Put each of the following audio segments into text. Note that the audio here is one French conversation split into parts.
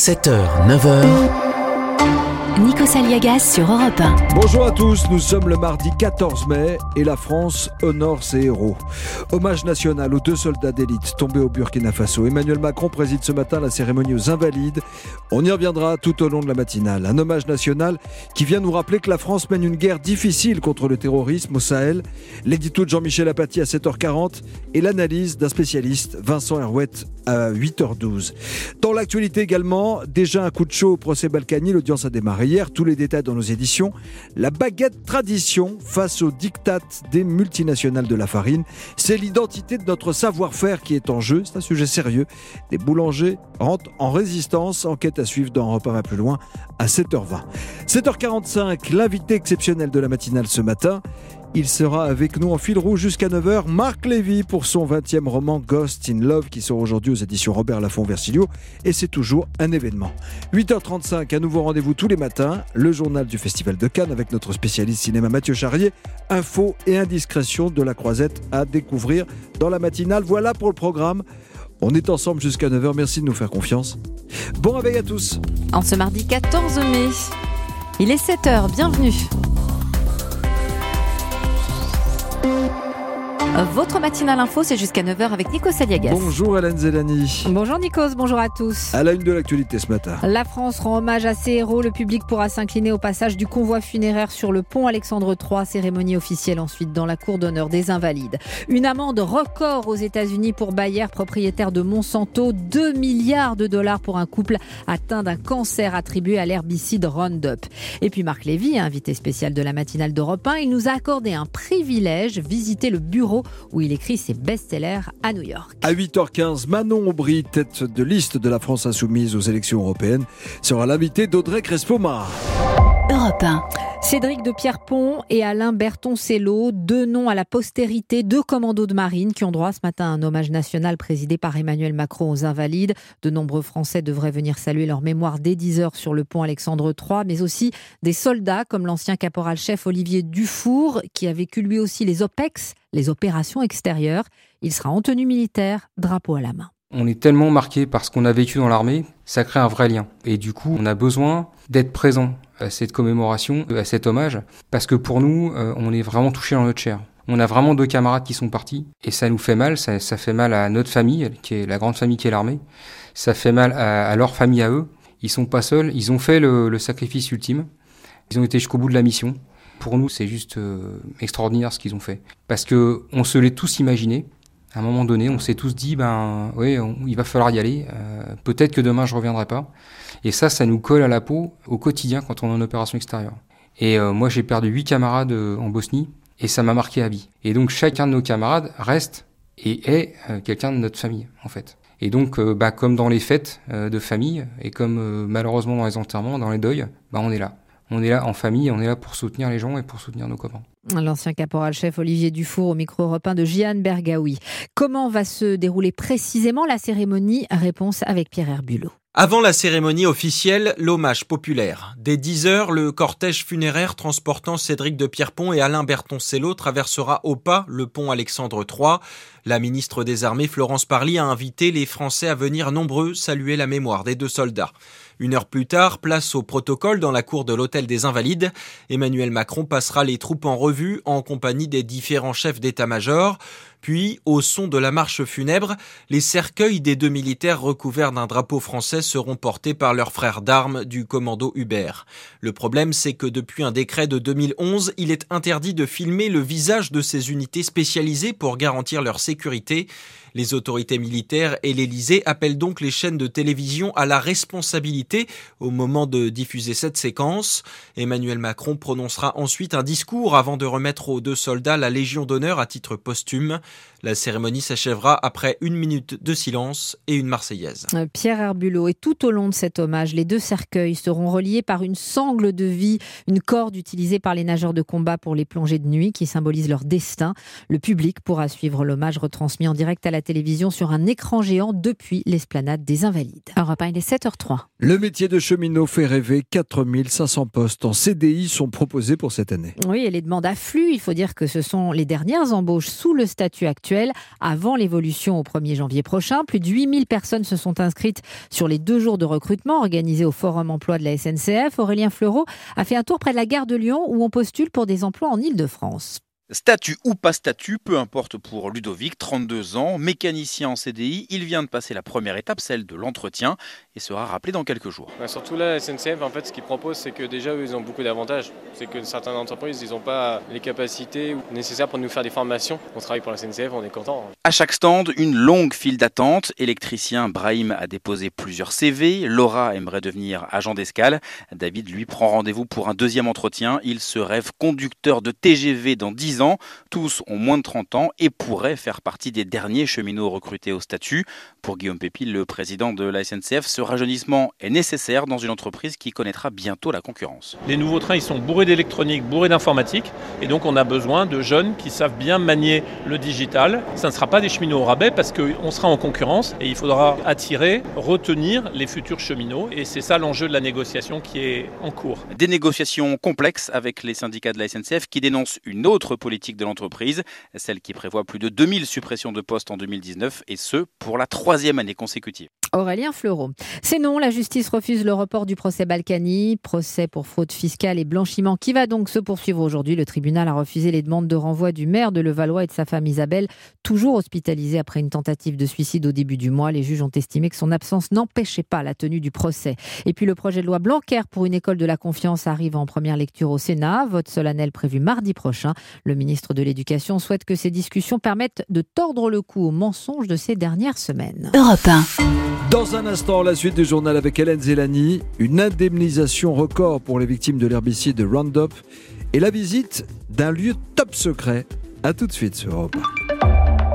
7h, 9h. Nikos Aliagas sur Europe 1. Bonjour à tous, nous sommes le mardi 14 mai et la France honore ses héros. Hommage national aux 2 soldats d'élite tombés au Burkina Faso. Emmanuel Macron préside ce matin la cérémonie aux Invalides. On y reviendra tout au long de la matinale. Un hommage national qui vient nous rappeler que la France mène une guerre difficile contre le terrorisme au Sahel. L'édito de Jean-Michel Apathy à 7h40 et l'analyse d'un spécialiste, Vincent Herouette, à 8h12. Dans l'actualité également, déjà un coup de chaud au procès Balkany, l'audience a démarré hier, tous les détails dans nos éditions. La baguette tradition face aux diktats des multinationales de la farine. C'est l'identité de notre savoir-faire qui est en jeu. C'est un sujet sérieux. Les boulangers rentrent en résistance. Enquête à suivre dans Europe 1 plus loin à 7h20. 7h45, l'invité exceptionnel de la matinale ce matin. Il sera avec nous en fil rouge jusqu'à 9h. Marc Lévy pour son 20e roman Ghost in Love qui sort aujourd'hui aux éditions Robert Laffont-Versilio. Et c'est toujours un événement. 8h35, un nouveau rendez-vous tous les matins. Le journal du Festival de Cannes avec notre spécialiste cinéma Mathieu Charrier. Infos et indiscrétions de la Croisette à découvrir dans la matinale. Voilà pour le programme. On est ensemble jusqu'à 9h. Merci de nous faire confiance. Bon réveil à tous. En ce mardi 14 mai, il est 7h. Bienvenue. Votre matinale info, c'est jusqu'à 9h avec Nikos Aliagas. Bonjour Hélène Zellani. Bonjour Nikos, bonjour à tous. À la une de l'actualité ce matin. La France rend hommage à ses héros. Le public pourra s'incliner au passage du convoi funéraire sur le pont Alexandre III. Cérémonie officielle ensuite dans la cour d'honneur des Invalides. Une amende record aux États-Unis pour Bayer, propriétaire de Monsanto. 2 milliards de dollars pour un couple atteint d'un cancer attribué à l'herbicide Roundup. Et puis Marc Lévy, invité spécial de la matinale d'Europe 1, il nous a accordé un privilège, visiter le bureau où il écrit ses best-sellers à New York. À 8h15, Manon Aubry, tête de liste de la France insoumise aux élections européennes, sera l'invité d'Audrey Crespo-Mara. Europe 1. Cédric de Pierrepont et Alain Bertoncello, 2 noms à la postérité, 2 commandos de marine qui ont droit ce matin à un hommage national présidé par Emmanuel Macron aux Invalides. De nombreux Français devraient venir saluer leur mémoire dès 10h sur le pont Alexandre III, mais aussi des soldats comme l'ancien caporal-chef Olivier Dufour, qui a vécu lui aussi les OPEX, les opérations extérieures. Il sera en tenue militaire, drapeau à la main. On est tellement marqué par ce qu'on a vécu dans l'armée, ça crée un vrai lien. Et du coup, on a besoin d'être présent à cette commémoration, à cet hommage, parce que pour nous, on est vraiment touché dans notre chair. On a vraiment 2 camarades qui sont partis, et ça nous fait mal, ça fait mal à notre famille, qui est la grande famille qui est l'armée, ça fait mal à leur famille à eux. Ils sont pas seuls, ils ont fait le sacrifice ultime, ils ont été jusqu'au bout de la mission. Pour nous, c'est juste extraordinaire ce qu'ils ont fait, parce que on se l'est tous imaginé. À un moment donné, on s'est tous dit, il va falloir y aller. Peut-être que demain, je reviendrai pas. Et ça nous colle à la peau au quotidien quand on est en opération extérieure. Et moi, j'ai perdu 8 camarades en Bosnie et ça m'a marqué à vie. Et donc, chacun de nos camarades reste et est quelqu'un de notre famille, en fait. Et donc, comme dans les fêtes de famille et comme malheureusement dans les enterrements, dans les deuils, on est là. On est là en famille, on est là pour soutenir les gens et pour soutenir nos copains. L'ancien caporal-chef Olivier Dufour au micro Europe 1 de Jeanne Bergaoui. Comment va se dérouler précisément la cérémonie ? Réponse avec Pierre Herbulot. Avant la cérémonie officielle, l'hommage populaire. Dès 10h, le cortège funéraire transportant Cédric de Pierrepont et Alain Bertoncello traversera au pas le pont Alexandre III. La ministre des Armées, Florence Parly, a invité les Français à venir nombreux saluer la mémoire des 2 soldats. 1 heure plus tard, place au protocole dans la cour de l'Hôtel des Invalides. Emmanuel Macron passera les troupes en revue en compagnie des différents chefs d'état-major. Puis, au son de la marche funèbre, les cercueils des 2 militaires recouverts d'un drapeau français seront portés par leurs frères d'armes du commando Hubert. Le problème, c'est que depuis un décret de 2011, il est interdit de filmer le visage de ces unités spécialisées pour garantir leur sécurité. Les autorités militaires et l'Élysée appellent donc les chaînes de télévision à la responsabilité au moment de diffuser cette séquence. Emmanuel Macron prononcera ensuite un discours avant de remettre aux 2 soldats la Légion d'honneur à titre posthume. La cérémonie s'achèvera après 1 minute de silence et une Marseillaise. Pierre Herbulot. Et tout au long de cet hommage, les 2 cercueils seront reliés par une sangle de vie, une corde utilisée par les nageurs de combat pour les plongées de nuit qui symbolise leur destin. Le public pourra suivre l'hommage retransmis en direct à la télévision sur un écran géant depuis l'esplanade des Invalides. Europe 1, il est 7h03. Le métier de cheminot fait rêver. 4500 postes en CDI sont proposés pour cette année. Oui, et les demandes affluent. Il faut dire que ce sont les dernières embauches sous le statut actuel, avant l'évolution au 1er janvier prochain. Plus de 8000 personnes se sont inscrites sur les 2 jours de recrutement organisés au Forum Emploi de la SNCF. Aurélien Fleureau a fait un tour près de la gare de Lyon où on postule pour des emplois en Île-de-France. Statut ou pas statut, peu importe pour Ludovic, 32 ans, mécanicien en CDI, il vient de passer la première étape, celle de l'entretien, et sera rappelé dans quelques jours. Surtout là, la SNCF, en fait, ce qu'ils proposent, c'est que déjà, eux, ils ont beaucoup d'avantages. C'est que certaines entreprises, ils n'ont pas les capacités nécessaires pour nous faire des formations. On travaille pour la SNCF, on est content. À chaque stand, une longue file d'attente. Électricien, Brahim a déposé plusieurs CV. Laura aimerait devenir agent d'escale. David, lui, prend rendez-vous pour un deuxième entretien. Il se rêve conducteur de TGV dans 10 ans. Tous ont moins de 30 ans et pourraient faire partie des derniers cheminots recrutés au statut. Pour Guillaume Pépil, le président de la SNCF, ce rajeunissement est nécessaire dans une entreprise qui connaîtra bientôt la concurrence. Les nouveaux trains, ils sont bourrés d'électronique, bourrés d'informatique, et donc on a besoin de jeunes qui savent bien manier le digital. Ça ne sera pas des cheminots au rabais parce qu'on sera en concurrence et il faudra attirer, retenir les futurs cheminots, et c'est ça l'enjeu de la négociation qui est en cours. Des négociations complexes avec les syndicats de la SNCF qui dénoncent une autre politique de l'entreprise, celle qui prévoit plus de 2000 suppressions de postes en 2019, et ce pour la 3e année consécutive. Aurélien Fleureau. C'est non, la justice refuse le report du procès Balkany, procès pour fraude fiscale et blanchiment qui va donc se poursuivre aujourd'hui. Le tribunal a refusé les demandes de renvoi du maire de Levallois et de sa femme Isabelle, toujours hospitalisée après une tentative de suicide au début du mois. Les juges ont estimé que son absence n'empêchait pas la tenue du procès. Et puis le projet de loi Blanquer pour une école de la confiance arrive en première lecture au Sénat. Vote solennel prévu mardi prochain. Le ministre de l'Éducation souhaite que ces discussions permettent de tordre le cou aux mensonges de ces dernières semaines. Europe 1. Dans un instant, la suite du journal avec Hélène Zélani, une indemnisation record pour les victimes de l'herbicide Roundup et la visite d'un lieu top secret. A tout de suite sur Europe 1.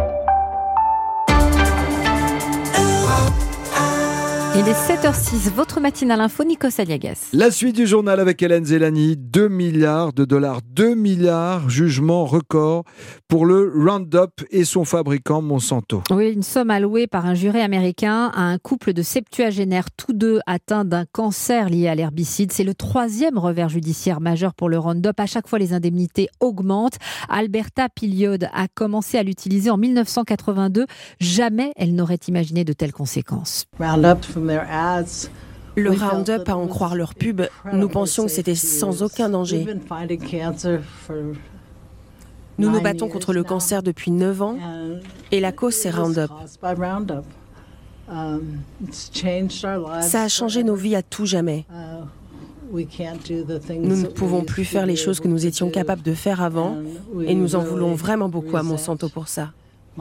Il est 7h06, votre matinale info, Nikos Aliagas. La suite du journal avec Hélène Zélani, 2 milliards de dollars, 2 milliards, jugement record pour le Roundup et son fabricant Monsanto. Oui, une somme allouée par un jury américain à un couple de septuagénaires, tous deux atteints d'un cancer lié à l'herbicide. C'est le 3e revers judiciaire majeur pour le Roundup. À chaque fois, les indemnités augmentent. Alberta Pilliod a commencé à l'utiliser en 1982. Jamais elle n'aurait imaginé de telles conséquences. Le Roundup, à en croire leur pub, nous pensions que c'était sans aucun danger. Nous nous battons contre le cancer depuis 9 ans et la cause, c'est Roundup. Ça a changé nos vies à tout jamais. Nous ne pouvons plus faire les choses que nous étions capables de faire avant et nous en voulons vraiment beaucoup à Monsanto pour ça.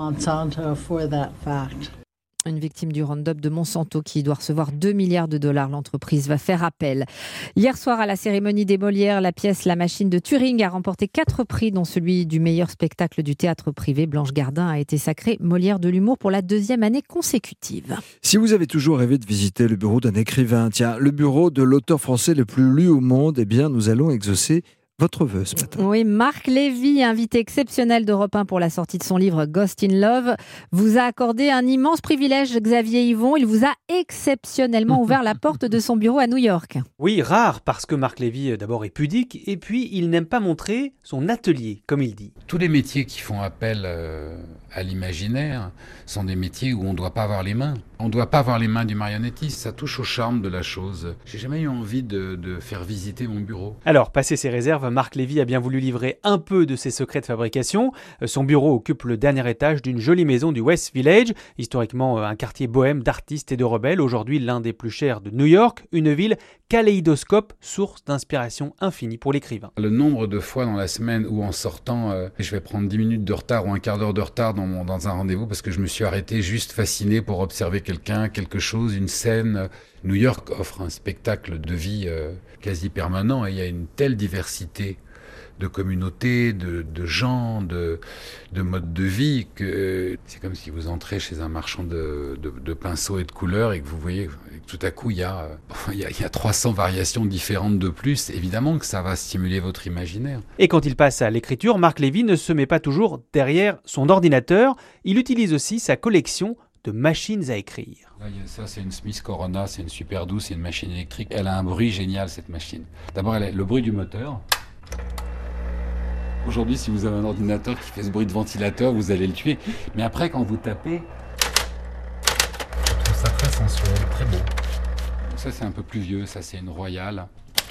Une victime du Roundup de Monsanto qui doit recevoir 2 milliards de dollars. L'entreprise va faire appel. Hier soir, à la cérémonie des Molières, la pièce La Machine de Turing a remporté 4 prix, dont celui du meilleur spectacle du théâtre privé. Blanche Gardin a été sacrée Molière de l'humour pour la 2e année consécutive. Si vous avez toujours rêvé de visiter le bureau d'un écrivain, tiens, le bureau de l'auteur français le plus lu au monde, eh bien, nous allons exaucer votre vœu ce matin. Oui, Marc Lévy, invité exceptionnel d'Europe 1 pour la sortie de son livre Ghost in Love, vous a accordé un immense privilège, Xavier Yvon. Il vous a exceptionnellement ouvert la porte de son bureau à New York. Oui, rare, parce que Marc Lévy d'abord est pudique et puis il n'aime pas montrer son atelier, comme il dit. Tous les métiers qui font appel à l'imaginaire sont des métiers où on ne doit pas avoir les mains. On ne doit pas avoir les mains du marionnettiste, ça touche au charme de la chose. J'ai jamais eu envie de faire visiter mon bureau. Alors, passé ses réserves, Marc Lévy a bien voulu livrer un peu de ses secrets de fabrication. Son bureau occupe le dernier étage d'une jolie maison du West Village, historiquement un quartier bohème d'artistes et de rebelles, aujourd'hui l'un des plus chers de New York, une ville kaléidoscope, source d'inspiration infinie pour l'écrivain. Le nombre de fois dans la semaine où en sortant, je vais prendre 10 minutes de retard ou un quart d'heure de retard dans un rendez-vous parce que je me suis arrêté juste fasciné pour observer quelqu'un, quelque chose, une scène. New York offre un spectacle de vie quasi permanent et il y a une telle diversité communauté, de gens, de mode de vie. C'est comme si vous entrez chez un marchand de pinceaux et de couleurs et que vous voyez que tout à coup il y a 300 variations différentes de plus. Évidemment que ça va stimuler votre imaginaire. Et quand il passe à l'écriture, Marc Lévy ne se met pas toujours derrière son ordinateur. Il utilise aussi sa collection de machines à écrire. Là, ça, c'est une Smith Corona, c'est une super douce, c'est une machine électrique. Elle a un bruit génial, cette machine. D'abord, elle a le bruit du moteur. Aujourd'hui, si vous avez un ordinateur qui fait ce bruit de ventilateur, vous allez le tuer. Mais après, quand vous tapez, je trouve ça très sensuel, très beau. Ça, c'est un peu plus vieux, ça, c'est une Royale.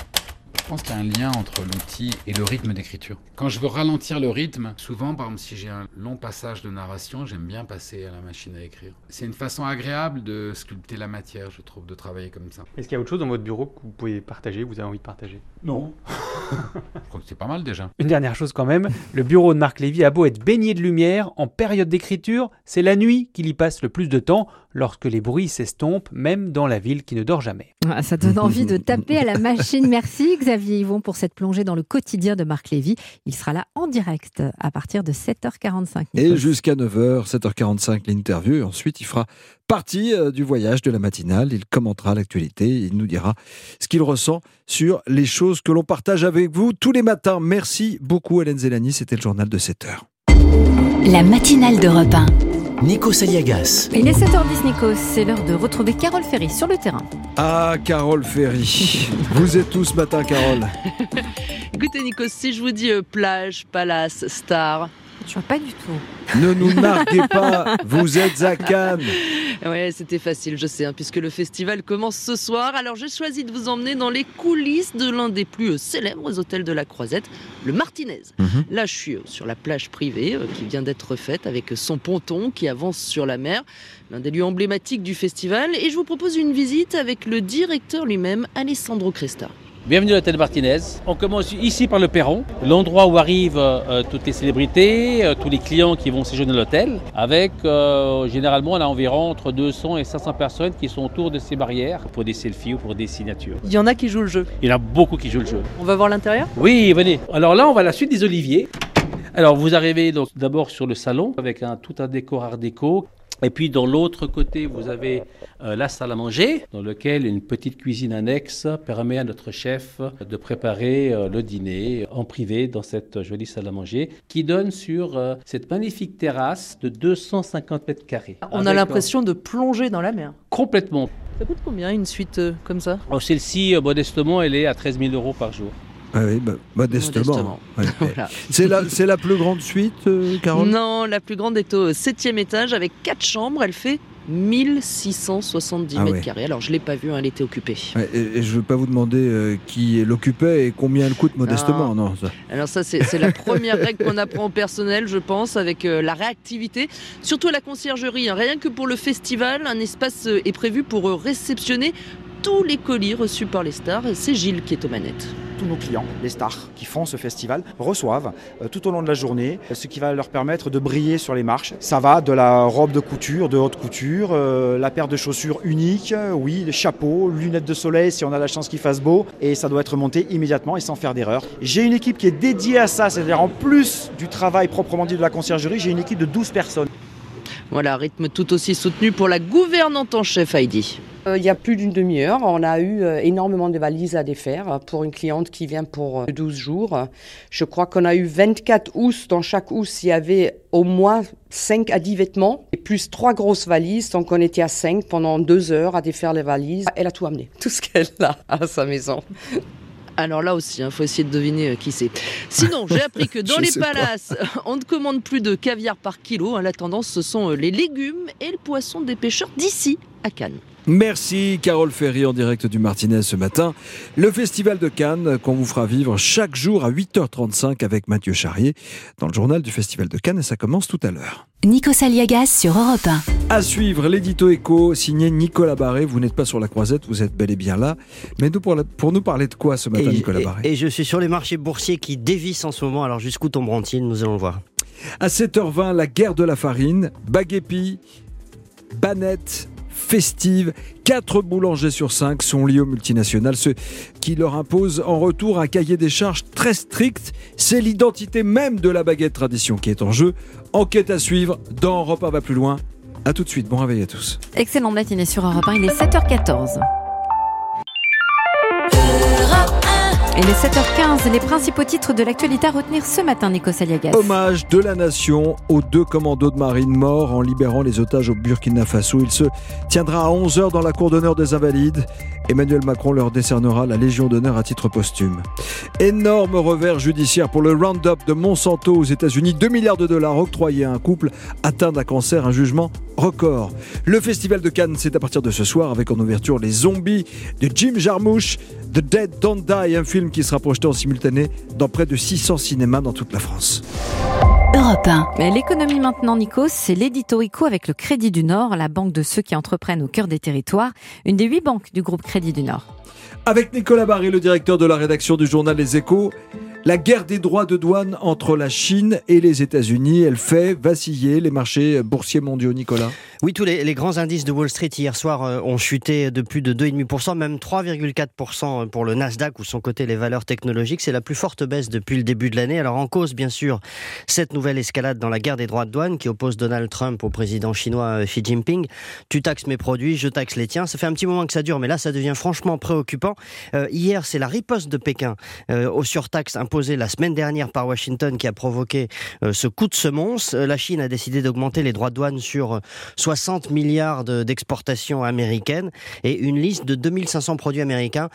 Je pense qu'il y a un lien entre l'outil et le rythme d'écriture. Quand je veux ralentir le rythme, souvent, par exemple, si j'ai un long passage de narration, j'aime bien passer à la machine à écrire. C'est une façon agréable de sculpter la matière, je trouve, de travailler comme ça. Est-ce qu'il y a autre chose dans votre bureau que vous pouvez partager, vous avez envie de partager ? Non. Je crois que c'est pas mal déjà. Une dernière chose quand même, le bureau de Marc Lévy a beau être baigné de lumière, en période d'écriture, c'est la nuit qu'il y passe le plus de temps, lorsque les bruits s'estompent, même dans la ville qui ne dort jamais. Ah, ça donne envie de taper à la machine. Merci Xavier Yvon pour cette plongée dans le quotidien de Marc Lévy. Il sera là en direct à partir de 7h45. Et jusqu'à 9h, 7h45 l'interview. Et ensuite, il fera partie du voyage de la matinale. Il commentera l'actualité. Il nous dira ce qu'il ressent sur les choses que l'on partage avec vous tous les matins. Merci beaucoup Hélène Zélani. C'était le journal de 7h. La matinale d'Europe 1. Nikos Aliagas. Il est 7h10 Nikos, c'est l'heure de retrouver Carole Ferry sur le terrain. Ah, Carole Ferry. Vous êtes où ce matin, Carole ? Écoutez Nikos, si je vous dis plage, palace, star... Je vois pas du tout. Ne nous narguez pas, vous êtes à Cannes. Ouais, c'était facile, je sais, puisque le festival commence ce soir. Alors j'ai choisi de vous emmener dans les coulisses de l'un des plus célèbres hôtels de la Croisette, le Martinez. Là, je suis sur la plage privée qui vient d'être faite avec son ponton qui avance sur la mer, l'un des lieux emblématiques du festival. Et je vous propose une visite avec le directeur lui-même, Alessandro Cresta. Bienvenue à l'hôtel Martinez. On commence ici par le perron, l'endroit où arrivent toutes les célébrités, tous les clients qui vont séjourner à l'hôtel, avec généralement on a environ entre 200 et 500 personnes qui sont autour de ces barrières pour des selfies ou pour des signatures. Il y en a qui jouent le jeu. Il y en a beaucoup qui jouent le jeu. On va voir l'intérieur ? Oui, venez. Alors là, on va à la suite des oliviers. Alors vous arrivez donc d'abord sur le salon avec tout un décor art déco. Et puis dans l'autre côté, vous avez la salle à manger, dans laquelle une petite cuisine annexe permet à notre chef de préparer le dîner en privé dans cette jolie salle à manger, qui donne sur cette magnifique terrasse de 250 mètres carrés. On a l'impression de plonger dans la mer. Complètement. Ça coûte combien une suite comme ça ? Celle-ci, modestement, elle est à 13 000 € par jour. Ah oui, modestement. Ouais. Voilà. C'est la plus grande suite, Carole ? Non, la plus grande est au 7e étage avec 4 chambres. Elle fait 1670 mètres carrés. Alors je ne l'ai pas vue, elle était occupée. Ouais, et je ne veux pas vous demander qui l'occupait et combien elle coûte modestement. Non, ça. Alors ça, c'est la première règle qu'on apprend au personnel, je pense, avec la réactivité. Surtout à la conciergerie. Rien que pour le festival, un espace est prévu pour réceptionner tous les colis reçus par les stars. C'est Gilles qui est aux manettes. Tous nos clients, les stars qui font ce festival, reçoivent tout au long de la journée ce qui va leur permettre de briller sur les marches. Ça va de la robe de couture, de haute couture, la paire de chaussures unique, oui, les chapeaux, lunettes de soleil si on a la chance qu'il fasse beau, et ça doit être monté immédiatement et sans faire d'erreur. J'ai une équipe qui est dédiée à ça, c'est-à-dire en plus du travail proprement dit de la conciergerie, j'ai une équipe de 12 personnes. Voilà, rythme tout aussi soutenu pour la gouvernante en chef Heidi. Il y a plus d'une demi-heure, on a eu énormément de valises à défaire pour une cliente qui vient pour 12 jours. Je crois qu'on a eu 24 housses. Dans chaque housse, il y avait au moins 5 à 10 vêtements et plus 3 grosses valises. Donc on était à 5 pendant 2 heures à défaire les valises. Elle a tout amené, tout ce qu'elle a à sa maison. Alors là aussi, faut essayer de deviner qui c'est. Sinon, j'ai appris que dans les palaces, on ne commande plus de caviar par kilo. La tendance, ce sont les légumes et le poisson des pêcheurs d'ici, à Cannes. Merci Carole Ferry en direct du Martinez ce matin. Le Festival de Cannes qu'on vous fera vivre chaque jour à 8h35 avec Mathieu Charrier dans le journal du Festival de Cannes et ça commence tout à l'heure. Nikos Aliagas sur Europe 1. À suivre l'édito éco signé Nicolas Barré. Vous n'êtes pas sur la Croisette, vous êtes bel et bien là. Mais nous pour nous parler de quoi ce matin, Nicolas Barré ? Et je suis sur les marchés boursiers qui dévissent en ce moment. Alors jusqu'où tomberont-ils ? Nous allons le voir. À 7h20, la guerre de la farine, baguepi, banette, festive. 4 boulangers sur 5 sont liés aux multinationales, ce qui leur impose en retour un cahier des charges très strict. C'est l'identité même de la baguette tradition qui est en jeu. Enquête à suivre dans Europe 1 va plus loin. A tout de suite, bon réveil à tous. Excellente matinée sur Europe 1, il est 7h14. Et les 7h15, les principaux titres de l'actualité à retenir ce matin, Nico Saliagas. Hommage de la nation aux 2 commandos de marine morts en libérant les otages au Burkina Faso. Il se tiendra à 11h dans la cour d'honneur des Invalides. Emmanuel Macron leur décernera la Légion d'honneur à titre posthume. Énorme revers judiciaire pour le Roundup de Monsanto aux États-Unis. 2 milliards de dollars octroyés à un couple atteint d'un cancer, un jugement record. Le Festival de Cannes, c'est à partir de ce soir avec en ouverture Les Zombies de Jim Jarmusch, The Dead Don't Die, un film qui sera projeté en simultané dans près de 600 cinémas dans toute la France. Europe 1. Mais l'économie maintenant, Nico, c'est l'édito ICO avec le Crédit du Nord, la banque de ceux qui entreprennent au cœur des territoires, une des 8 banques du groupe Crédit du Nord. Avec Nicolas Barré, le directeur de la rédaction du journal Les Échos, la guerre des droits de douane entre la Chine et les États-Unis, elle fait vaciller les marchés boursiers mondiaux, Nicolas. Oui, tous les grands indices de Wall Street hier soir ont chuté de plus de 2,5%, même 3,4% pour le Nasdaq, où sont cotées les valeurs technologiques. C'est la plus forte baisse depuis le début de l'année. Alors en cause, bien sûr, cette nouvelle escalade dans la guerre des droits de douane qui oppose Donald Trump au président chinois Xi Jinping. Tu taxes mes produits, je taxe les tiens. Ça fait un petit moment que ça dure, mais là, ça devient franchement préoccupant. Hier, c'est la riposte de Pékin aux surtaxes imposées la semaine dernière par Washington qui a provoqué ce coup de semonce. La Chine a décidé d'augmenter les droits de douane sur 60 milliards d'exportations américaines et une liste de 2500 produits américains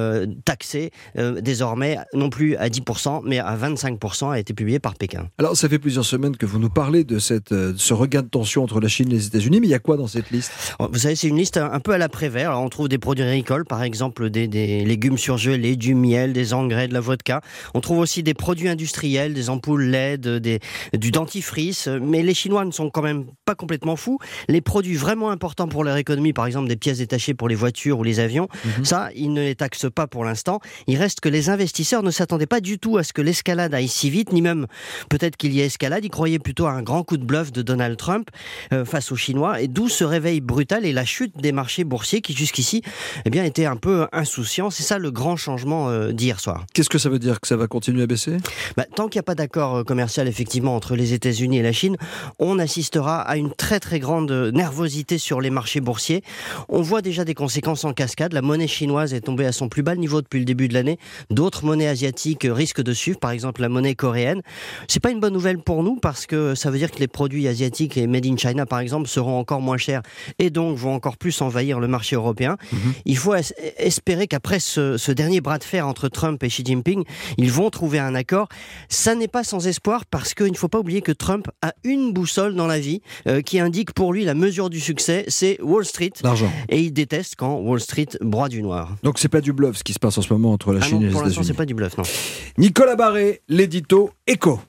taxés désormais non plus à 10% mais à 25% a été publiée par Pékin. Alors ça fait plusieurs semaines que vous nous parlez de ce regain de tension entre la Chine et les États-Unis, mais il y a quoi dans cette liste ? Vous savez, c'est une liste un peu à l'après-vert. Alors, on trouve des produits agricoles, par exemple des légumes surgelés, du miel, des engrais, de la vodka. On trouve aussi des produits industriels, des ampoules LED, du dentifrice, mais les Chinois ne sont quand même pas complètement fous. Les produits vraiment importants pour leur économie, par exemple des pièces détachées pour les voitures ou les avions, ça, ils ne les taxent pas pour l'instant. Il reste que les investisseurs ne s'attendaient pas du tout à ce que l'escalade aille si vite, ni même peut-être qu'il y ait escalade. Ils croyaient plutôt à un grand coup de bluff de Donald Trump face aux Chinois, et d'où ce réveil brutal et la chute des marchés boursiers qui jusqu'ici étaient un peu insouciants. C'est ça le grand changement d'hier soir. Qu'est-ce que ça veut dire ? Que ça va continuer à baisser ? Tant qu'il n'y a pas d'accord commercial effectivement entre les États-Unis et la Chine, on assistera à une très très grande nervosité sur les marchés boursiers. On voit déjà des conséquences en cascade. La monnaie chinoise est tombée à son plus bas niveau depuis le début de l'année. D'autres monnaies asiatiques risquent de suivre, par exemple la monnaie coréenne. C'est pas une bonne nouvelle pour nous parce que ça veut dire que les produits asiatiques et made in China par exemple seront encore moins chers et donc vont encore plus envahir le marché européen. Il faut espérer qu'après ce dernier bras de fer entre Trump et Xi Jinping, ils vont trouver un accord. Ça n'est pas sans espoir parce qu'il ne faut pas oublier que Trump a une boussole dans la vie qui indique pour lui la mesure du succès, c'est Wall Street. L'argent. Et il déteste quand Wall Street broie du noir. Donc c'est pas du bluff ce qui se passe en ce moment entre la Chine et les États-Unis. Pour l'instant, c'est pas du bluff, non. Nicolas Barré, l'édito Écho.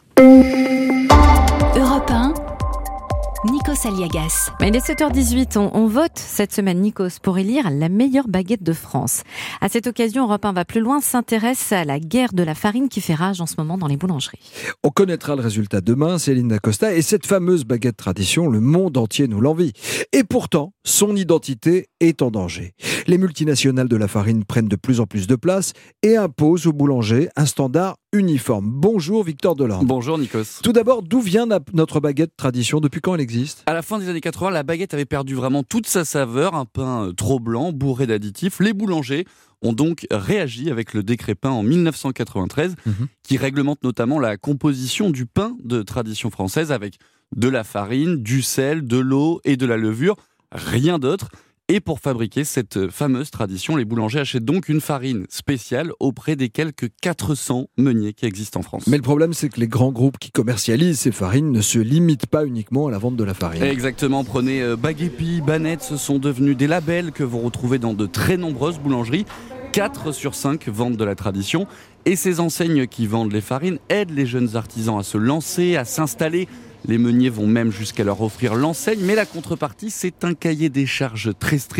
Europe 1. Nico Saliagas. Il est 7h18, on vote cette semaine, Nikos, pour élire la meilleure baguette de France. À cette occasion, Europe 1 va plus loin, s'intéresse à la guerre de la farine qui fait rage en ce moment dans les boulangeries. On connaîtra le résultat demain, Céline Dacosta, et cette fameuse baguette tradition, le monde entier nous l'envie. Et pourtant, son identité est en danger. Les multinationales de la farine prennent de plus en plus de place et imposent aux boulangers un standard uniforme. Bonjour Victor Delande. Bonjour Nikos. Tout d'abord, d'où vient notre baguette tradition ? Depuis quand elle existe ? À la fin des années 80, la baguette avait perdu vraiment toute sa saveur, un pain trop blanc, bourré d'additifs. Les boulangers ont donc réagi avec le décret pain en 1993, qui réglemente notamment la composition du pain de tradition française avec de la farine, du sel, de l'eau et de la levure, rien d'autre. Et pour fabriquer cette fameuse tradition, les boulangers achètent donc une farine spéciale auprès des quelques 400 meuniers qui existent en France. Mais le problème, c'est que les grands groupes qui commercialisent ces farines ne se limitent pas uniquement à la vente de la farine. Exactement, prenez Baguepi, Banette, ce sont devenus des labels que vous retrouvez dans de très nombreuses boulangeries. 4 sur 5 vendent de la tradition. Et ces enseignes qui vendent les farines aident les jeunes artisans à se lancer, à s'installer. Les meuniers vont même jusqu'à leur offrir l'enseigne, mais la contrepartie, c'est un cahier des charges très strict.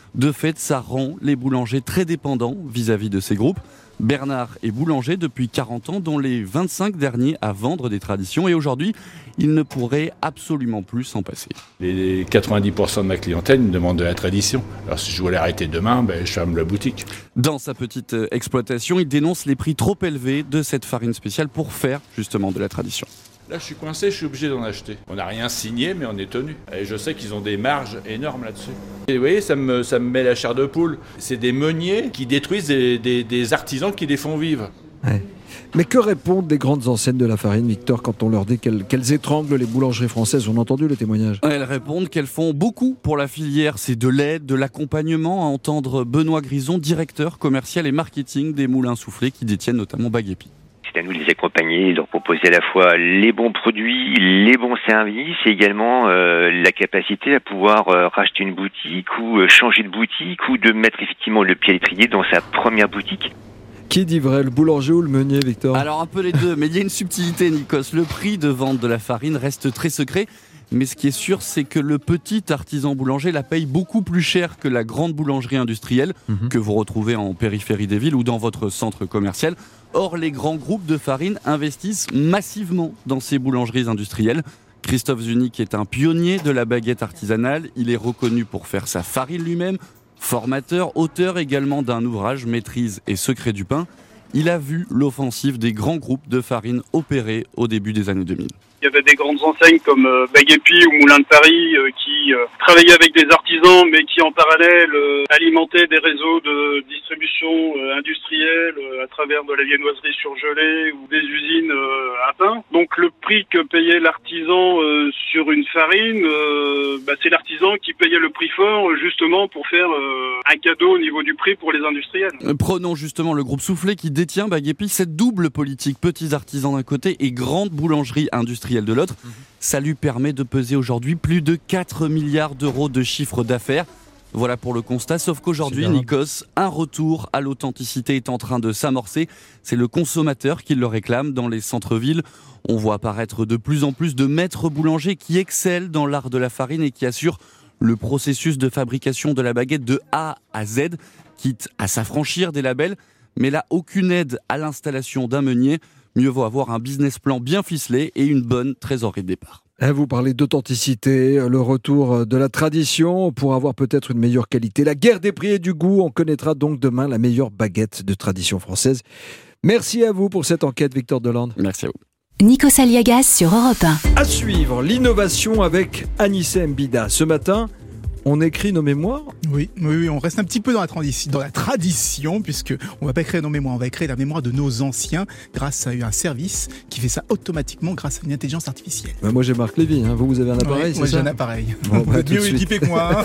De fait, ça rend les boulangers très dépendants vis-à-vis de ces groupes. Bernard est boulanger depuis 40 ans, dont les 25 derniers à vendre des traditions. Et aujourd'hui, il ne pourrait absolument plus s'en passer. Les 90% de ma clientèle me demandent de la tradition. Alors si je voulais arrêter demain, je ferme la boutique. Dans sa petite exploitation, il dénonce les prix trop élevés de cette farine spéciale pour faire justement de la tradition. Là, je suis coincé, je suis obligé d'en acheter. On n'a rien signé, mais on est tenu. Et je sais qu'ils ont des marges énormes là-dessus. Et vous voyez, ça me met la chair de poule. C'est des meuniers qui détruisent des artisans qui les font vivre. Ouais. Mais que répondent les grandes enseignes de la farine, Victor, quand on leur dit qu'elles étranglent les boulangeries françaises? On a entendu le témoignage. Elles répondent qu'elles font beaucoup pour la filière. C'est de l'aide, de l'accompagnement, à entendre Benoît Grison, directeur commercial et marketing des moulins soufflés qui détiennent notamment Bag & Pi. C'est à nous de les accompagner, leur proposer à la fois les bons produits, les bons services et également la capacité à pouvoir racheter une boutique ou changer de boutique ou de mettre effectivement le pied à l'étrier dans sa première boutique. Qui dit vrai, le boulanger ou le meunier, Victor? Alors un peu les deux, mais il y a une subtilité, Nikos. Le prix de vente de la farine reste très secret. Mais ce qui est sûr, c'est que le petit artisan boulanger la paye beaucoup plus cher que la grande boulangerie industrielle que vous retrouvez en périphérie des villes ou dans votre centre commercial. Or, les grands groupes de farine investissent massivement dans ces boulangeries industrielles. Christophe Zunik est un pionnier de la baguette artisanale. Il est reconnu pour faire sa farine lui-même, formateur, auteur également d'un ouvrage Maîtrise et secret du pain. Il a vu l'offensive des grands groupes de farine opérer au début des années 2000. Il y avait des grandes enseignes comme Bag & Pi ou Moulin de Paris qui travaillaient avec des artisans mais qui en parallèle alimentaient des réseaux de distribution industrielle à travers de la viennoiserie surgelée ou des usines à pain. Donc le prix que payait l'artisan sur une farine, c'est l'artisan qui payait le prix fort justement pour faire un cadeau au niveau du prix pour les industriels. Prenons justement le groupe Soufflé qui détient Bag & Pi, cette double politique, petits artisans d'un côté et grande boulangerie industrielle de l'autre. Ça lui permet de peser aujourd'hui plus de 4 milliards d'euros de chiffre d'affaires. Voilà pour le constat, sauf qu'aujourd'hui, Nikos, un retour à l'authenticité est en train de s'amorcer. C'est le consommateur qui le réclame dans les centres-villes. On voit apparaître de plus en plus de maîtres boulangers qui excellent dans l'art de la farine et qui assurent le processus de fabrication de la baguette de A à Z, quitte à s'affranchir des labels. Mais là, aucune aide à l'installation d'un meunier. Mieux vaut avoir un business plan bien ficelé et une bonne trésorerie de départ. Vous parlez d'authenticité, le retour de la tradition pour avoir peut-être une meilleure qualité. La guerre des prix et du goût, on connaîtra donc demain la meilleure baguette de tradition française. Merci à vous pour cette enquête, Victor Delande. Merci à vous. Nikos Aliagas sur Europe 1. À suivre, l'innovation avec Anissa Mbida. Ce matin, on écrit nos mémoires ? Oui, on reste un petit peu dans la tradition, puisque on va pas écrire nos mémoires, on va écrire la mémoire de nos anciens grâce à un service qui fait ça automatiquement grâce à une intelligence artificielle. Moi j'ai Marc Lévy, vous avez un appareil, c'est moi ça ? Moi j'ai un appareil. Bon, Vous êtes mieux équipé que moi.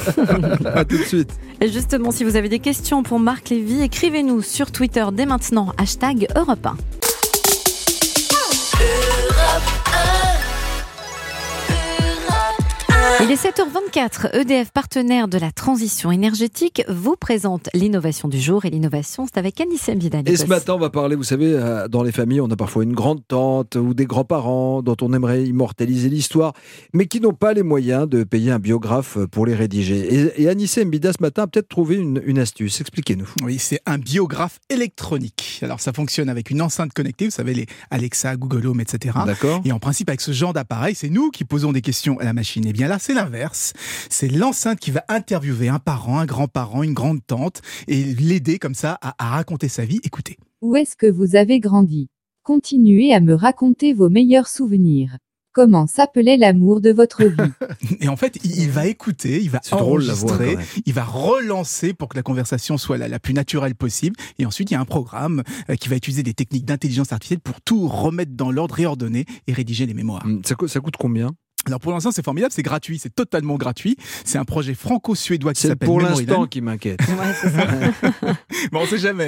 À tout de suite. Et justement, si vous avez des questions pour Marc Lévy, écrivez-nous sur Twitter dès maintenant, #Europe 1. Il est 7h24, EDF, partenaire de la transition énergétique, vous présente l'innovation du jour. Et l'innovation, c'est avec Anissa Mbida. Et ce matin, on va parler, vous savez, dans les familles, on a parfois une grande tante ou des grands-parents dont on aimerait immortaliser l'histoire, mais qui n'ont pas les moyens de payer un biographe pour les rédiger. Et Anissa Mbida, ce matin, a peut-être trouvé une astuce. Expliquez-nous. Oui, c'est un biographe électronique. Alors, ça fonctionne avec une enceinte connectée, vous savez, les Alexa, Google Home, etc. D'accord. Et en principe, avec ce genre d'appareil, c'est nous qui posons des questions à la machine. Et bien là, c'est l'inverse. C'est l'enceinte qui va interviewer un parent, un grand-parent, une grande-tante et l'aider comme ça à raconter sa vie. Écoutez. Où est-ce que vous avez grandi ? Continuez à me raconter vos meilleurs souvenirs. Comment s'appelait l'amour de votre vie ? Et en fait, il va écouter, il va enregistrer, il va relancer pour que la conversation soit la plus naturelle possible. Et ensuite, il y a un programme qui va utiliser des techniques d'intelligence artificielle pour tout remettre dans l'ordre, réordonner et rédiger les mémoires. Ça coûte combien ? Alors pour l'instant c'est formidable, c'est gratuit, c'est totalement gratuit. C'est un projet franco-suédois qui s'appelle Memoryland. C'est pour l'instant qui m'inquiète. Ouais, c'est ça. Bon, on sait jamais.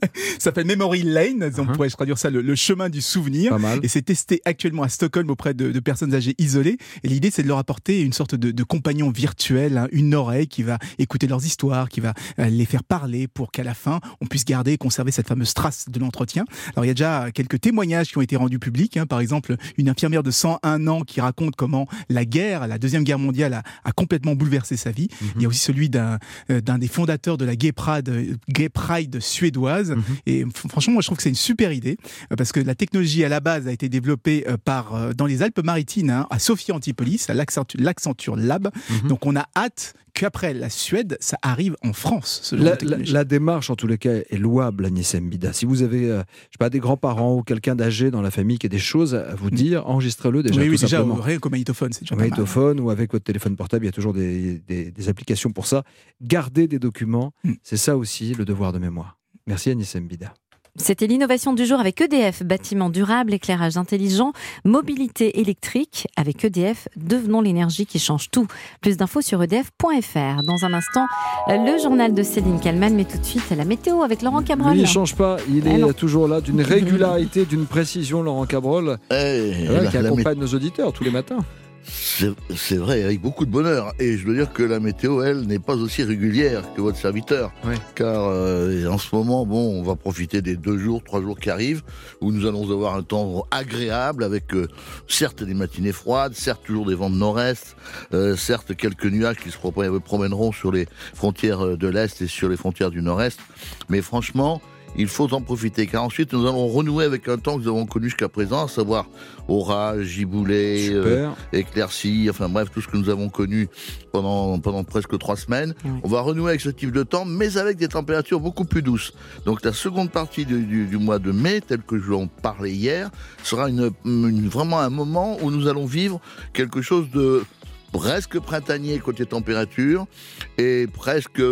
Ça s'appelle Memory Lane, on pourrait traduire ça le chemin du souvenir. Et c'est testé actuellement à Stockholm auprès de personnes âgées isolées. Et l'idée, c'est de leur apporter une sorte de compagnon virtuel, hein, une oreille qui va écouter leurs histoires, qui va les faire parler pour qu'à la fin, on puisse garder et conserver cette fameuse trace de l'entretien. Alors, il y a déjà quelques témoignages qui ont été rendus publics. Hein. Par exemple, une infirmière de 101 ans qui raconte comment la Deuxième Guerre mondiale a complètement bouleversé sa vie. Il y a aussi celui d'un des fondateurs de la Gay Pride suédoise. Et franchement, moi, je trouve que c'est une super idée parce que la technologie à la base a été développée dans les Alpes-Maritimes, hein, à Sophia Antipolis, à l'Accenture Lab. Donc, on a hâte qu'après la Suède, ça arrive en France. La démarche, en tous les cas, est louable, Agnès Mbida. Si vous avez, je sais pas, des grands-parents ou quelqu'un d'âgé dans la famille qui a des choses à vous dire, enregistrez-le déjà. Oui, simplement. Rien qu'au magnétophone, c'est déjà pas magnétophone mal. Ou avec votre téléphone portable, il y a toujours des applications pour ça. Gardez des documents, c'est ça aussi le devoir de mémoire. Merci Agnès Mbida. C'était l'innovation du jour avec EDF, bâtiment durable, éclairage intelligent, mobilité électrique. Avec EDF, devenons l'énergie qui change tout. Plus d'infos sur edf.fr. Dans un instant, le journal de Céline Kallmann, mais tout de suite la météo avec Laurent Cabrol. Lui, il ne change pas, il est toujours là, d'une régularité, d'une précision, Laurent Cabrol, qui accompagne nos auditeurs tous les matins. C'est vrai, avec beaucoup de bonheur. Et je dois dire que la météo, elle, n'est pas aussi régulière que votre serviteur. Oui. Car en ce moment, on va profiter des 3 jours qui arrivent, où nous allons avoir un temps agréable, avec certes des matinées froides, certes toujours des vents de nord-est, certes quelques nuages qui se promèneront sur les frontières de l'Est et sur les frontières du nord-est. Mais franchement, il faut en profiter, car ensuite nous allons renouer avec un temps que nous avons connu jusqu'à présent, à savoir orage, giboulée, éclaircies, enfin bref, tout ce que nous avons connu pendant presque 3 semaines. On va renouer avec ce type de temps, mais avec des températures beaucoup plus douces. Donc la seconde partie du mois de mai, tel que je vous en parlais hier, sera vraiment un moment où nous allons vivre quelque chose de presque printanier côté température et presque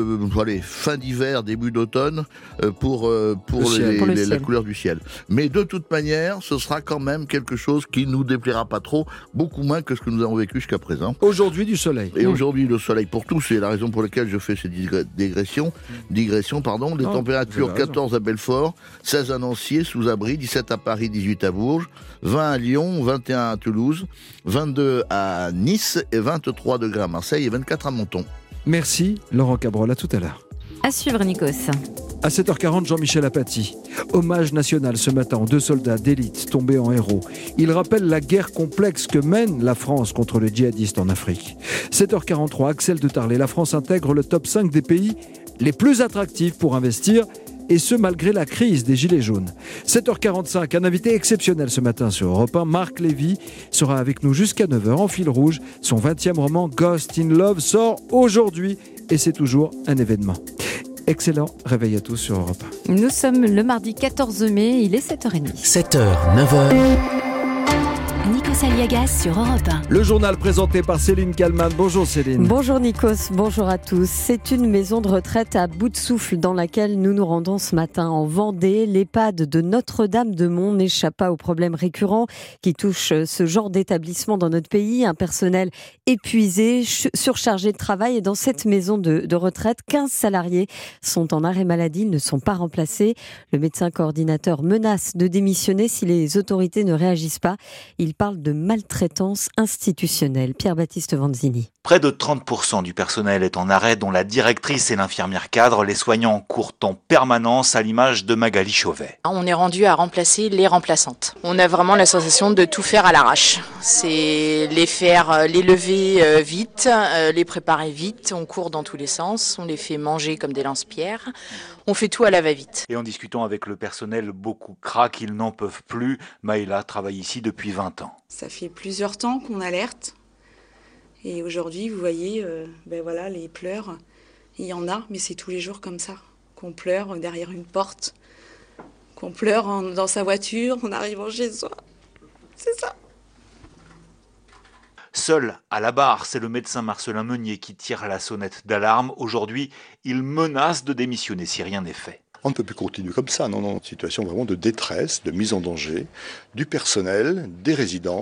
fin d'hiver, début d'automne pour la couleur du ciel. Mais de toute manière, ce sera quand même quelque chose qui nous déplaira pas trop, beaucoup moins que ce que nous avons vécu jusqu'à présent. Aujourd'hui du soleil. Et aujourd'hui le soleil pour tous, c'est la raison pour laquelle je fais ces digressions. Les températures 14 à Belfort, 16 à Nancy sous abri, 17 à Paris, 18 à Bourges, 20 à Lyon, 21 à Toulouse, 22 à Nice et 23 degrés à Marseille et 24 à Menton. Merci Laurent Cabrol, à tout à l'heure. À suivre Nikos. À 7h40, Jean-Michel Apathy. Hommage national ce matin aux 2 soldats d'élite tombés en héros. Il rappelle la guerre complexe que mène la France contre les djihadistes en Afrique. 7h43, Axel de Tarlet. La France intègre le top 5 des pays les plus attractifs pour investir, et ce malgré la crise des Gilets jaunes. 7h45, un invité exceptionnel ce matin sur Europe 1, Marc Lévy, sera avec nous jusqu'à 9h en fil rouge. Son 20e roman Ghost in Love sort aujourd'hui et c'est toujours un événement. Excellent réveil à tous sur Europe 1. Nous sommes le mardi 14 mai, il est 7h30. 7h, 9h. Nikos Aliagas sur Europe 1. Le journal présenté par Céline Kallmann. Bonjour Céline. Bonjour Nikos, bonjour à tous. C'est une maison de retraite à bout de souffle dans laquelle nous nous rendons ce matin en Vendée. L'EHPAD de Notre-Dame-de-Mont n'échappe pas aux problèmes récurrents qui touchent ce genre d'établissement dans notre pays. Un personnel épuisé, surchargé de travail. Et dans cette maison de retraite, 15 salariés sont en arrêt maladie, ils ne sont pas remplacés. Le médecin coordinateur menace de démissionner si les autorités ne réagissent pas. Il parle de maltraitance institutionnelle. Pierre-Baptiste Vanzini. Près de 30% du personnel est en arrêt, dont la directrice et l'infirmière cadre. Les soignants courent en permanence, à l'image de Magali Chauvet. On est rendu à remplacer les remplaçantes. On a vraiment la sensation de tout faire à l'arrache. C'est les lever vite, les préparer vite. On court dans tous les sens, on les fait manger comme des lance-pierres. On fait tout à la va-vite. Et en discutant avec le personnel, beaucoup craquent, ils n'en peuvent plus. Maïla travaille ici depuis 20 ans. Ça fait plusieurs temps qu'on alerte. Et aujourd'hui, vous voyez, les pleurs, il y en a, mais c'est tous les jours comme ça. Qu'on pleure derrière une porte, qu'on pleure dans sa voiture, en arrivant chez soi. C'est ça. Seul à la barre, c'est le médecin Marcelin Meunier qui tire la sonnette d'alarme. Aujourd'hui, il menace de démissionner si rien n'est fait. On ne peut plus continuer comme ça, non. Situation vraiment de détresse, de mise en danger du personnel, des résidents,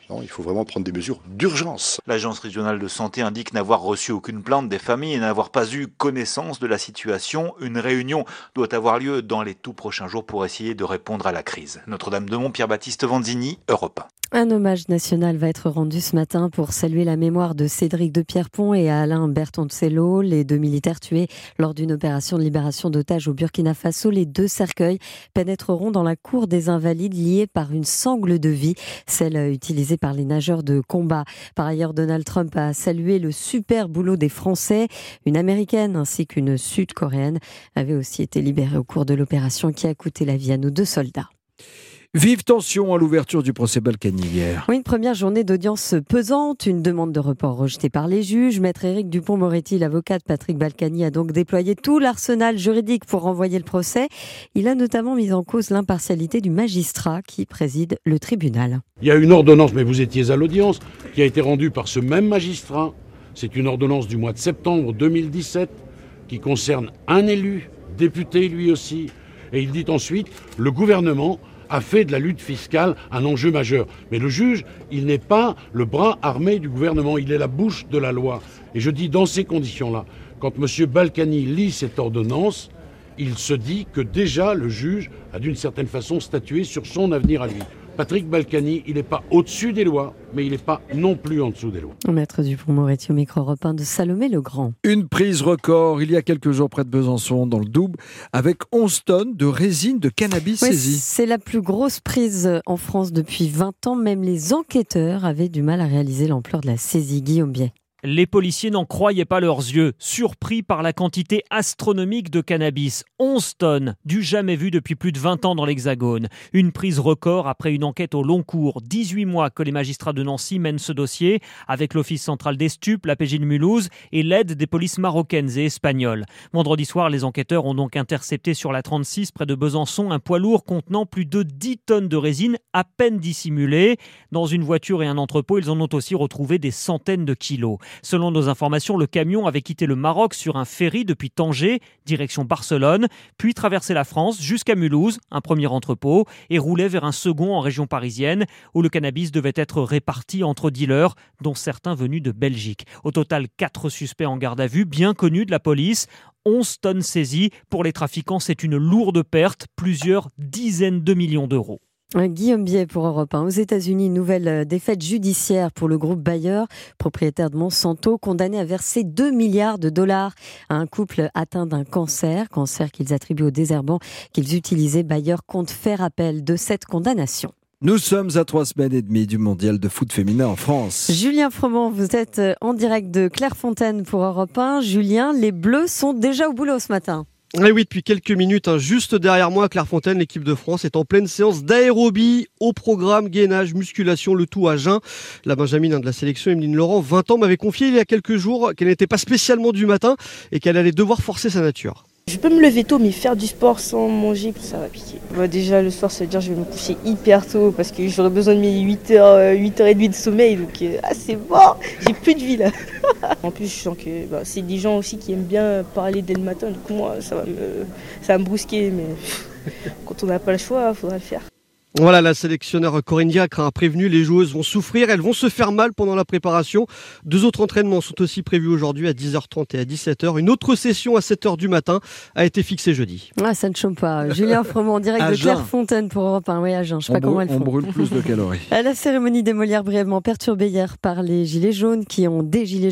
Non, il faut vraiment prendre des mesures d'urgence. L'agence régionale de santé indique n'avoir reçu aucune plainte des familles et n'avoir pas eu connaissance de la situation. Une réunion doit avoir lieu dans les tout prochains jours pour essayer de répondre à la crise. Notre-Dame-de-Mont, Pierre-Baptiste Vanzini, Europe 1. Un hommage national va être rendu ce matin pour saluer la mémoire de Cédric de Pierrepont et Alain Bertoncello, les 2 militaires tués lors d'une opération de libération d'otages au Burkina Faso. Les 2 cercueils pénétreront dans la cour des Invalides liés par une sangle de vie, celle utilisée par les nageurs de combat. Par ailleurs, Donald Trump a salué le super boulot des Français. Une Américaine ainsi qu'une Sud-Coréenne avaient aussi été libérées au cours de l'opération qui a coûté la vie à nos 2 soldats. Vive tension à l'ouverture du procès Balkany hier. Oui, une première journée d'audience pesante, une demande de report rejetée par les juges. Maître Éric Dupond-Moretti, l'avocat de Patrick Balkany, a donc déployé tout l'arsenal juridique pour renvoyer le procès. Il a notamment mis en cause l'impartialité du magistrat qui préside le tribunal. Il y a une ordonnance, mais vous étiez à l'audience, qui a été rendue par ce même magistrat. C'est une ordonnance du mois de septembre 2017 qui concerne un élu, député lui aussi. Et il dit ensuite, le gouvernement a fait de la lutte fiscale un enjeu majeur. Mais le juge, il n'est pas le bras armé du gouvernement, il est la bouche de la loi. Et je dis dans ces conditions-là, quand M. Balkany lit cette ordonnance, il se dit que déjà le juge a d'une certaine façon statué sur son avenir à lui. Patrick Balkany, il n'est pas au-dessus des lois, mais il n'est pas non plus en dessous des lois. Maître Dupond-Moretti au micro Europe 1 de Salomé Legrand. Une prise record il y a quelques jours près de Besançon, dans le Doubs, avec 11 tonnes de résine de cannabis saisie. C'est la plus grosse prise en France depuis 20 ans. Même les enquêteurs avaient du mal à réaliser l'ampleur de la saisie. Guillaume Biet. Les policiers n'en croyaient pas leurs yeux, surpris par la quantité astronomique de cannabis. 11 tonnes, du jamais vu depuis plus de 20 ans dans l'Hexagone. Une prise record après une enquête au long cours. 18 mois que les magistrats de Nancy mènent ce dossier, avec l'Office central des stupes, la PJ de Mulhouse et l'aide des polices marocaines et espagnoles. Vendredi soir, les enquêteurs ont donc intercepté sur la 36 près de Besançon un poids lourd contenant plus de 10 tonnes de résine à peine dissimulée. Dans une voiture et un entrepôt, ils en ont aussi retrouvé des centaines de kilos. Selon nos informations, le camion avait quitté le Maroc sur un ferry depuis Tanger, direction Barcelone, puis traversé la France jusqu'à Mulhouse, un premier entrepôt, et roulait vers un second en région parisienne, où le cannabis devait être réparti entre dealers, dont certains venus de Belgique. Au total, 4 suspects en garde à vue, bien connus de la police. 11 tonnes saisies. Pour les trafiquants, c'est une lourde perte, plusieurs dizaines de millions d'euros. Guillaume Biet pour Europe 1. Aux États-Unis, nouvelle défaite judiciaire pour le groupe Bayer, propriétaire de Monsanto, condamné à verser 2 milliards de dollars à un couple atteint d'un cancer qu'ils attribuent aux désherbants qu'ils utilisaient. Bayer compte faire appel de cette condamnation. Nous sommes à 3 semaines et demie du mondial de foot féminin en France. Julien Froment, vous êtes en direct de Clairefontaine pour Europe 1. Julien, les Bleus sont déjà au boulot ce matin. Oui, depuis quelques minutes, juste derrière moi, à Clairefontaine, l'équipe de France est en pleine séance d'aérobie au programme gainage, musculation, le tout à jeun. La benjamine de la sélection, Emeline Laurent, 20 ans, m'avait confié il y a quelques jours qu'elle n'était pas spécialement du matin et qu'elle allait devoir forcer sa nature. Je peux me lever tôt, mais faire du sport sans manger, ça va piquer. Déjà, le soir, ça veut dire que je vais me coucher hyper tôt parce que j'aurai besoin de mes 8h30 de sommeil. Donc, c'est mort, j'ai plus de vie là. En plus, je sens que c'est des gens aussi qui aiment bien parler dès le matin. Du coup, moi, ça va me brusquer. Mais quand on n'a pas le choix, il faudra le faire. Voilà, la sélectionneur Corinne Diacre a prévenu, les joueuses vont souffrir, elles vont se faire mal pendant la préparation. 2 autres entraînements sont aussi prévus aujourd'hui à 10h30 et à 17h. Une autre session à 7h du matin a été fixée jeudi. Ça ne chôme pas. Julien Froment en direct de Clairefontaine pour Europe 1. Oui, à Jeun, je sais pas comment elles font. On brûle plus de calories. La cérémonie des Molières brièvement perturbée hier par les Gilets jaunes qui ont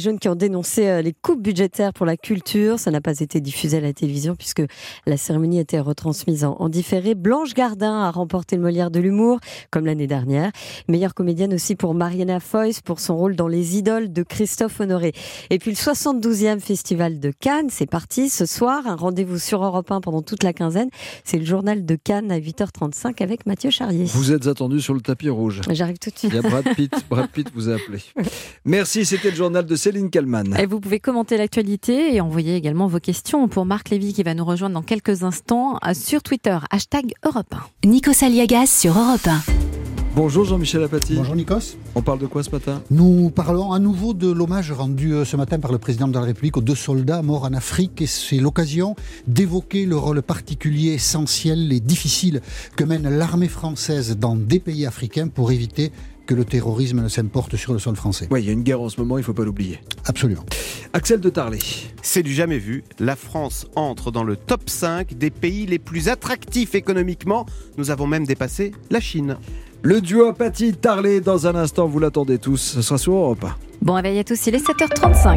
dénoncé les coupes budgétaires pour la culture. Ça n'a pas été diffusé à la télévision puisque la cérémonie était retransmise en différé. Blanche Gardin a remporté le Molière de l'humour, comme l'année dernière. Meilleure comédienne aussi pour Mariana Foïs, pour son rôle dans Les Idoles de Christophe Honoré. Et puis le 72e Festival de Cannes, c'est parti ce soir. Un rendez-vous sur Europe 1 pendant toute la quinzaine. C'est le journal de Cannes à 8h35 avec Mathieu Charrier. Vous êtes attendu sur le tapis rouge. J'arrive tout de suite. Il y a Brad Pitt vous a appelé. Merci, c'était le journal de Céline Kallmann. Et vous pouvez commenter l'actualité et envoyer également vos questions pour Marc Lévy qui va nous rejoindre dans quelques instants sur Twitter, #Europe 1. Nikos Aliagas sur Europe 1. Bonjour Jean-Michel Apathy. Bonjour Nikos. On parle de quoi ce matin ? Nous parlons à nouveau de l'hommage rendu ce matin par le président de la République aux 2 soldats morts en Afrique. Et c'est l'occasion d'évoquer le rôle particulier, essentiel et difficile que mène l'armée française dans des pays africains pour éviter que le terrorisme ne s'importe sur le sol français. Oui, il y a une guerre en ce moment, il ne faut pas l'oublier. Absolument. Axel de Tarlé. C'est du jamais vu. La France entre dans le top 5 des pays les plus attractifs économiquement. Nous avons même dépassé la Chine. Le duo Apathy-Tarlé, dans un instant, vous l'attendez tous. Ce sera sur Europe 1. Bon réveil à tous, il est 7h35.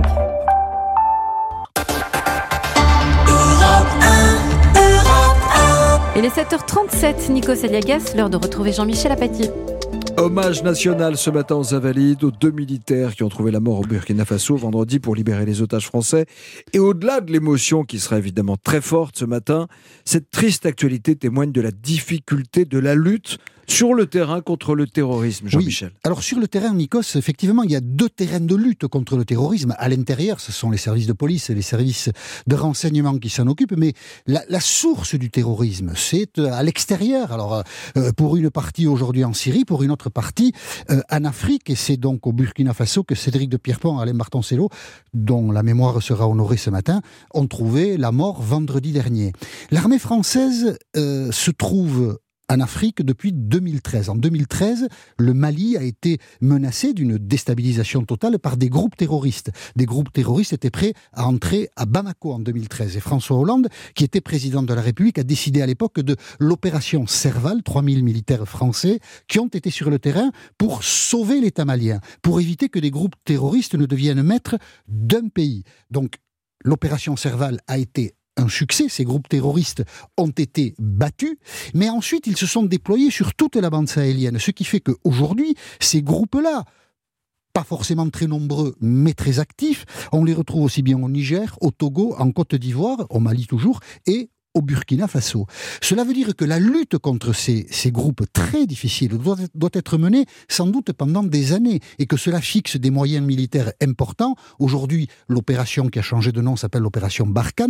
Il est 7h37, Nico Saliagas, l'heure de retrouver Jean-Michel Apathy. Hommage national ce matin aux Invalides, aux 2 militaires qui ont trouvé la mort au Burkina Faso vendredi pour libérer les otages français. Et au-delà de l'émotion qui sera évidemment très forte ce matin, cette triste actualité témoigne de la difficulté de la lutte sur le terrain contre le terrorisme, Jean-Michel. Oui. Alors sur le terrain, Nikos, effectivement, il y a 2 terrains de lutte contre le terrorisme. À l'intérieur, ce sont les services de police et les services de renseignement qui s'en occupent, mais la source du terrorisme, c'est à l'extérieur. Alors pour une partie aujourd'hui en Syrie, pour une autre partie en Afrique, et c'est donc au Burkina Faso que Cédric de Pierrepont et Alain Martoncello, dont la mémoire sera honorée ce matin, ont trouvé la mort vendredi dernier. L'armée française se trouve en Afrique depuis 2013. En 2013, le Mali a été menacé d'une déstabilisation totale par des groupes terroristes. Des groupes terroristes étaient prêts à entrer à Bamako en 2013. Et François Hollande, qui était président de la République, a décidé à l'époque de l'opération Serval, 3000 militaires français qui ont été sur le terrain pour sauver l'État malien, pour éviter que des groupes terroristes ne deviennent maîtres d'un pays. Donc, l'opération Serval a été un succès, ces groupes terroristes ont été battus, mais ensuite ils se sont déployés sur toute la bande sahélienne, ce qui fait qu'aujourd'hui, ces groupes-là, pas forcément très nombreux, mais très actifs, on les retrouve aussi bien au Niger, au Togo, en Côte d'Ivoire, au Mali toujours, et au Burkina Faso. Cela veut dire que la lutte contre ces groupes très difficiles doit être menée sans doute pendant des années et que cela fixe des moyens militaires importants. Aujourd'hui, l'opération qui a changé de nom s'appelle l'opération Barkhane.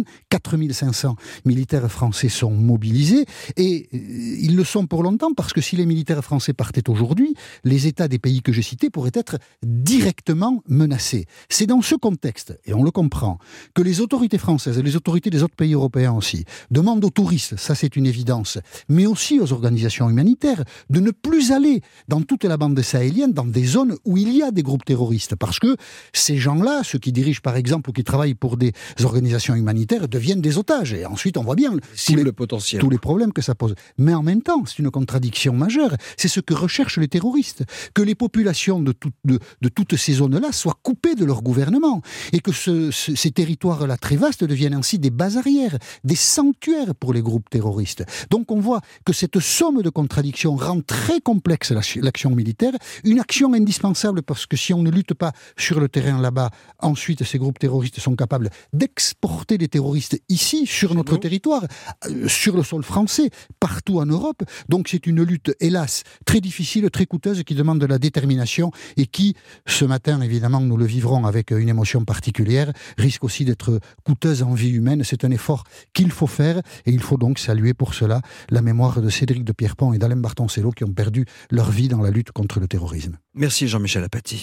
4500 militaires français sont mobilisés et ils le sont pour longtemps parce que si les militaires français partaient aujourd'hui, les États des pays que j'ai cités pourraient être directement menacés. C'est dans ce contexte, et on le comprend, que les autorités françaises et les autorités des autres pays européens aussi demande aux touristes, ça c'est une évidence, mais aussi aux organisations humanitaires, de ne plus aller dans toute la bande sahélienne, dans des zones où il y a des groupes terroristes, parce que ces gens-là, ceux qui dirigent par exemple ou qui travaillent pour des organisations humanitaires, deviennent des otages. Et ensuite on voit bien tous les problèmes que ça pose. Mais en même temps, c'est une contradiction majeure. C'est ce que recherchent les terroristes, que les populations de toutes ces zones-là soient coupées de leur gouvernement, et que ces territoires-là très vastes deviennent ainsi des bases arrières, des sanctuaires pour les groupes terroristes. Donc on voit que cette somme de contradictions rend très complexe l'action militaire, une action indispensable parce que si on ne lutte pas sur le terrain là-bas, ensuite ces groupes terroristes sont capables d'exporter des terroristes ici, sur notre territoire, sur le sol français, partout en Europe. Donc c'est une lutte, hélas, très difficile, très coûteuse, qui demande de la détermination et qui, ce matin, évidemment, nous le vivrons avec une émotion particulière, risque aussi d'être coûteuse en vie humaine. C'est un effort qu'il faut faire et il faut donc saluer pour cela la mémoire de Cédric de Pierrepont et d'Alain Martoncello qui ont perdu leur vie dans la lutte contre le terrorisme. Merci Jean-Michel Apathy.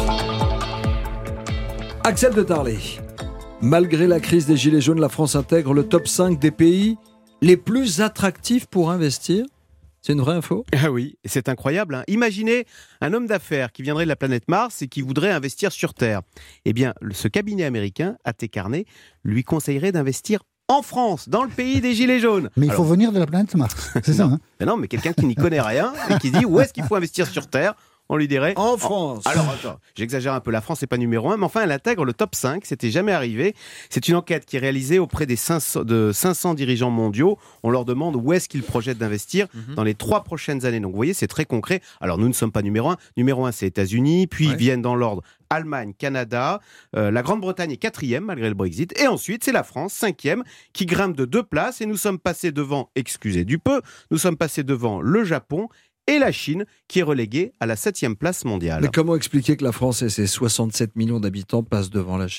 Axel de Tarlé. Malgré la crise des Gilets jaunes, la France intègre le top 5 des pays les plus attractifs pour investir. C'est une vraie info ? Ah oui, c'est incroyable. Hein. Imaginez un homme d'affaires qui viendrait de la planète Mars et qui voudrait investir sur Terre. Eh bien, ce cabinet américain, A.T. Kearney, lui conseillerait d'investir en France, dans le pays des Gilets jaunes. Mais il faut venir de la planète Mars, c'est ça, hein ? Non, mais quelqu'un qui n'y connaît rien et qui dit où est-ce qu'il faut investir sur Terre ? On lui dirait... En France. Alors, attends, j'exagère un peu, la France n'est pas numéro 1, mais enfin, elle intègre le top 5, c'était jamais arrivé. C'est une enquête qui est réalisée auprès de 500 dirigeants mondiaux. On leur demande où est-ce qu'ils projettent d'investir dans les 3 prochaines années. Donc, vous voyez, c'est très concret. Alors, nous ne sommes pas numéro 1. Numéro 1, c'est États-Unis, puis viennent dans l'ordre Allemagne, Canada, la Grande-Bretagne est 4e malgré le Brexit, et ensuite c'est la France, 5e, qui grimpe de 2 places, et nous sommes passés devant, excusez du peu, nous sommes passés devant le Japon et la Chine, qui est reléguée à la 7e place mondiale. Mais comment expliquer que la France et ses 67 millions d'habitants passent devant la Chine ?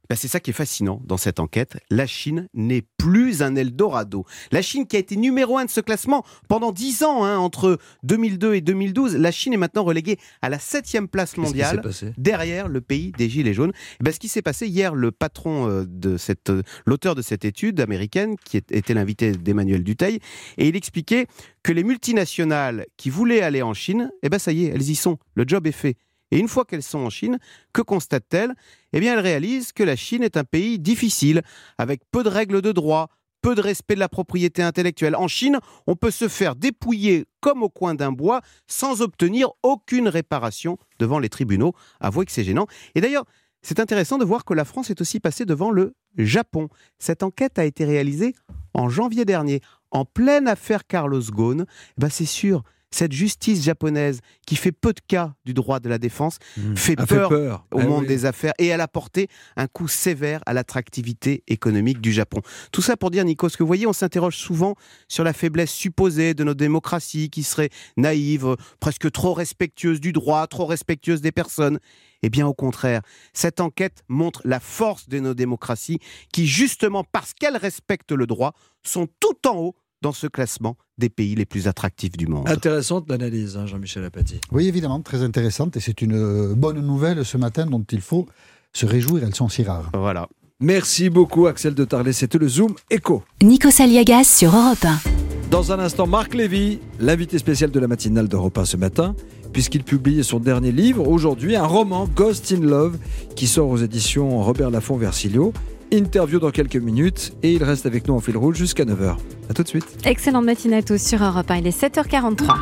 C'est ça qui est fascinant dans cette enquête. La Chine n'est plus un Eldorado. La Chine qui a été numéro 1 de ce classement pendant 10 ans, entre 2002 et 2012, la Chine est maintenant reléguée à la 7e place mondiale, derrière le pays des Gilets jaunes. Ce qui s'est passé hier, le patron l'auteur de cette étude américaine, qui était l'invité d'Emmanuel Dutheil, et il expliquait que les multinationales qui voulaient aller en Chine, ça y est, elles y sont, le job est fait. Et une fois qu'elles sont en Chine, que constatent-elles ? Elles réalisent que la Chine est un pays difficile, avec peu de règles de droit, peu de respect de la propriété intellectuelle. En Chine, on peut se faire dépouiller comme au coin d'un bois sans obtenir aucune réparation devant les tribunaux. Avouez que c'est gênant. Et d'ailleurs, c'est intéressant de voir que la France est aussi passée devant le Japon. Cette enquête a été réalisée en janvier dernier, en pleine affaire Carlos Ghosn. C'est sûr, cette justice japonaise qui fait peu de cas du droit de la défense fait peur au monde des affaires, et elle a porté un coup sévère à l'attractivité économique du Japon. Tout ça pour dire, Nikos, que vous voyez, on s'interroge souvent sur la faiblesse supposée de nos démocraties qui seraient naïves, presque trop respectueuses du droit, trop respectueuses des personnes. Au contraire, cette enquête montre la force de nos démocraties qui, justement parce qu'elles respectent le droit, sont tout en haut dans ce classement des pays les plus attractifs du monde. Intéressante l'analyse, Jean-Michel Apathy. Oui, évidemment, très intéressante. Et c'est une bonne nouvelle ce matin dont il faut se réjouir. Elles sont si rares. Voilà. Merci beaucoup, Axel de Tarlet. C'était le Zoom Écho. Nikos Aliagas sur Europe 1. Dans un instant, Marc Lévy, l'invité spécial de la matinale d'Europe 1 ce matin, puisqu'il publie son dernier livre, aujourd'hui, un roman, Ghost in Love, qui sort aux éditions Robert Laffont Versilio. Interview dans quelques minutes et il reste avec nous en fil rouge jusqu'à 9h. A tout de suite. Excellente matinée à tous sur Europe 1. Il est 7h43.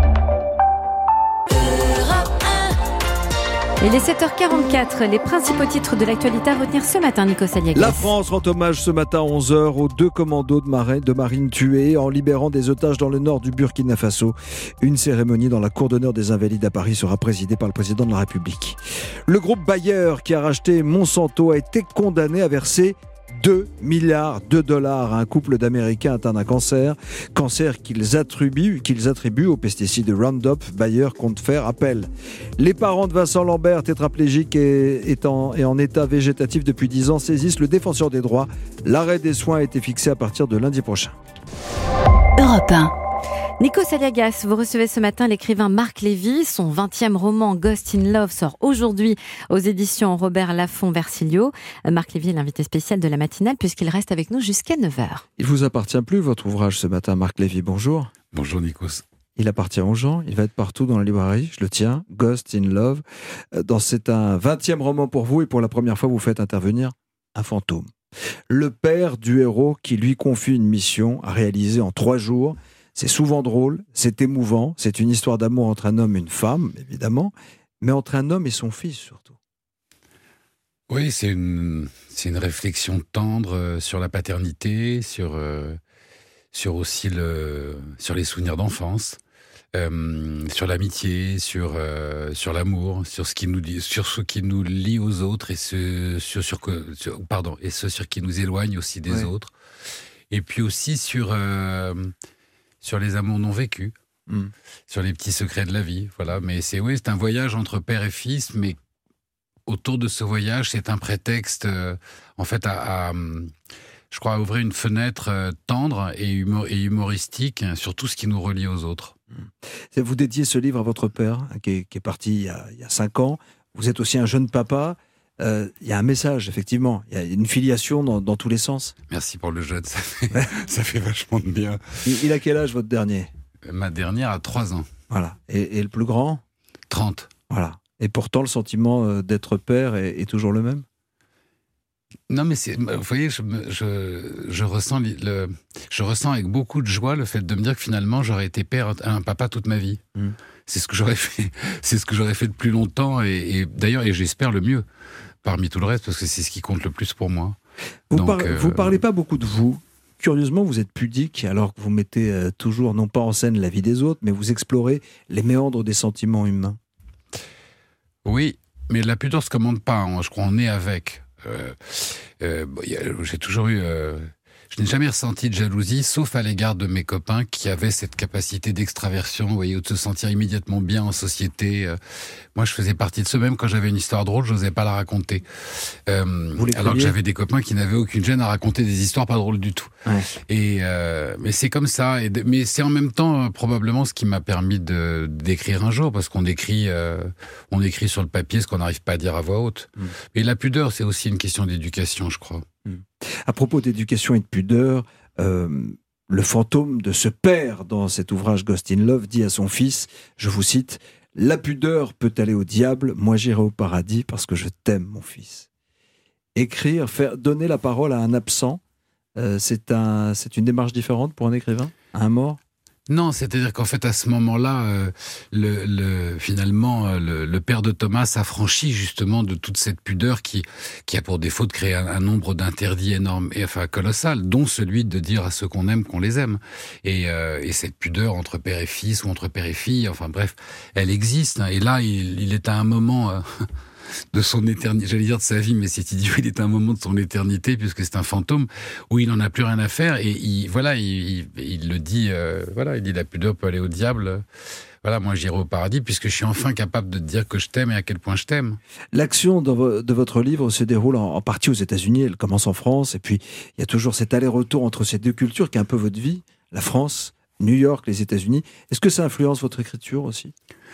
Il est 7h44. Les principaux titres de l'actualité à retenir ce matin, Nikos Aliagas. La France rend hommage ce matin à 11h aux 2 commandos de marine tués en libérant des otages dans le nord du Burkina Faso. Une cérémonie dans la cour d'honneur des Invalides à Paris sera présidée par le président de la République. Le groupe Bayer qui a racheté Monsanto a été condamné à verser 2 milliards de dollars à un couple d'Américains atteints d'un cancer qu'ils attribuent au pesticide Roundup. Bayer compte faire appel. Les parents de Vincent Lambert, tétraplégique et en état végétatif depuis 10 ans, saisissent le défenseur des droits. L'arrêt des soins a été fixé à partir de lundi prochain. Europe 1. Nikos Aliagas, vous recevez ce matin l'écrivain Marc Lévy. Son 20e roman Ghost in Love sort aujourd'hui aux éditions Robert Laffont Versilio. Marc Lévy est l'invité spécial de la matinale puisqu'il reste avec nous jusqu'à 9h. Il vous appartient plus votre ouvrage ce matin, Marc Lévy. Bonjour. Bonjour Nikos. Il appartient aux gens, il va être partout dans la librairie, je le tiens, Ghost in Love. C'est un 20e roman pour vous et pour la première fois vous faites intervenir un fantôme. Le père du héros qui lui confie une mission à réaliser en 3 jours. C'est souvent drôle, c'est émouvant, c'est une histoire d'amour entre un homme et une femme, évidemment, mais entre un homme et son fils surtout. Oui, c'est une réflexion tendre sur la paternité, sur aussi sur les souvenirs d'enfance, sur l'amitié, sur l'amour, sur ce qui nous lie aux autres et ce sur qui nous éloigne aussi des autres. Et puis aussi sur les amours non vécus, sur les petits secrets de la vie. Voilà. Mais c'est un voyage entre père et fils, mais autour de ce voyage, c'est un prétexte, en fait, je crois, à ouvrir une fenêtre tendre et humoristique sur tout ce qui nous relie aux autres. Vous dédiez ce livre à votre père, qui est parti il y a 5 ans. Vous êtes aussi un jeune papa. Il y a un message, effectivement. Il y a une filiation dans tous les sens. Merci pour le jeune, ça fait vachement de bien. Il a quel âge, votre dernier ? Ma dernière a 3 ans. Voilà. Et le plus grand ? 30. Voilà. Et pourtant, le sentiment d'être père est toujours le même ? Non, mais vous voyez, je ressens avec beaucoup de joie le fait de me dire que finalement, j'aurais été père, un papa toute ma vie. C'est ce que j'aurais fait. C'est ce que j'aurais fait de plus longtemps et d'ailleurs, et j'espère le mieux parmi tout le reste, parce que c'est ce qui compte le plus pour moi. Vous parlez pas beaucoup de vous. Curieusement, vous êtes pudique, alors que vous mettez toujours, non pas en scène la vie des autres, mais vous explorez les méandres des sentiments humains. Oui, mais la pudeur se commande pas. Je crois on est avec. J'ai toujours eu Je n'ai jamais ressenti de jalousie, sauf à l'égard de mes copains qui avaient cette capacité d'extraversion, vous voyez, ou de se sentir immédiatement bien en société. Moi, je faisais partie de ceux, même quand j'avais une histoire drôle, je n'osais pas la raconter. Alors que j'avais des copains qui n'avaient aucune gêne à raconter des histoires pas drôles du tout. Ouais. Mais c'est comme ça. Mais c'est en même temps probablement ce qui m'a permis d'écrire un jour, parce qu'on écrit sur le papier ce qu'on n'arrive pas à dire à voix haute. Mais la pudeur, c'est aussi une question d'éducation, je crois. À propos d'éducation et de pudeur, le fantôme de ce père dans cet ouvrage Ghost in Love dit à son fils, je vous cite, « La pudeur peut aller au diable, moi j'irai au paradis parce que je t'aime, mon fils. » Écrire, donner la parole à un absent, c'est une démarche différente pour un écrivain, à un mort ? Non, c'est-à-dire qu'en fait, à ce moment-là, finalement, le père de Thomas s'affranchit justement de toute cette pudeur qui a pour défaut de créer un nombre d'interdits énormes, colossal, dont celui de dire à ceux qu'on aime qu'on les aime. Et cette pudeur entre père et fils ou entre père et fille, enfin bref, elle existe. Et là, il est à un moment... de son éternité, j'allais dire de sa vie, mais c'est idiot, il est à un moment de son éternité, puisque c'est un fantôme, où il n'en a plus rien à faire, et il le dit, il dit la pudeur peut aller au diable, voilà, moi j'irai au paradis, puisque je suis enfin capable de te dire que je t'aime et à quel point je t'aime. L'action de votre livre se déroule en partie aux États-Unis, elle commence en France, et puis il y a toujours cet aller-retour entre ces deux cultures qui est un peu votre vie, la France, New York, les États-Unis. Est-ce que ça influence votre écriture aussi ?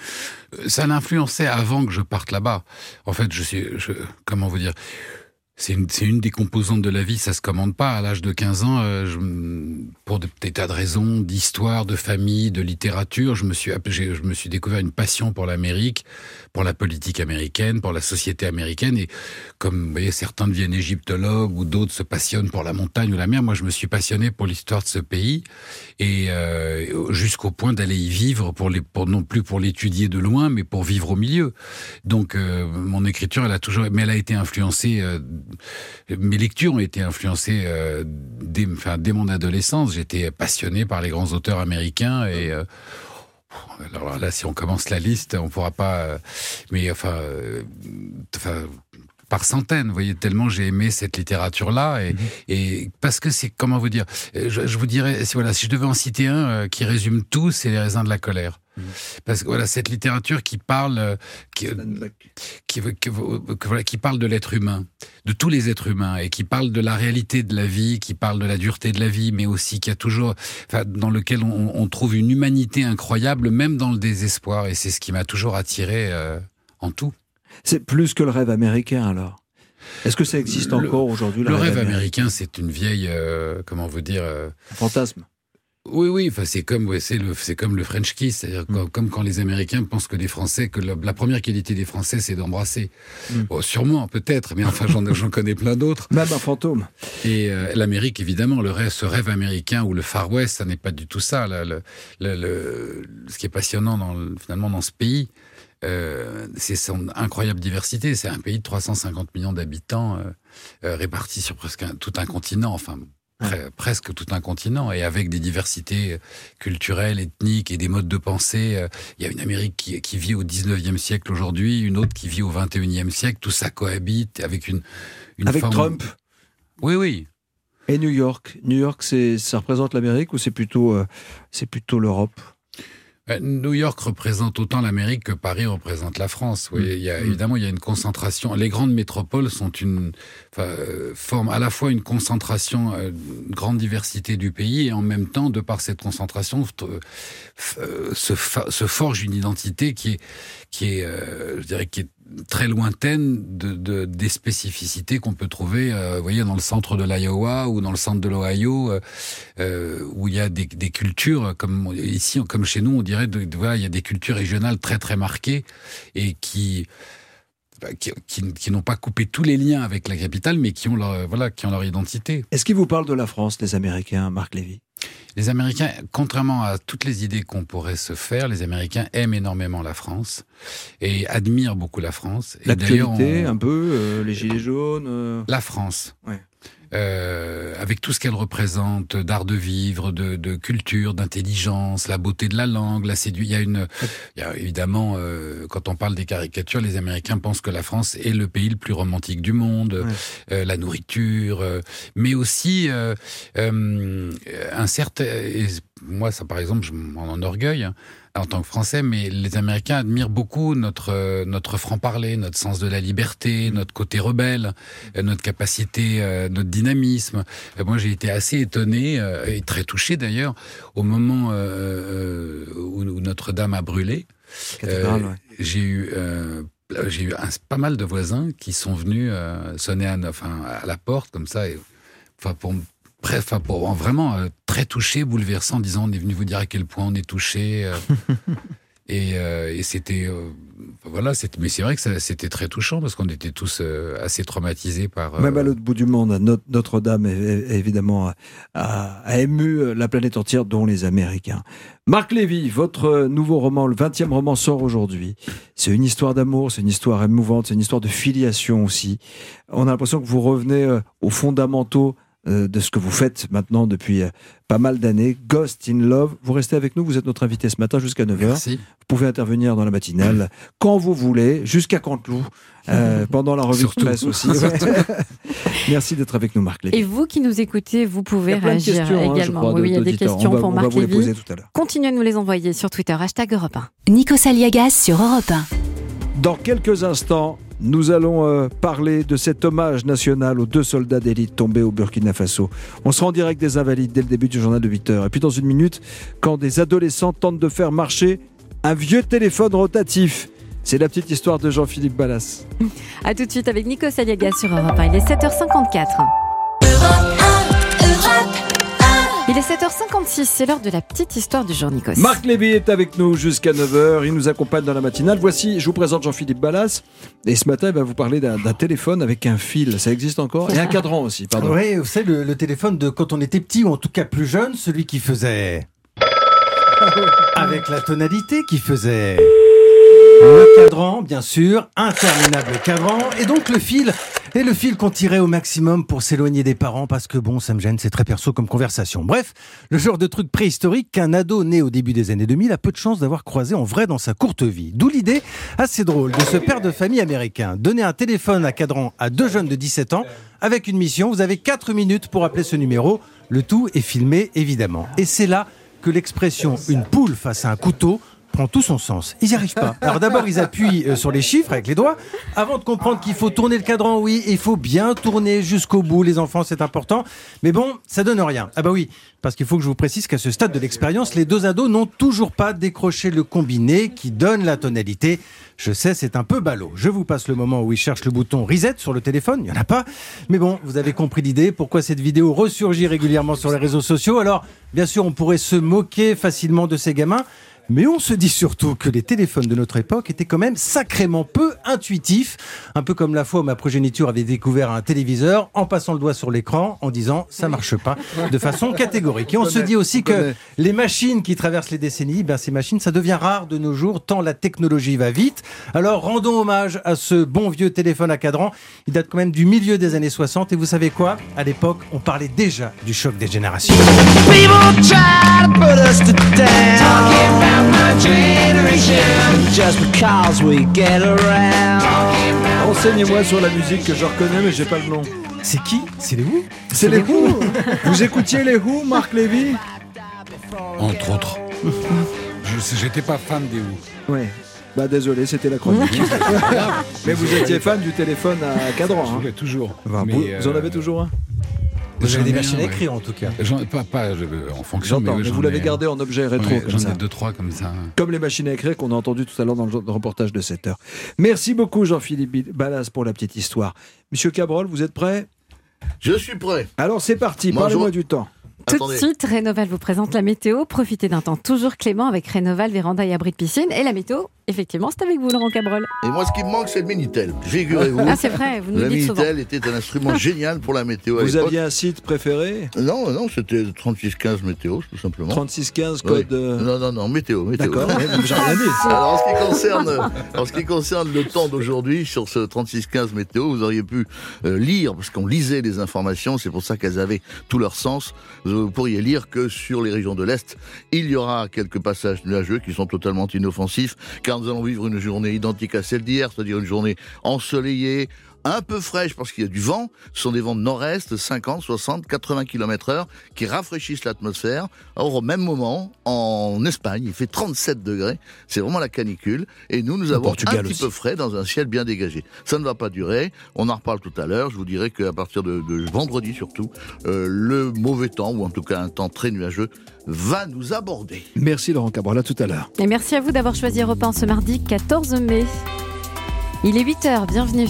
Ça l'influençait avant que je parte là-bas. En fait, comment vous dire, c'est une des composantes de la vie, ça se commande pas. À l'âge de 15 ans, pour des tas de raisons, d'histoire, de famille, de littérature, je me suis découvert une passion pour l'Amérique, pour la politique américaine, pour la société américaine. Et comme vous voyez, certains deviennent égyptologues ou d'autres se passionnent pour la montagne ou la mer, moi je me suis passionné pour l'histoire de ce pays, et jusqu'au point d'aller y vivre, non plus pour l'étudier de loin, mais pour vivre au milieu. Donc mon écriture, elle a été influencée... mes lectures ont été influencées dès mon adolescence. J'étais passionné par les grands auteurs américains et alors là, si on commence la liste, on pourra pas. Mais par centaines, vous voyez, tellement j'ai aimé cette littérature-là, et parce que c'est, comment vous dire, je vous dirais, si je devais en citer un qui résume tout, c'est Les raisins de la colère. Parce que voilà, cette littérature qui parle, qui parle de l'être humain, de tous les êtres humains, et qui parle de la réalité de la vie, qui parle de la dureté de la vie, mais aussi qui a toujours, dans lequel on trouve une humanité incroyable, même dans le désespoir, et c'est ce qui m'a toujours attiré en tout. C'est plus que le rêve américain, alors. Est-ce que ça existe encore aujourd'hui, le rêve américain, c'est une vieille, comment vous dire, fantasme. Oui, c'est comme le French kiss, c'est-à-dire comme quand les Américains pensent que les Français, que la première qualité des Français, c'est d'embrasser. Bon, sûrement, peut-être, mais enfin, j'en connais plein d'autres. Même un fantôme. Et l'Amérique, évidemment, ce rêve américain ou le Far West, ça n'est pas du tout ça. Ce qui est passionnant finalement dans ce pays, c'est son incroyable diversité. C'est un pays de 350 millions d'habitants répartis sur presque tout un continent, enfin... presque tout un continent, et avec des diversités culturelles, ethniques et des modes de pensée. Il y a une Amérique qui vit au 19e siècle aujourd'hui, une autre qui vit au 21e siècle. Tout ça cohabite avec une avec forme... Trump. Oui. Et New York, ça représente l'Amérique ou c'est plutôt l'Europe ? New York représente autant l'Amérique que Paris représente la France. Oui, évidemment, il y a une concentration. Les grandes métropoles forment à la fois une concentration, une grande diversité du pays, et en même temps, de par cette concentration, se forge une identité qui est très lointaine des spécificités qu'on peut trouver, vous voyez, dans le centre de l'Iowa ou dans le centre de l'Ohio, où il y a des cultures, comme ici, comme chez nous, on dirait, il y a des cultures régionales très très marquées, et qui n'ont pas coupé tous les liens avec la capitale, mais qui ont leur identité. Est-ce qu'ils vous parlent de la France, les Américains, Marc Lévy ? Les Américains, contrairement à toutes les idées qu'on pourrait se faire, les Américains aiment énormément la France et admirent beaucoup la France. L'actualité, un peu, les Gilets jaunes... La France. Ouais. avec tout ce qu'elle représente d'art de vivre, de culture, d'intelligence, la beauté de la langue, la séduction. Il y a évidemment, quand on parle des caricatures, les Américains pensent que la France est le pays le plus romantique du monde, la nourriture, mais aussi un certain. Moi, ça, par exemple, je m'en enorgueille en tant que Français, mais les Américains admirent beaucoup notre franc-parler, notre sens de la liberté, notre côté rebelle, notre capacité, notre dynamisme. Moi, j'ai été assez étonné et très touché d'ailleurs au moment où Notre-Dame a brûlé. J'ai eu pas mal de voisins qui sont venus sonner à la porte comme ça, pour vraiment très touché, bouleversant, en disant on est venu vous dire à quel point on est touché. Et c'était mais c'est vrai que c'était très touchant parce qu'on était tous assez traumatisés par. Même à l'autre bout du monde, Notre-Dame évidemment a ému la planète entière, dont les Américains. Marc Lévy, votre nouveau roman, le 20e roman, sort aujourd'hui. C'est une histoire d'amour, c'est une histoire émouvante, c'est une histoire de filiation aussi. On a l'impression que vous revenez aux fondamentaux de ce que vous faites maintenant depuis pas mal d'années. Ghost in Love. Vous restez avec nous, vous êtes notre invité ce matin jusqu'à 9h. Merci. Vous pouvez intervenir dans la matinale quand vous voulez, jusqu'à Canteloup, pendant la revue de presse aussi. Ouais. Merci d'être avec nous, Marc Lévy. Et vous qui nous écoutez, vous pouvez réagir questions, également. Oui, il y a des questions pour Marc Lévy. On va vous les poser tout à l'heure. Continuez de nous les envoyer sur Twitter, #Europe 1. Nikos Aliagas sur Europe 1. Dans quelques instants, nous allons parler de cet hommage national aux 2 soldats d'élite tombés au Burkina Faso. On sera en direct des Invalides dès le début du journal de 8h. Et puis dans une minute, quand des adolescents tentent de faire marcher un vieux téléphone rotatif. C'est la petite histoire de Jean-Philippe Ballas. A tout de suite avec Nikos Aliagas sur Europe 1. Il est 7h54. Il est 7h56, c'est l'heure de la petite histoire du jour, Nikos. Marc Lévy est avec nous jusqu'à 9h, il nous accompagne dans la matinale. Voici, je vous présente Jean-Philippe Ballas. Et ce matin, il va vous parler d'un téléphone avec un fil, ça existe encore? Et un cadran aussi, pardon. Oui, vous savez, le téléphone de quand on était petit, ou en tout cas plus jeune, celui qui faisait... avec la tonalité qui faisait... Le cadran, bien sûr, interminable cadran, et donc le fil. Et le fil qu'on tirait au maximum pour s'éloigner des parents, parce que bon, ça me gêne, c'est très perso comme conversation. Bref, le genre de truc préhistorique qu'un ado né au début des années 2000 a peu de chance d'avoir croisé en vrai dans sa courte vie. D'où l'idée assez drôle de ce père de famille américain. Donner un téléphone à cadran à 2 jeunes de 17 ans, avec une mission, vous avez 4 minutes pour appeler ce numéro. Le tout est filmé, évidemment. Et c'est là que l'expression « une poule face à un couteau » prend tout son sens. Ils n'y arrivent pas. Alors d'abord, ils appuient sur les chiffres avec les doigts, avant de comprendre qu'il faut tourner le cadran, oui, et il faut bien tourner jusqu'au bout, les enfants, c'est important. Mais bon, ça donne rien. Ah bah oui, parce qu'il faut que je vous précise qu'à ce stade de l'expérience, les 2 ados n'ont toujours pas décroché le combiné qui donne la tonalité. Je sais, c'est un peu ballot. Je vous passe le moment où ils cherchent le bouton reset sur le téléphone, il n'y en a pas. Mais bon, vous avez compris l'idée, pourquoi cette vidéo ressurgit régulièrement sur les réseaux sociaux. Alors, bien sûr, on pourrait se moquer facilement de ces gamins, mais on se dit surtout que les téléphones de notre époque étaient quand même sacrément peu intuitifs. Un peu comme la fois où ma progéniture avait découvert un téléviseur en passant le doigt sur l'écran en disant ça marche pas de façon catégorique. Et on se dit aussi que les machines qui traversent les décennies, ces machines, ça devient rare de nos jours tant la technologie va vite. Alors rendons hommage à ce bon vieux téléphone à cadran. Il date quand même du milieu des années 60 et vous savez quoi? À l'époque, on parlait déjà du choc des générations. Enseignez-moi sur la musique que je reconnais mais j'ai pas le nom. C'est qui? C'est les Who? C'est les Who. Vous écoutiez les Who, Marc Lévy? Entre autres. J'étais pas fan des Who. Ouais. Bah désolé, c'était la chronique. Mais vous étiez fan du téléphone à cadran. Hein. Toujours. Enfin, vous en avez toujours un? Vous avez des machines à écrire en tout cas. Pas en fonction. J'entends, mais vous l'avez gardé en objet rétro. J'en ai 2-3 comme ça. Comme les machines à écrire qu'on a entendu tout à l'heure dans le reportage de 7h. Merci beaucoup Jean-Philippe Ballas pour la petite histoire. Monsieur Cabrol, vous êtes prêt? Je suis prêt. Alors c'est parti, parlez-moi du temps. Tout de suite, Rénoval vous présente la météo. Profitez d'un temps toujours clément avec Rénoval, véranda et abri de piscine. Et la météo Effectivement, c'est avec vous, Laurent Cabrol. Et moi, ce qui me manque, c'est le Minitel. Figurez-vous. Ah, c'est vrai, vous nous le le dites souvent. Minitel était un instrument génial pour la météo. Vous aviez un site préféré? Non, c'était 3615 météo, tout simplement. 3615 code. Non, météo. D'accord. J'ai rien dit. Alors, en ce qui concerne le temps d'aujourd'hui, sur ce 3615 météo, vous auriez pu lire, parce qu'on lisait les informations, c'est pour ça qu'elles avaient tout leur sens. Vous pourriez lire que sur les régions de l'Est, il y aura quelques passages nuageux qui sont totalement inoffensifs, car nous allons vivre une journée identique à celle d'hier, c'est-à-dire une journée ensoleillée, un peu fraîche parce qu'il y a du vent. Ce sont des vents de nord-est, 50, 60, 80 km/h, qui rafraîchissent l'atmosphère. Or, au même moment, en Espagne, il fait 37 degrés. C'est vraiment la canicule. Et nous avons un petit peu frais dans un ciel bien dégagé. Ça ne va pas durer. On en reparle tout à l'heure. Je vous dirais qu'à partir de vendredi surtout, le mauvais temps, ou en tout cas un temps très nuageux, va nous aborder. Merci Laurent Cabrol, à tout à l'heure. Et merci à vous d'avoir choisi Europe 1 ce mardi 14 mai. Il est 8h, bienvenue.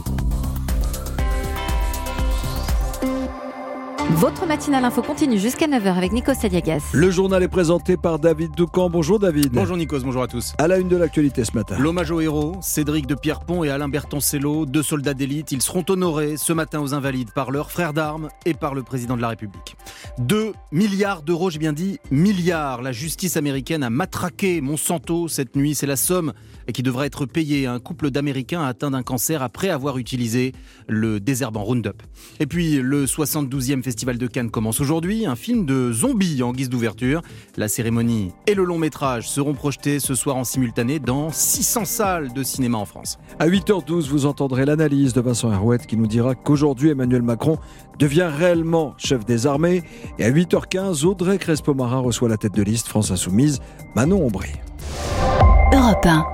Votre matinale info continue jusqu'à 9h avec Nikos Aliagas. Le journal est présenté par David Doucan. Bonjour David. Bonjour Nikos, bonjour à tous. À la une de l'actualité ce matin. L'hommage aux héros, Cédric de Pierrepont et Alain Bertoncello, 2 soldats d'élite, ils seront honorés ce matin aux Invalides par leurs frères d'armes et par le président de la République. 2 milliards d'euros, j'ai bien dit milliards. La justice américaine a matraqué Monsanto cette nuit. C'est la somme qui devra être payée à un couple d'Américains atteints d'un cancer après avoir utilisé le désherbant Roundup. Et puis le 72e Festival de Cannes commence aujourd'hui, un film de zombies en guise d'ouverture. La cérémonie et le long métrage seront projetés ce soir en simultané dans 600 salles de cinéma en France. À 8h12, vous entendrez l'analyse de Vincent Herouette qui nous dira qu'aujourd'hui Emmanuel Macron devient réellement chef des armées. Et à 8h15, Audrey Crespo-Marin reçoit la tête de liste France Insoumise, Manon Aubry. Europe 1.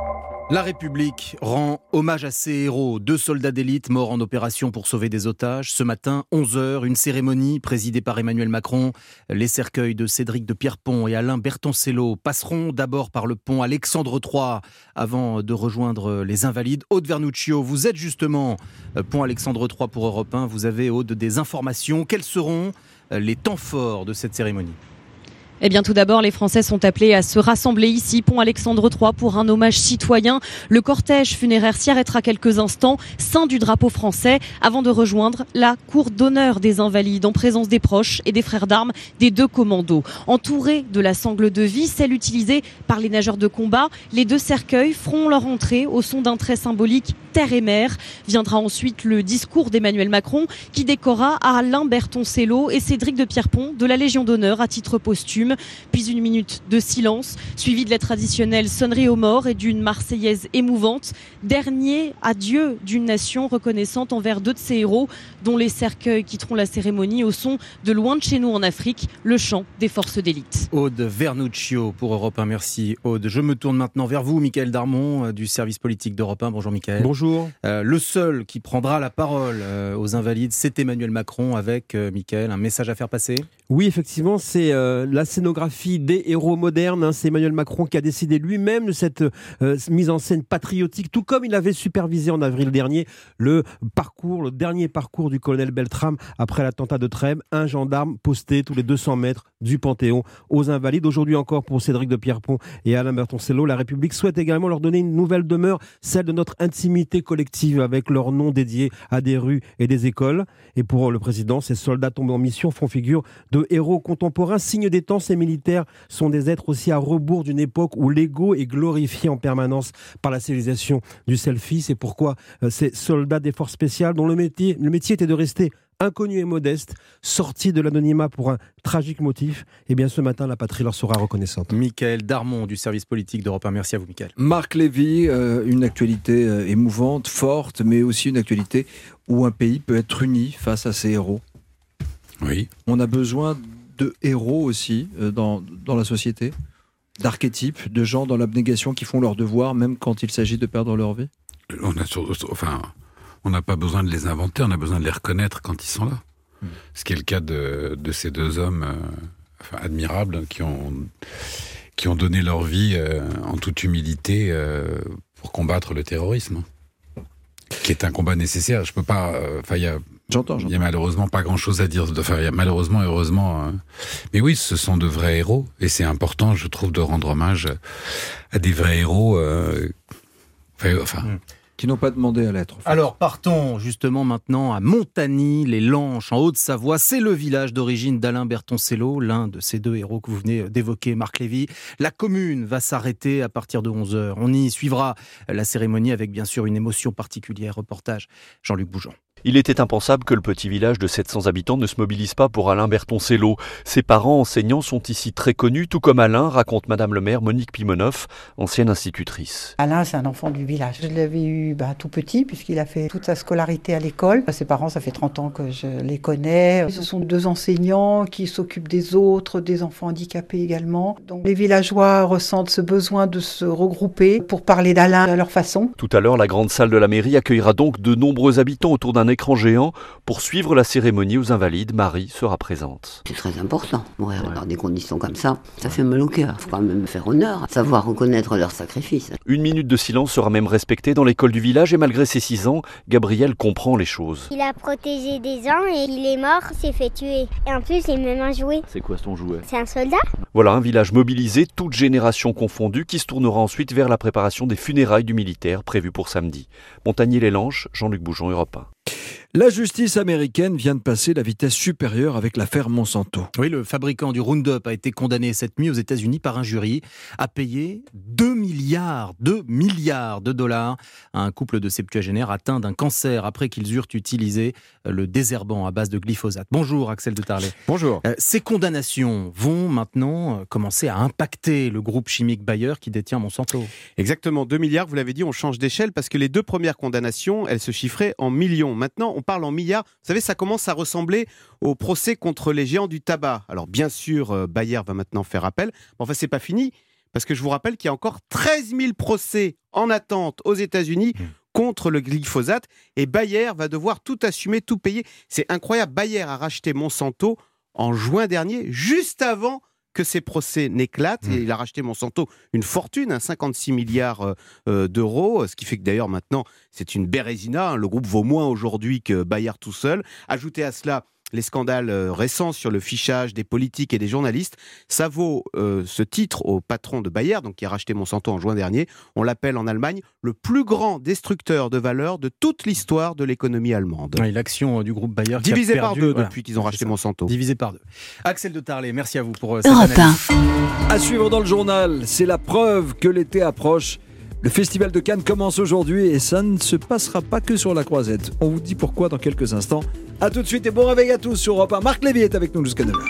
La République rend hommage à ses héros, 2 soldats d'élite morts en opération pour sauver des otages. Ce matin, 11h, une cérémonie présidée par Emmanuel Macron. Les cercueils de Cédric de Pierrepont et Alain Bertoncello passeront d'abord par le pont Alexandre III avant de rejoindre les Invalides. Aude Vernuccio, vous êtes justement pont Alexandre III pour Europe 1. Vous avez, Aude, des informations. Quels seront les temps forts de cette cérémonie ? Eh bien, tout d'abord, les Français sont appelés à se rassembler ici, pont Alexandre III, pour un hommage citoyen. Le cortège funéraire s'y arrêtera quelques instants, ceint du drapeau français, avant de rejoindre la cour d'honneur des Invalides, en présence des proches et des frères d'armes des 2 commandos. Entourés de la sangle de vie, celle utilisée par les nageurs de combat, les 2 cercueils feront leur entrée au son d'un trait symbolique terre et mer. Viendra ensuite le discours d'Emmanuel Macron, qui décora Alain Bertoncello et Cédric de Pierrepont de la Légion d'honneur à titre posthume. Puis une minute de silence, suivie de la traditionnelle sonnerie aux morts et d'une marseillaise émouvante. Dernier adieu d'une nation reconnaissante envers 2 de ses héros, dont les cercueils quitteront la cérémonie au son de Loin de chez nous en Afrique, le chant des forces d'élite. Aude Vernuccio pour Europe 1, merci Aude. Je me tourne maintenant vers vous, Mickaël Darmon, du service politique d'Europe 1. Bonjour Mickaël. Bonjour. Le seul qui prendra la parole aux Invalides, c'est Emmanuel Macron, avec, Mickaël, un message à faire passer. Oui, effectivement, c'est la scénographie des héros modernes. C'est Emmanuel Macron qui a décidé lui-même de cette mise en scène patriotique, tout comme il avait supervisé en avril dernier le dernier parcours du colonel Beltrame après l'attentat de Trèbes. Un gendarme posté tous les 200 mètres du Panthéon aux Invalides. Aujourd'hui encore, pour Cédric de Pierrepont et Alain Bertoncello, la République souhaite également leur donner une nouvelle demeure, celle de notre intimité collective, avec leur nom dédié à des rues et des écoles. Et pour le président, ces soldats tombés en mission font figure de héros contemporains, signe des temps. Ces militaires sont des êtres aussi à rebours d'une époque où l'ego est glorifié en permanence par la civilisation du selfie. C'est pourquoi ces soldats des forces spéciales, dont le métier était de rester inconnu et modeste, sortis de l'anonymat pour un tragique motif, eh bien ce matin la patrie leur sera reconnaissante. Mickaël Darmon du service politique d'Europe 1, merci à vous Mickaël. Marc Lévy, une actualité émouvante, forte, mais aussi une actualité où un pays peut être uni face à ses héros. Oui. On a besoin de héros aussi dans la société, d'archétypes, de gens dans l'abnégation qui font leur devoir même quand il s'agit de perdre leur vie. On n'a pas besoin de les inventer, on a besoin de les reconnaître quand ils sont là. Ce qui est le cas de ces 2 hommes admirables qui ont donné leur vie en toute humilité pour combattre le terrorisme, qui est un combat nécessaire. Je peux pas. J'entends. Il n'y a malheureusement pas grand-chose à dire. Enfin, il y a malheureusement, heureusement. Mais oui, ce sont de vrais héros. Et c'est important, je trouve, de rendre hommage à des vrais héros. Qui n'ont pas demandé à l'être. Alors partons justement maintenant à Montagny, les Lanches, en Haute-Savoie. C'est le village d'origine d'Alain Bertoncello, l'un de ces deux héros que vous venez d'évoquer, Marc Lévy. La commune va s'arrêter à partir de 11h. On y suivra la cérémonie avec bien sûr une émotion particulière. Reportage Jean-Luc Bougeon. Il était impensable que le petit village de 700 habitants ne se mobilise pas pour Alain Bertoncello. Ses parents enseignants sont ici très connus, tout comme Alain, raconte Madame le maire Monique Pimonoff, ancienne institutrice. Alain, c'est un enfant du village. Je l'avais eu tout petit, puisqu'il a fait toute sa scolarité à l'école. Ses parents, ça fait 30 ans que je les connais. Ce sont deux enseignants qui s'occupent des autres, des enfants handicapés également. Donc les villageois ressentent ce besoin de se regrouper pour parler d'Alain à leur façon. Tout à l'heure, la grande salle de la mairie accueillera donc de nombreux habitants autour d'un écran géant. Pour suivre la cérémonie aux Invalides, Marie sera présente. C'est très important. Mourir dans des conditions comme ça fait mal au cœur. Il faut quand même faire honneur, savoir reconnaître leur sacrifice. Une minute de silence sera même respectée dans l'école du village et malgré ses 6 ans, Gabriel comprend les choses. Il a protégé des gens et il est mort, s'est fait tuer. Et en plus, il a même un jouet. C'est quoi ton jouet? C'est un soldat. Voilà un village mobilisé, toutes générations confondues, qui se tournera ensuite vers la préparation des funérailles du militaire prévues pour samedi. Montagny-les-Lanches, Jean-Luc Bougeon, Europe 1. La justice américaine vient de passer la vitesse supérieure avec l'affaire Monsanto. Oui, le fabricant du Roundup a été condamné cette nuit aux États-Unis par un jury à payer 2 milliards de dollars à un couple de septuagénaires atteints d'un cancer après qu'ils eurent utilisé le désherbant à base de glyphosate. Bonjour Axel de Tarlet. Bonjour. Ces condamnations vont maintenant commencer à impacter le groupe chimique Bayer qui détient Monsanto. Exactement, 2 milliards, vous l'avez dit, on change d'échelle parce que les deux premières condamnations, elles se chiffraient en millions. Maintenant, on parle en milliards. Vous savez, ça commence à ressembler au procès contre les géants du tabac. Alors bien sûr, Bayer va maintenant faire appel. Mais enfin, c'est pas fini, parce que je vous rappelle qu'il y a encore 13 000 procès en attente aux États-Unis contre le glyphosate. Et Bayer va devoir tout assumer, tout payer. C'est incroyable. Bayer a racheté Monsanto en juin dernier, juste avant que ces procès n'éclatent. Et il a racheté Monsanto une fortune, 56 milliards d'euros, ce qui fait que d'ailleurs maintenant c'est une bérésina. Le groupe vaut moins aujourd'hui que Bayer tout seul. Ajoutez à cela les scandales récents sur le fichage des politiques et des journalistes. Ça vaut ce titre au patron de Bayer, donc qui a racheté Monsanto en juin dernier. On l'appelle en Allemagne le plus grand destructeur de valeur de toute l'histoire de l'économie allemande. Oui, l'action du groupe Bayer divisé par deux depuis qu'ils ont racheté Monsanto. Divisé par deux. Axel de Tarlet, merci à vous pour cette analyse. À suivre dans le journal, c'est la preuve que l'été approche. Le Festival de Cannes commence aujourd'hui et ça ne se passera pas que sur la Croisette. On vous dit pourquoi dans quelques instants. A tout de suite et bon réveil à tous sur Europe 1. Marc Lévy est avec nous jusqu'à 9h.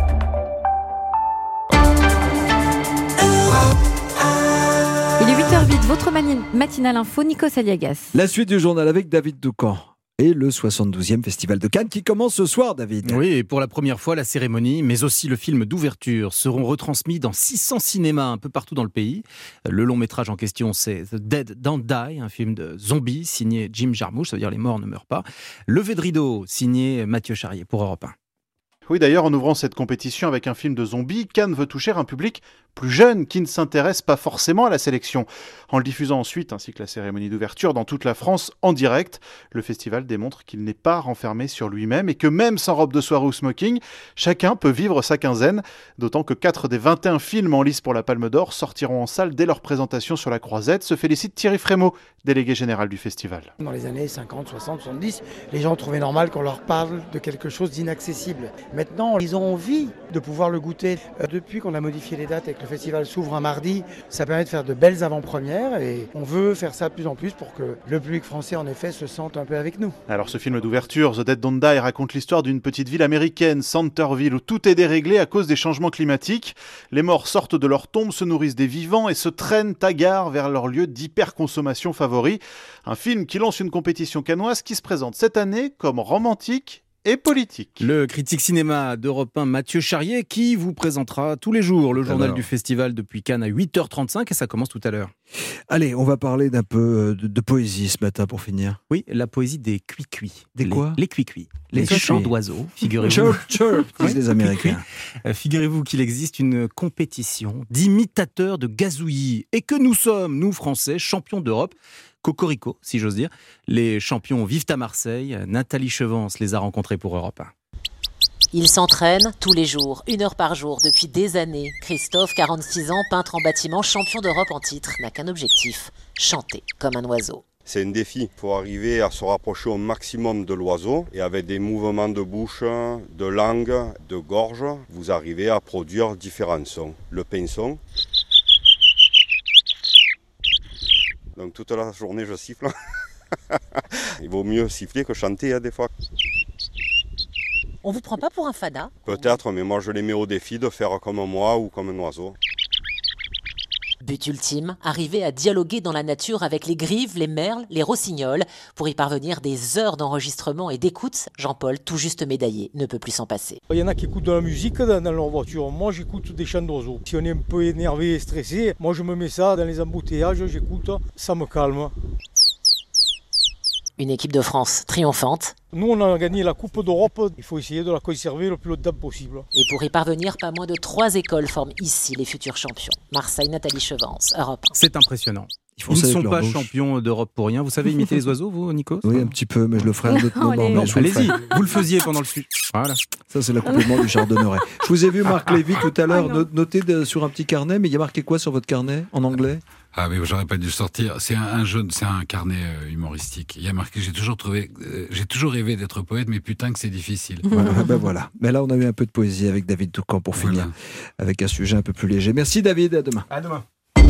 Il est 8h08, votre matinale info, Nikos Aliagas. La suite du journal avec David Doucan. Et le 72e Festival de Cannes qui commence ce soir, David. Oui, et pour la première fois, la cérémonie, mais aussi le film d'ouverture seront retransmis dans 600 cinémas un peu partout dans le pays. Le long métrage en question, c'est The Dead Don't Die, un film de zombies signé Jim Jarmusch, ça veut dire les morts ne meurent pas. Levé de rideau, signé Mathieu Charrier pour Europe 1. Oui, d'ailleurs, en ouvrant cette compétition avec un film de zombies, Cannes veut toucher un public plus jeune qui ne s'intéresse pas forcément à la sélection. En le diffusant ensuite, ainsi que la cérémonie d'ouverture dans toute la France en direct, le festival démontre qu'il n'est pas renfermé sur lui-même et que même sans robe de soirée ou smoking, chacun peut vivre sa quinzaine. D'autant que 4 des 21 films en lice pour la Palme d'Or sortiront en salle dès leur présentation sur la Croisette, se félicite Thierry Frémaux, délégué général du festival. Dans les années 50, 60, 70, les gens trouvaient normal qu'on leur parle de quelque chose d'inaccessible. Maintenant, ils ont envie de pouvoir le goûter. Depuis qu'on a modifié les dates et que le festival s'ouvre un mardi, ça permet de faire de belles avant-premières et on veut faire ça de plus en plus pour que le public français, en effet, se sente un peu avec nous. Alors ce film d'ouverture, The Dead Don't Die, raconte l'histoire d'une petite ville américaine, Centerville, où tout est déréglé à cause des changements climatiques. Les morts sortent de leurs tombes, se nourrissent des vivants et se traînent à gare vers leur lieu d'hyperconsommation favori. Un film qui lance une compétition cannoise qui se présente cette année comme romantique et politique. Le critique cinéma d'Europe 1, Mathieu Charrier, qui vous présentera tous les jours le journal du festival depuis Cannes à 8h35 et ça commence tout à l'heure. Allez, on va parler d'un peu de poésie ce matin pour finir. Oui, la poésie des cuicuis. Des quoi ? Les cuicuis. Les chants d'oiseaux, figurez-vous. Chirp, disent les Américains. Figurez-vous qu'il existe une compétition d'imitateurs de gazouillis et que nous sommes, nous Français, champions d'Europe. cocorico, si j'ose dire. Les champions vivent à Marseille. Nathalie Chevance les a rencontrés pour Europe 1. Il s'entraîne tous les jours, 1 heure par jour, depuis des années. Christophe, 46 ans, peintre en bâtiment, champion d'Europe en titre, n'a qu'un objectif, chanter comme un oiseau. C'est un défi pour arriver à se rapprocher au maximum de l'oiseau et avec des mouvements de bouche, de langue, de gorge, vous arrivez à produire différents sons. Le pinson. Donc toute la journée je siffle. Il vaut mieux siffler que chanter des fois. On vous prend pas pour un fada ? Peut-être, mais moi je les mets au défi de faire comme moi ou comme un oiseau. But ultime, arriver à dialoguer dans la nature avec les grives, les merles, les rossignols. Pour y parvenir, des heures d'enregistrement et d'écoute. Jean-Paul, tout juste médaillé, ne peut plus s'en passer. Il y en a qui écoutent de la musique dans leur voiture. Moi, j'écoute des chants d'oiseaux. Si on est un peu énervé et stressé, moi je me mets ça dans les embouteillages, j'écoute, ça me calme. Une équipe de France triomphante. Nous, on a gagné la Coupe d'Europe. Il faut essayer de la conserver le plus longtemps possible. Et pour y parvenir, pas moins de 3 écoles forment ici les futurs champions. Marseille, Nathalie Chevance, Europe 1. C'est impressionnant. Ils ne sont pas champions d'Europe pour rien. Vous savez imiter les oiseaux, vous, Nikos ? Oui, un petit peu, mais je le ferai à un autre moment. Non, allez-y, vous le faisiez pendant le fut. Voilà. Ça, c'est l'accompagnement du chardonneret. Je vous ai vu, Marc Lévy, tout à l'heure, noter sur un petit carnet, mais il y a marqué quoi sur votre carnet, en anglais ? Ah mais j'aurais pas dû le sortir. C'est c'est un carnet humoristique. Il y a marqué j'ai toujours rêvé d'être poète, mais putain que c'est difficile. Ben voilà. Mais là on a eu un peu de poésie avec David Doucan pour finir, avec un sujet un peu plus léger. Merci David, à demain. À demain.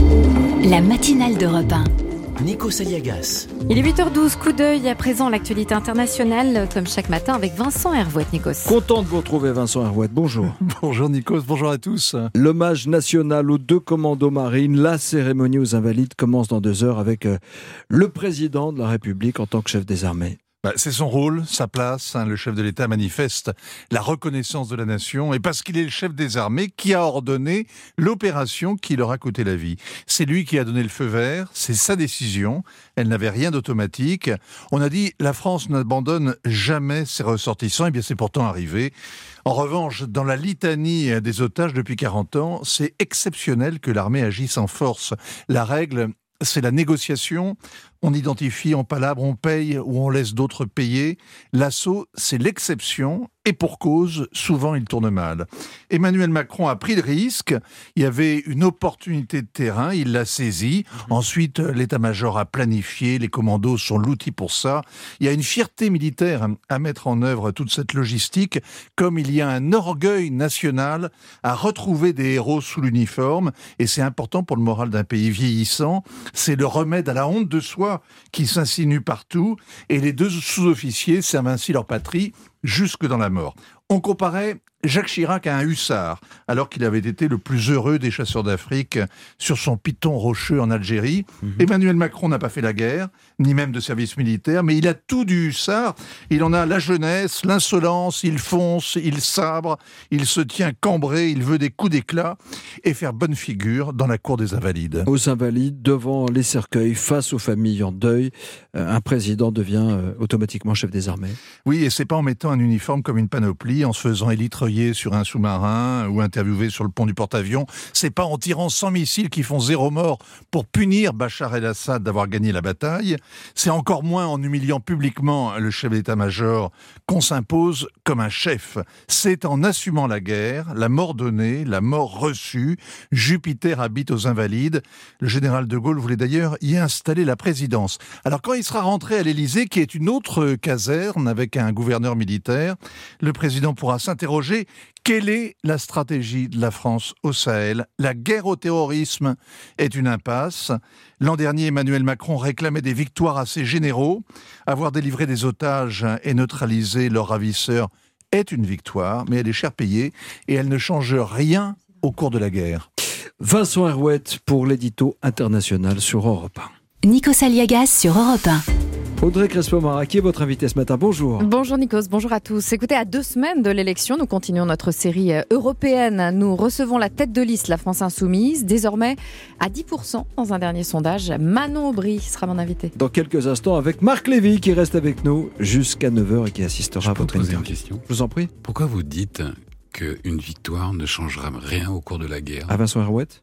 La matinale d'Europe 1. Nikos Aliagas. Il est 8h12, coup d'œil à présent l'actualité internationale, comme chaque matin avec Vincent Hervouet, Nikos. Content de vous retrouver Vincent Hervouet, bonjour. Bonjour Nikos, bonjour à tous. L'hommage national aux 2 commandos marines, la cérémonie aux Invalides commence dans 2 heures avec le président de la République en tant que chef des armées. C'est son rôle, sa place. Le chef de l'État manifeste la reconnaissance de la nation et parce qu'il est le chef des armées qui a ordonné l'opération qui leur a coûté la vie. C'est lui qui a donné le feu vert, c'est sa décision. Elle n'avait rien d'automatique. On a dit la France n'abandonne jamais ses ressortissants. Et bien c'est pourtant arrivé. En revanche, dans la litanie des otages depuis 40 ans, c'est exceptionnel que l'armée agisse en force. La règle, c'est la négociation. On identifie, on palabre, on paye ou on laisse d'autres payer. L'assaut, c'est l'exception et pour cause, souvent il tourne mal. Emmanuel Macron a pris le risque, il y avait une opportunité de terrain, il l'a saisie. Ensuite, l'état-major a planifié, les commandos sont l'outil pour ça. Il y a une fierté militaire à mettre en œuvre toute cette logistique, comme il y a un orgueil national à retrouver des héros sous l'uniforme, et c'est important pour le moral d'un pays vieillissant. C'est le remède à la honte de soi qui s'insinue partout, et les 2 sous-officiers servent ainsi leur patrie jusque dans la mort. On comparait Jacques Chirac à un hussard, alors qu'il avait été le plus heureux des chasseurs d'Afrique sur son piton rocheux en Algérie. Emmanuel Macron n'a pas fait la guerre, ni même de service militaire, mais il a tout du hussard. Il en a la jeunesse, l'insolence, il fonce, il sabre, il se tient cambré, il veut des coups d'éclat et faire bonne figure dans la cour des Invalides. Aux Invalides, devant les cercueils, face aux familles en deuil, un président devient automatiquement chef des armées. Oui, et c'est pas en mettant un uniforme comme une panoplie, en se faisant élitreiller sur un sous-marin ou interviewé sur le pont du porte-avions. C'est pas en tirant 100 missiles qui font 0 mort pour punir Bachar el-Assad d'avoir gagné la bataille. C'est encore moins en humiliant publiquement le chef d'état-major qu'on s'impose comme un chef. C'est en assumant la guerre, la mort donnée, la mort reçue. Jupiter habite aux Invalides. Le général de Gaulle voulait d'ailleurs y installer la présidence. Alors quand il sera rentré à l'Élysée, qui est une autre caserne avec un gouverneur militaire, le président pourra s'interroger: quelle est la stratégie de la France au Sahel ? La guerre au terrorisme est une impasse. L'an dernier, Emmanuel Macron réclamait des victoires à ses généraux. Avoir délivré des otages et neutralisé leurs ravisseurs est une victoire, mais elle est cher payée et elle ne change rien au cours de la guerre. Vincent Hervouet pour l'édito international sur Europe 1. Nikos Aliagas sur Europe 1. Audrey Crespo-Mara, qui est votre invitée ce matin. Bonjour. Bonjour Nikos, bonjour à tous. Écoutez, à 2 semaines de l'élection, nous continuons notre série européenne. Nous recevons la tête de liste, la France Insoumise, désormais à 10% dans un dernier sondage. Manon Aubry sera mon invitée. Dans quelques instants avec Marc Lévy qui reste avec nous jusqu'à 9h et qui assistera à votre interview. Une question. Je vous en prie. Pourquoi vous dites qu'une victoire ne changera rien au cours de la guerre ? À Vincent Hervouet ?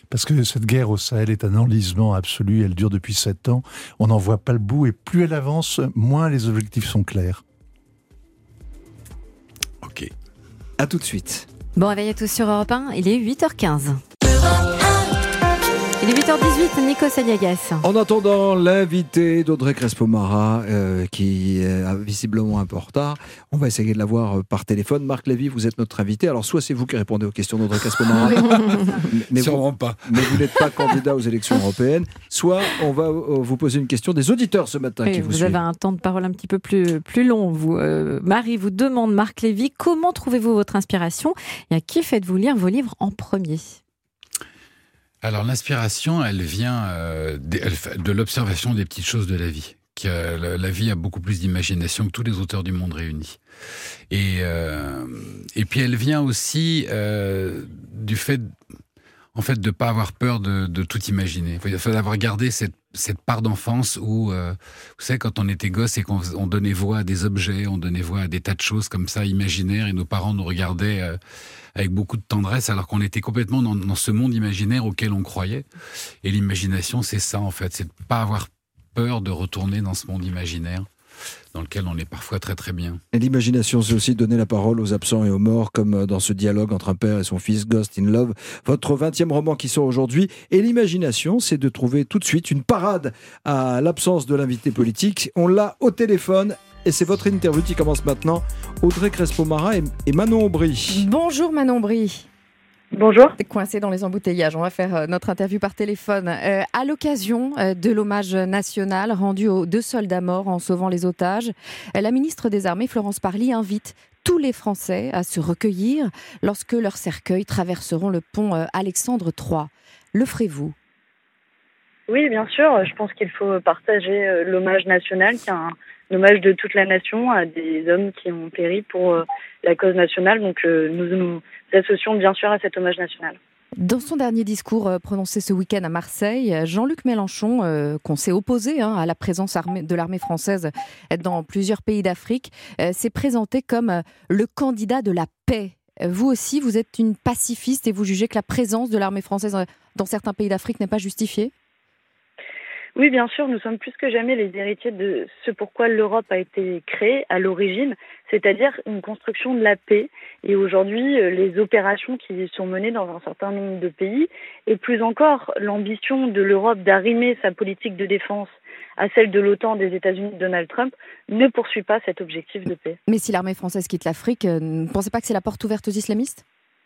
parce que cette guerre au Sahel est un enlisement absolu, elle dure depuis 7 ans, on n'en voit pas le bout, et plus elle avance, moins les objectifs sont clairs. Ok. À tout de suite. Bon réveil à tous sur Europe 1, il est 8h15. Il est 8h18, Nikos Aliagas. En attendant l'invité d'Audrey Crespo-Mara, qui est visiblement un peu en retard, on va essayer de la voir par téléphone. Marc Lévy, vous êtes notre invité. Alors, soit c'est vous qui répondez aux questions d'Audrey Crespo-Mara, mais sûrement pas. Mais vous n'êtes pas candidat aux élections européennes. Soit on va vous poser une question des auditeurs ce matin qui vous suivent. Vous avez un temps de parole un petit peu plus long. Vous, Marie vous demande, Marc Lévy, comment trouvez-vous votre inspiration et à qui faites-vous lire vos livres en premier ? Alors l'inspiration, elle vient de l'observation des petites choses de la vie. La vie a beaucoup plus d'imagination que tous les auteurs du monde réunis. Et puis elle vient aussi du fait, en fait, de ne pas avoir peur de tout imaginer. Il faut avoir gardé cette part d'enfance où, vous savez, quand on était gosse et qu'on donnait voix à des objets, on donnait voix à des tas de choses comme ça, imaginaires, et nos parents nous regardaient avec beaucoup de tendresse, alors qu'on était complètement dans ce monde imaginaire auquel on croyait. Et l'imagination, c'est ça, en fait, c'est de ne pas avoir peur de retourner dans ce monde imaginaire dans lequel on est parfois très très bien. Et l'imagination, c'est aussi donner la parole aux absents et aux morts, comme dans ce dialogue entre un père et son fils, Ghost in Love, votre 20e roman qui sort aujourd'hui. Et l'imagination, c'est de trouver tout de suite une parade à l'absence de l'invité politique. On l'a au téléphone. Et c'est votre interview qui commence maintenant. Audrey Crespo-Mara et Manon Aubry. Bonjour Manon Aubry. Bonjour. T'es coincé dans les embouteillages. On va faire notre interview par téléphone. À l'occasion de l'hommage national rendu aux 2 soldats morts en sauvant les otages, la ministre des Armées, Florence Parly, invite tous les Français à se recueillir lorsque leurs cercueils traverseront le pont Alexandre III. Le ferez-vous ? Oui, bien sûr. Je pense qu'il faut partager l'hommage national, qui est un hommage de toute la nation à des hommes qui ont péri pour la cause nationale. Donc nous nous associons bien sûr à cet hommage national. Dans son dernier discours prononcé ce week-end à Marseille, Jean-Luc Mélenchon, qu'on s'est opposé à la présence de l'armée française dans plusieurs pays d'Afrique, s'est présenté comme le candidat de la paix. Vous aussi, vous êtes une pacifiste et vous jugez que la présence de l'armée française dans certains pays d'Afrique n'est pas justifiée ? Oui, bien sûr, nous sommes plus que jamais les héritiers de ce pourquoi l'Europe a été créée à l'origine, c'est-à-dire une construction de la paix. Et aujourd'hui, les opérations qui sont menées dans un certain nombre de pays, et plus encore l'ambition de l'Europe d'arrimer sa politique de défense à celle de l'OTAN des États-Unis de Donald Trump, ne poursuit pas cet objectif de paix. Mais si l'armée française quitte l'Afrique, ne pensez pas que c'est la porte ouverte aux islamistes ?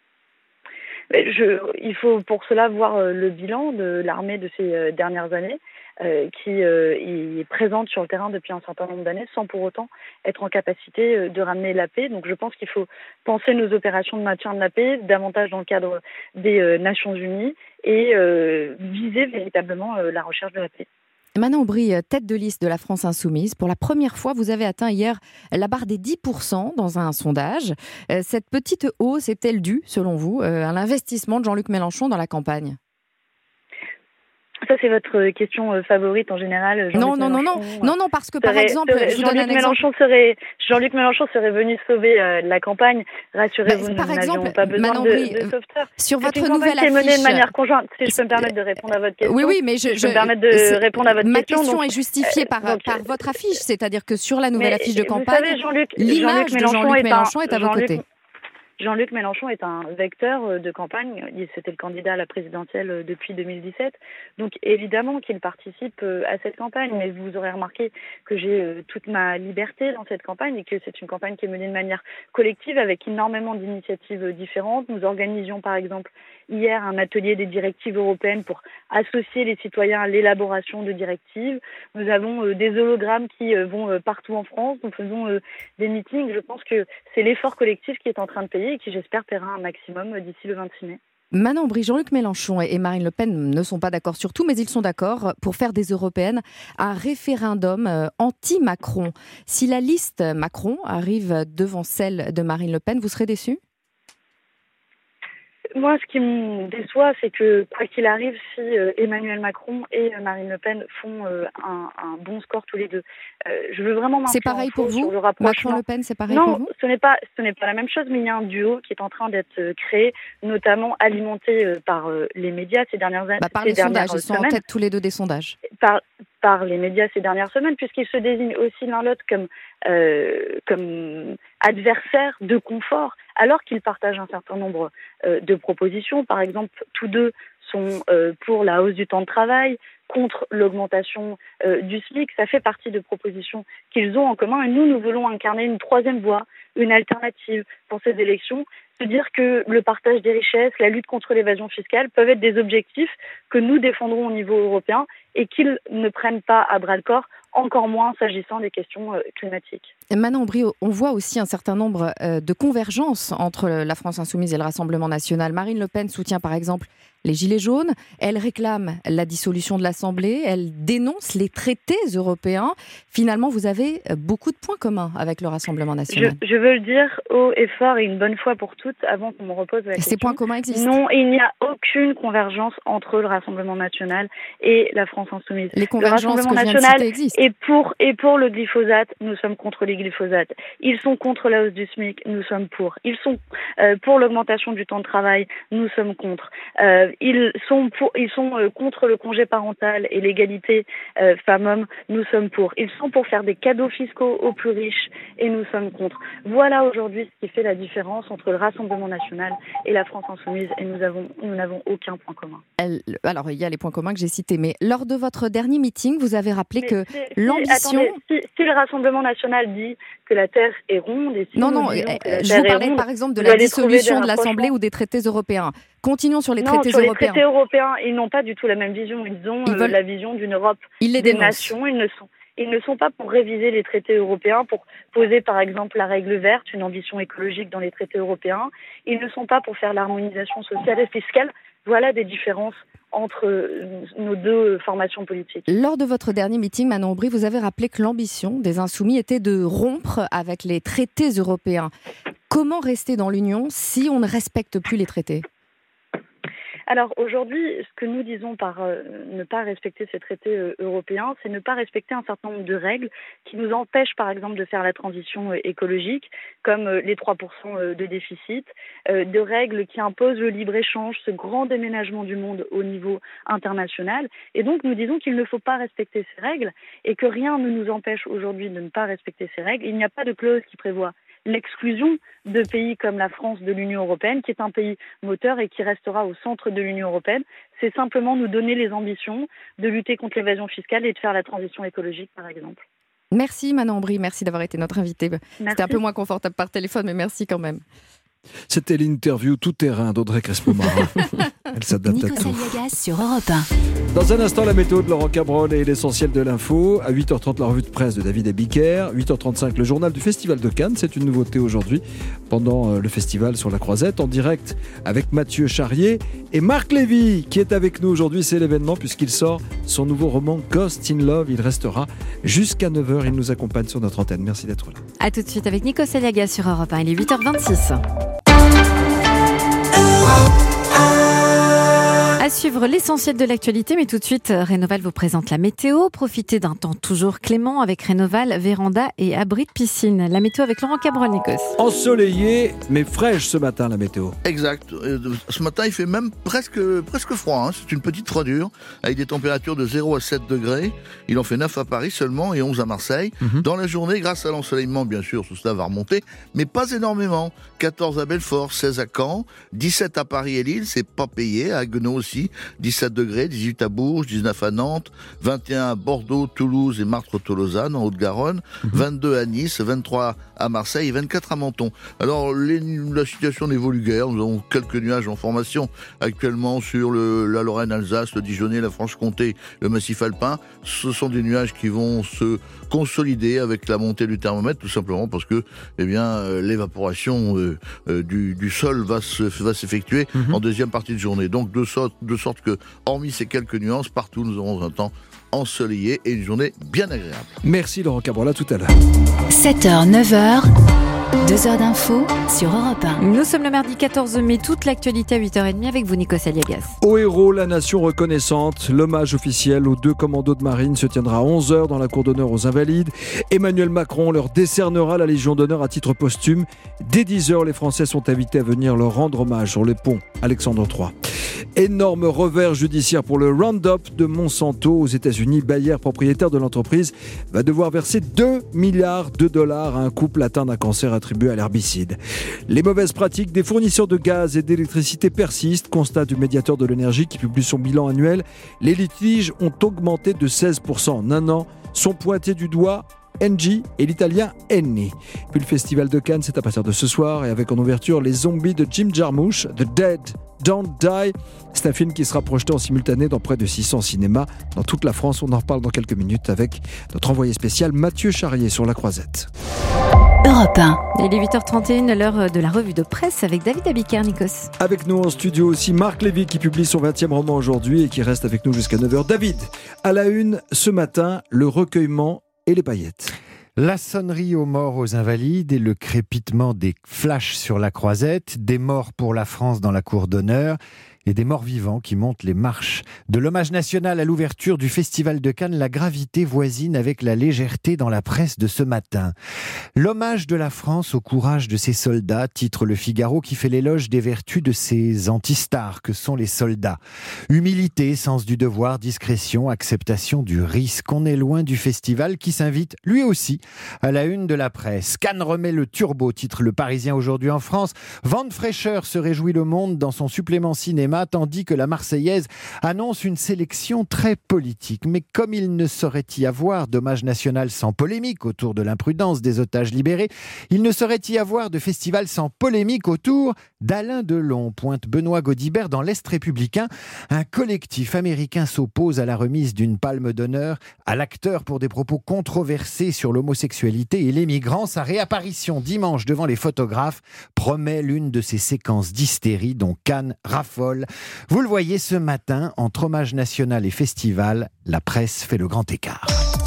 Il faut pour cela voir le bilan de l'armée de ces dernières années, qui est présente sur le terrain depuis un certain nombre d'années, sans pour autant être en capacité de ramener la paix. Donc je pense qu'il faut penser nos opérations de maintien de la paix davantage dans le cadre des Nations Unies et viser véritablement la recherche de la paix. Manon Aubry, tête de liste de la France Insoumise. Pour la première fois, vous avez atteint hier la barre des 10% dans un sondage. Cette petite hausse est-elle due, selon vous, à l'investissement de Jean-Luc Mélenchon dans la campagne ? Ça, c'est votre question favorite en général. Non, parce que par exemple, je vous donne un exemple. Jean-Luc Mélenchon serait venu sauver la campagne. Rassurez-vous, nous n'avions pas besoin de sauveteurs. Sur votre nouvelle affiche, qui est menée de manière conjointe. Si je peux me permettre de répondre à votre question. Oui, mais je peux me permettre de répondre à votre ma question. Ma question est justifiée par votre affiche, c'est-à-dire que sur la nouvelle affiche de campagne, l'image de Jean-Luc Mélenchon est à vos côtés. Jean-Luc Mélenchon est un vecteur de campagne. C'était le candidat à la présidentielle depuis 2017. Donc évidemment qu'il participe à cette campagne. Mais vous aurez remarqué que j'ai toute ma liberté dans cette campagne et que c'est une campagne qui est menée de manière collective avec énormément d'initiatives différentes. Nous organisions par exemple hier un atelier des directives européennes pour associer les citoyens à l'élaboration de directives. Nous avons des hologrammes qui vont partout en France. Nous faisons des meetings. Je pense que c'est l'effort collectif qui est en train de payer et qui, j'espère, paiera un maximum d'ici le 26 mai. Manon Aubry, Jean-Luc Mélenchon et Marine Le Pen ne sont pas d'accord sur tout, mais ils sont d'accord pour faire des européennes un référendum anti-Macron. Si la liste Macron arrive devant celle de Marine Le Pen, vous serez déçus ? Moi, ce qui me déçoit, c'est que, quoi qu'il arrive, si Emmanuel Macron et Marine Le Pen font un bon score tous les deux, je veux vraiment C'est pareil pour vous, Macron-Le Pen, c'est pareil pour vous? Non, ce n'est pas la même chose, mais il y a un duo qui est en train d'être créé, notamment alimenté par les médias ces dernières années. Par les sondages, ils sont en tête tous les deux des sondages. Par les médias ces dernières semaines, puisqu'ils se désignent aussi l'un l'autre comme adversaires de confort, alors qu'ils partagent un certain nombre de propositions. Par exemple, tous deux sont pour la hausse du temps de travail, contre l'augmentation du SMIC. Ça fait partie de propositions qu'ils ont en commun. Et nous voulons incarner une troisième voie, une alternative pour ces élections. Se dire que le partage des richesses, la lutte contre l'évasion fiscale peuvent être des objectifs que nous défendrons au niveau européen et qu'ils ne prennent pas à bras-le-corps, encore moins s'agissant des questions climatiques. Manon Aubry, on voit aussi un certain nombre de convergences entre la France Insoumise et le Rassemblement National. Marine Le Pen soutient par exemple les Gilets jaunes, elle réclame la dissolution de l'Assemblée, elle dénonce les traités européens. Finalement, vous avez beaucoup de points communs avec le Rassemblement National. Je veux le dire haut et fort et une bonne fois pour toutes, avant qu'on me repose la question. Ces points communs existent? Non, il n'y a aucune convergence entre le Rassemblement National et la France Insoumise. Les convergences le Rassemblement national existent. Et pour le glyphosate, nous sommes contre les glyphosates. Ils sont contre la hausse du SMIC, nous sommes pour. Ils sont pour l'augmentation du temps de travail, nous sommes contre. Ils sont contre le congé parental et l'égalité femmes-hommes, nous sommes pour. Ils sont pour faire des cadeaux fiscaux aux plus riches et nous sommes contre. Voilà aujourd'hui ce qui fait la différence entre le Rassemblement National et la France Insoumise et nous n'avons aucun point commun. Alors il y a les points communs que j'ai cités, mais lors de votre dernier meeting, vous avez rappelé que l'ambition... Si le Rassemblement National dit que la Terre est ronde... Et si non, je vous parlais par exemple de la dissolution de l'Assemblée ou des traités européens. Continuons sur les traités européens. Les traités européens, ils n'ont pas du tout la même vision. Ils ont la vision d'une Europe des nations. Ils ne sont pas pour réviser les traités européens, pour poser par exemple la règle verte, une ambition écologique dans les traités européens. Ils ne sont pas pour faire l'harmonisation sociale et fiscale. Voilà des différences entre nos deux formations politiques. Lors de votre dernier meeting, Manon Aubry, vous avez rappelé que l'ambition des Insoumis était de rompre avec les traités européens. Comment rester dans l'Union si on ne respecte plus les traités ? Alors aujourd'hui, ce que nous disons par ne pas respecter ces traités européens, c'est ne pas respecter un certain nombre de règles qui nous empêchent par exemple de faire la transition écologique, comme les 3% de déficit, de règles qui imposent le libre-échange, ce grand déménagement du monde au niveau international. Et donc nous disons qu'il ne faut pas respecter ces règles et que rien ne nous empêche aujourd'hui de ne pas respecter ces règles. Il n'y a pas de clause qui prévoit l'exclusion de pays comme la France de l'Union européenne, qui est un pays moteur et qui restera au centre de l'Union européenne. C'est simplement nous donner les ambitions de lutter contre l'évasion fiscale et de faire la transition écologique, par exemple. Merci Manon Aubry, merci d'avoir été notre invitée. C'était un peu moins confortable par téléphone, mais merci quand même. C'était l'interview tout-terrain d'Audrey Crespo-Marin. Elle s'adapte à tout. Nico Saliagas sur Europe 1. Dans un instant, la météo de Laurent Cabrol et l'essentiel de l'info. À 8h30, la revue de presse de David Abiker. 8h35, le journal du Festival de Cannes. C'est une nouveauté aujourd'hui pendant le festival sur la Croisette, en direct avec Mathieu Charrier et Marc Lévy qui est avec nous aujourd'hui. C'est l'événement puisqu'il sort son nouveau roman Ghost in Love. Il restera jusqu'à 9h. Il nous accompagne sur notre antenne. Merci d'être là. A tout de suite avec Nico Saliagas sur Europe 1. Il est 8h26. À suivre l'essentiel de l'actualité, mais tout de suite, Rénoval vous présente la météo. Profitez d'un temps toujours clément avec Rénoval, véranda et abri de piscine. La météo avec Laurent Cabrol, Nikos. Ensoleillé, mais fraîche ce matin, la météo. Exact. Ce matin, il fait même presque froid. C'est une petite froidure, avec des températures de 0 à 7 degrés. Il en fait 9 à Paris seulement et 11 à Marseille. Dans la journée, grâce à l'ensoleillement, bien sûr, tout cela va remonter, mais pas énormément. 14 à Belfort, 16 à Caen, 17 à Paris et Lille, c'est pas payé, à Haguenau aussi. 17 degrés, 18 à Bourges, 19 à Nantes, 21 à Bordeaux, Toulouse et Martres-Tolosane en Haute-Garonne, 22 à Nice, 23 à Marseille et 24 à Menton. Alors la situation n'évolue guère, nous avons quelques nuages en formation actuellement sur la Lorraine-Alsace, le Dijonais, la Franche-Comté, le Massif alpin. Ce sont des nuages qui vont se consolider avec la montée du thermomètre, tout simplement parce que l'évaporation du sol va s'effectuer en deuxième partie de journée. Donc de sorte que, hormis ces quelques nuances, partout nous aurons un temps ensoleillé et une journée bien agréable. Merci Laurent Cabrol, à tout à l'heure. 7h, 9h. 2 heures d'info sur Europe 1. Nous sommes le mardi 14 mai, toute l'actualité à 8h30 avec vous, Nikos Aliagas. Aux héros, la nation reconnaissante. L'hommage officiel aux 2 commandos de marine se tiendra à 11h dans la cour d'honneur aux Invalides. Emmanuel Macron leur décernera la Légion d'honneur à titre posthume. Dès 10h, les Français sont invités à venir leur rendre hommage sur le pont Alexandre III. Énorme revers judiciaire pour le Roundup de Monsanto aux États-Unis. Bayer, propriétaire de l'entreprise, va devoir verser $2 milliards à un couple atteint d'un cancer attribué à l'herbicide. Les mauvaises pratiques des fournisseurs de gaz et d'électricité persistent, constat du médiateur de l'énergie qui publie son bilan annuel. Les litiges ont augmenté de 16% en un an, sont pointés du doigt Engie et l'italien Eni. Puis le festival de Cannes, c'est à partir de ce soir et avec en ouverture Les Zombies de Jim Jarmusch, The Dead Don't Die. C'est un film qui sera projeté en simultané dans près de 600 cinémas dans toute la France. On en reparle dans quelques minutes avec notre envoyé spécial Mathieu Charrier sur la Croisette. Europe 1. Il est 8h31, l'heure de la revue de presse avec David Abiker, Nikos. Avec nous en studio aussi Marc Lévy qui publie son 20e roman aujourd'hui et qui reste avec nous jusqu'à 9h. David, à la une ce matin, le recueillement et les paillettes. La sonnerie aux morts aux Invalides et le crépitement des flashs sur la Croisette, des morts pour la France dans la cour d'honneur et des morts vivants qui montent les marches. De l'hommage national à l'ouverture du Festival de Cannes, la gravité voisine avec la légèreté dans la presse de ce matin. L'hommage de la France au courage de ses soldats, titre Le Figaro qui fait l'éloge des vertus de ces antistars que sont les soldats. Humilité, sens du devoir, discrétion, acceptation du risque. On est loin du festival qui s'invite lui aussi à la une de la presse. Cannes remet le turbo, titre Le Parisien aujourd'hui en France. Vent de fraîcheur se réjouit le monde dans son supplément cinéma, tandis que la Marseillaise annonce une sélection très politique. Mais comme il ne saurait y avoir d'hommage national sans polémique autour de l'imprudence des otages libérés, il ne saurait y avoir de festival sans polémique autour d'Alain Delon, pointe Benoît Gaudibert dans l'Est républicain. Un collectif américain s'oppose à la remise d'une palme d'honneur à l'acteur pour des propos controversés sur l'homosexualité et les migrants. Sa réapparition dimanche devant les photographes promet l'une de ces séquences d'hystérie dont Cannes raffole. Vous le voyez ce matin, entre hommage national et festival, la presse fait le grand écart.